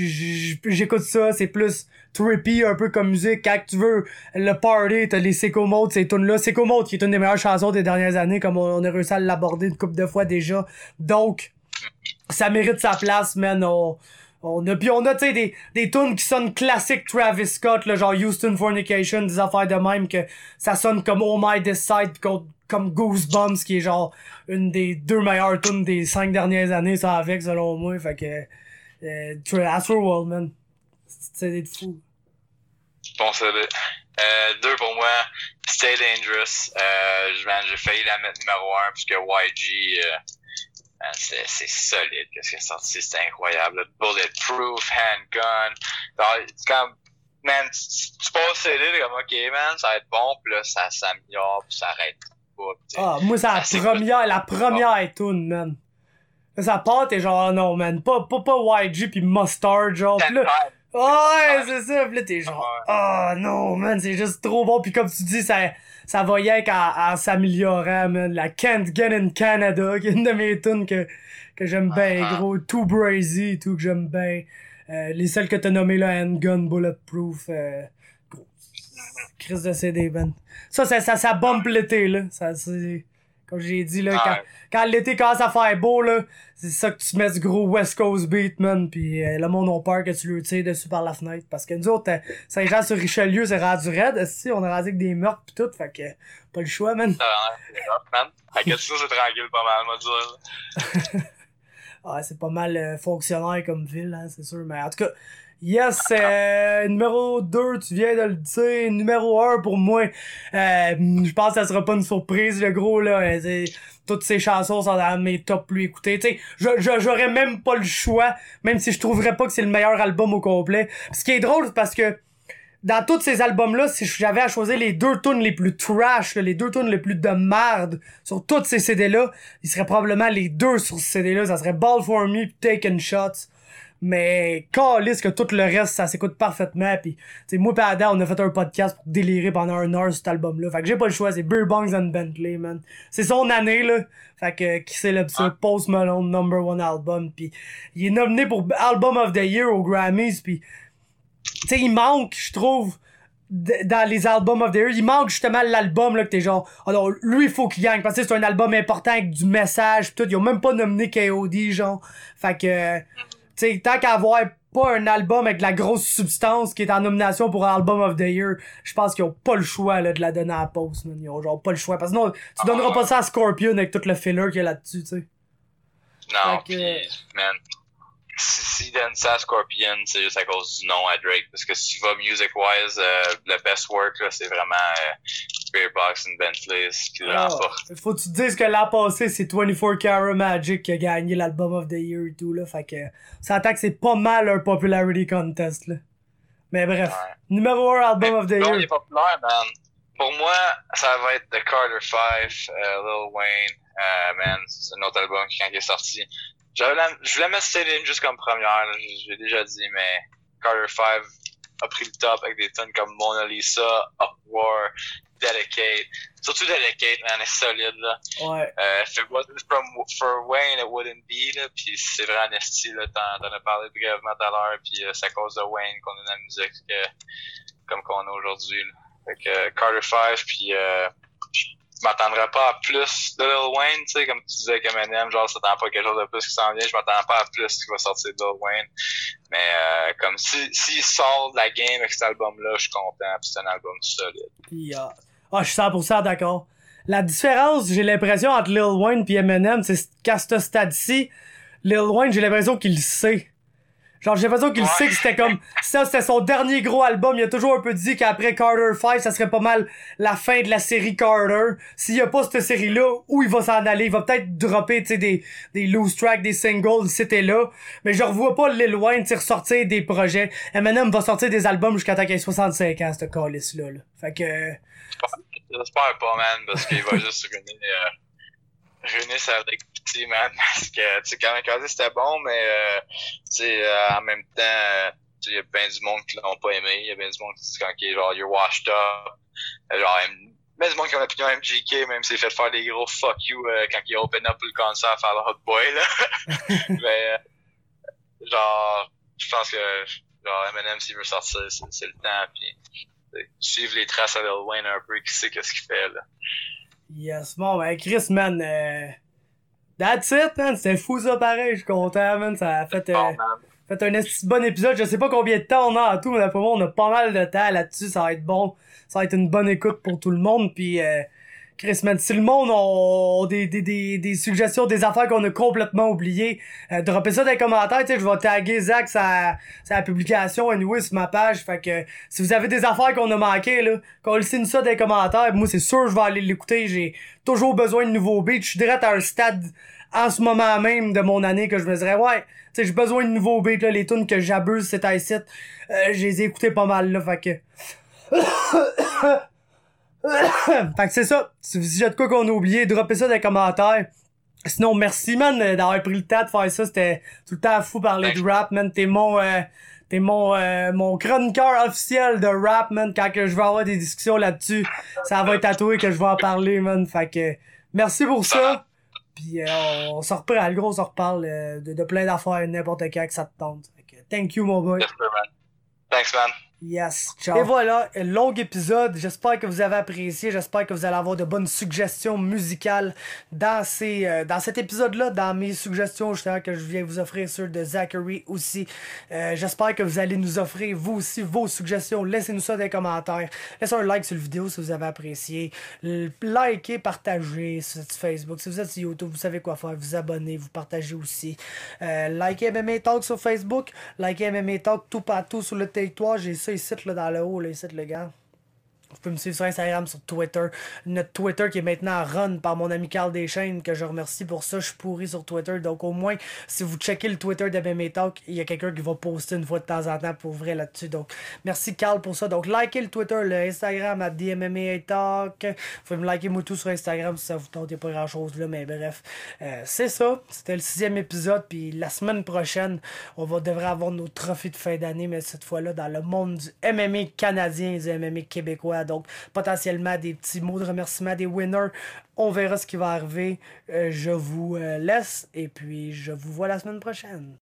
j'écoute ça, c'est plus trippy, un peu comme musique. Quand tu veux le party, t'as les Sicko Mode, ces tunes-là. Sicko Mode, qui est une des meilleures chansons des dernières années, comme on, on a réussi à l'aborder une couple de fois déjà. Donc, ça mérite sa place, man. On, on a, pis on a, tu sais, des, des tunes qui sonnent classiques Travis Scott, là, genre Houston Fornication, des affaires de même, que ça sonne comme Oh My This Side, comme, comme Goosebumps, qui est genre une des deux meilleures tunes des cinq dernières années, ça avec, selon moi. Fait que, euh, Astro World, man. C'est des fous. Bon, c'est euh, deux pour moi. Stay Dangerous. Euh, man, j'ai failli la mettre numéro un, puisque Y G, euh, man, c'est, c'est solide. Qu'est-ce qui est sorti? C'est incroyable. Bulletproof, Handgun. C'est comme, man, tu, tu passes C D, t'es comme, ok, man, ça va être bon, pis là, ça s'améliore, pis ça arrête pas. Ah, moi, c'est la première, la première tune, man. Là, ça part, t'es genre, non, man, pas, pas, pas Y G pis Mustard, genre, pis là, ouais, c'est ça, pis là, t'es genre, ah, oh, non, man, c'est juste trop bon, pis comme tu dis, ça, ça va y être en, en s'améliorant, man. La Can't Get in Canada, qui est une de mes tunes que, que j'aime bien, uh-huh. Gros. Too Brazy, tout, que j'aime bien. Euh, les seules que t'as nommées là, Handgun, Bulletproof, euh, gros. Chris de C D, man. Ça, ça, ça, ça bump l'été, là. Ça, c'est, Comme j'ai dit, là, Ah, quand, ouais. quand l'été commence à faire beau, là, c'est ça que tu mets ce gros West Coast beat, man, pis euh, le monde a peur que tu le tires dessus par la fenêtre. Parce que nous autres, euh, Saint-Jean-sur-Richelieu, c'est rendu raide, si on a rendu avec des meurtres pis tout, fait que pas le choix, man. Ah, ouais, c'est rough, man. À Gatineau, c'est tranquille pas mal, moi, dire. Ah, c'est pas mal euh, fonctionnaire comme ville, hein, c'est sûr. Mais en tout cas, yes, euh, numéro deux, tu viens de le dire. Numéro un, pour moi, euh, je pense que ça sera pas une surprise, le gros, là. Euh, c'est- toutes ces chansons sont dans mes top plus écoutés. Tu sais, je- je- j'aurais même pas le choix, même si je trouverais pas que c'est le meilleur album au complet. Ce qui est drôle, c'est parce que dans tous ces albums-là, si j'avais à choisir les deux tunes les plus trash, là, les deux tunes les plus de merde sur tous ces C D-là, il serait probablement les deux sur ce C D-là. Ça serait Ball For Me pis Taken Shots. Mais calisse que tout le reste, ça s'écoute parfaitement. Pis, t'sais, moi pis Adam, on a fait un podcast pour délirer pendant un heure cet album-là. Fait que j'ai pas le choix, c'est Beer Bongs and Bentley, man. C'est son année, là. Fait que, qui célèbre ça, Post Malone, number one album. Pis, il est nominé pour Album of the Year aux Grammys. Pis, tu sais, il manque, je trouve, d- dans les albums of the year, il manque justement l'album, là, que t'es genre, oh non, lui, il faut qu'il gagne, parce que c'est un album important avec du message pis tout, ils ont même pas nominé K O D, genre. Fait que, tu sais, tant qu'à avoir pas un album avec de la grosse substance qui est en nomination pour Album of the Year, je pense qu'ils ont pas le choix, là, de la donner à la pause, man. Ils ont genre pas le choix, parce que sinon, tu donneras pas ça à Scorpion avec tout le filler qu'il y a là-dessus, tu sais. Non, Fait que- pis, man, si, si donne ça à Scorpion, c'est juste à cause du nom à Drake. Parce que si tu vas music-wise, euh, le best work, là, c'est vraiment euh, Beer Box and Bentley, ce qui Ah, l'emporte. faut que tu te dises que l'an passé, c'est vingt-quatre Karat Magic qui a gagné l'album of the year et tout, là. Fait que, ça s'entend que c'est pas mal un popularity contest, là. Mais bref. Ouais. Numéro un album of the Non, il year. est populaire, man. Pour moi, ça va être The Carter Five, euh, Lil Wayne, euh, man, c'est un autre album qui, quand il est sorti. J'avais la- je voulais mettre Céline juste comme première, là, j'ai déjà dit, mais Carter Five a pris le top avec des tonnes comme Mona Lisa, Uproar, Dedicate. Surtout Dedicate, man, est solide, là. Ouais. Euh, if it wasn't from, for Wayne, it wouldn't be, là, pis c'est vrai en esti, là, t'en, t'en as parlé brièvement tout à l'heure, pis euh, c'est à cause de Wayne qu'on a dans la musique que, comme qu'on a aujourd'hui, là. Fait que euh, Carter Five, pis euh, je m'attendrais pas à plus de Lil Wayne, tu sais, comme tu disais avec Eminem, genre, ça t'attend pas quelque chose de plus qui s'en vient, je m'attends pas à plus qui va sortir de Lil Wayne. Mais euh, comme si s'il sort de la game avec cet album-là, je suis content, pis c'est un album solide. Yeah. Ah, je suis cent pour cent d'accord. La différence, j'ai l'impression, entre Lil Wayne pis Eminem, c'est qu'à ce stade-ci, Lil Wayne, j'ai l'impression qu'il le sait. Genre, j'ai l'impression qu'il Ouais. sait que c'était comme, ça, c'était son dernier gros album. Il a toujours un peu dit qu'après Carter Five, ça serait pas mal la fin de la série Carter. S'il y a pas cette série-là, où il va s'en aller? Il va peut-être dropper, tu sais, des, des loose tracks, des singles, c'était là. Mais je revois pas Lil Wayne, tu sais, ressortir des projets. Eminem va sortir des albums jusqu'à temps qu'il ait soixante-cinq ans, ce calice-là, là. Fait que, J'espère pas, man, parce qu'il va juste ruiner, euh, ruiner sa legacy, man. Parce que, tu sais, quand même, c'était bon, mais, euh, tu sais, euh, en même temps, euh, tu sais, il y a bien du monde qui l'ont pas aimé. Il y a bien du monde qui dit quand il est genre, you're washed up. Euh, Genre, bien du monde qui a l'opinion M G K, même s'il fait faire des gros fuck you euh, quand il open up le concert à faire le hot boy, là. mais, euh, genre, je pense que, genre, Eminem, s'il veut sortir, c'est, c'est le temps, pis, suivre les traces à Lil Wayne un peu, qui sait qu'est-ce qu'il fait, là. yes, bon, ben, Chris, man, euh, that's it, man, c'était fou, ça, pareil, je suis content, man, ça a fait, euh, Bon, man. fait un esti bon épisode, je sais pas combien de temps on a en tout, mais d'après moi, on a pas mal de temps là-dessus, ça va être bon, ça va être une bonne écoute pour tout le monde, pis, euh, Chris, man, si le monde a des, des, des, des suggestions, des affaires qu'on a complètement oubliées, euh, droppez ça dans les commentaires, tu sais, je vais taguer Zach sa, sa publication, anyway, sur ma page, fait que, si vous avez des affaires qu'on a manquées, là, qu'on le signe ça dans les commentaires, moi, c'est sûr, je vais aller l'écouter, j'ai toujours besoin de nouveaux beats, je suis direct à un stade, en ce moment même de mon année, que je me dirais, ouais, tu sais, j'ai besoin de nouveaux beats, là, les tunes que j'abuse, c'est à site, euh, je les ai écoutés pas mal, là, fait que... fait que c'est ça. Si si j'ai de quoi qu'on a oublié, droppez ça dans les commentaires. Sinon, merci, man, d'avoir pris le temps de faire ça. C'était tout le temps fou parler de rap, man. T'es mon, euh, t'es mon, euh, mon chroniqueur officiel de rap, man. Quand que je vais avoir des discussions là-dessus, ça va être à toi que je vais en parler, man. Fait que, merci pour ça. Puis, euh, on, on se reprend, le gros, on se reparle euh, de, de plein d'affaires, n'importe quand que ça te tente. Fait que, thank you, mon boy. Yes, sir, man. Thanks, man. Yes, ciao. Et voilà, un long épisode. J'espère que vous avez apprécié. J'espère que vous allez avoir de bonnes suggestions musicales dans ces, euh, dans cet épisode-là, dans mes suggestions justement que je viens vous offrir sur de Zachary aussi. Euh, j'espère que vous allez nous offrir vous aussi vos suggestions. Laissez-nous ça dans les commentaires. Laissez un like sur la vidéo si vous avez apprécié. Likez, partagez sur Facebook. Si vous êtes sur YouTube, vous savez quoi faire. Vous abonnez, vous partagez aussi. Euh, likez M M A Talk sur Facebook. Likez M M A Talk tout partout sur le territoire. J'ai ça ici là, dans le haut, là, ici, le gars. Vous pouvez me suivre sur Instagram, sur Twitter. Notre Twitter qui est maintenant run par mon ami Carl Deschaines, que je remercie pour ça. Je suis pourri sur Twitter. Donc au moins, si vous checkez le Twitter de M M A Talk, il y a quelqu'un qui va poster une fois de temps en temps pour vrai là-dessus. Donc merci Carl pour ça. Donc likez le Twitter, le Instagram à D M M A Talk. Vous pouvez me liker moi tout sur Instagram si ça vous tente. Il n'y a pas grand chose là, mais bref. Euh, c'est ça. C'était le sixième épisode. Puis la semaine prochaine, on va devrait avoir nos trophées de fin d'année, mais cette fois-là dans le monde du M M A canadien et du M M A québécois. Donc, potentiellement des petits mots de remerciement des winners. On verra ce qui va arriver. Euh, je vous euh, laisse et puis je vous vois la semaine prochaine.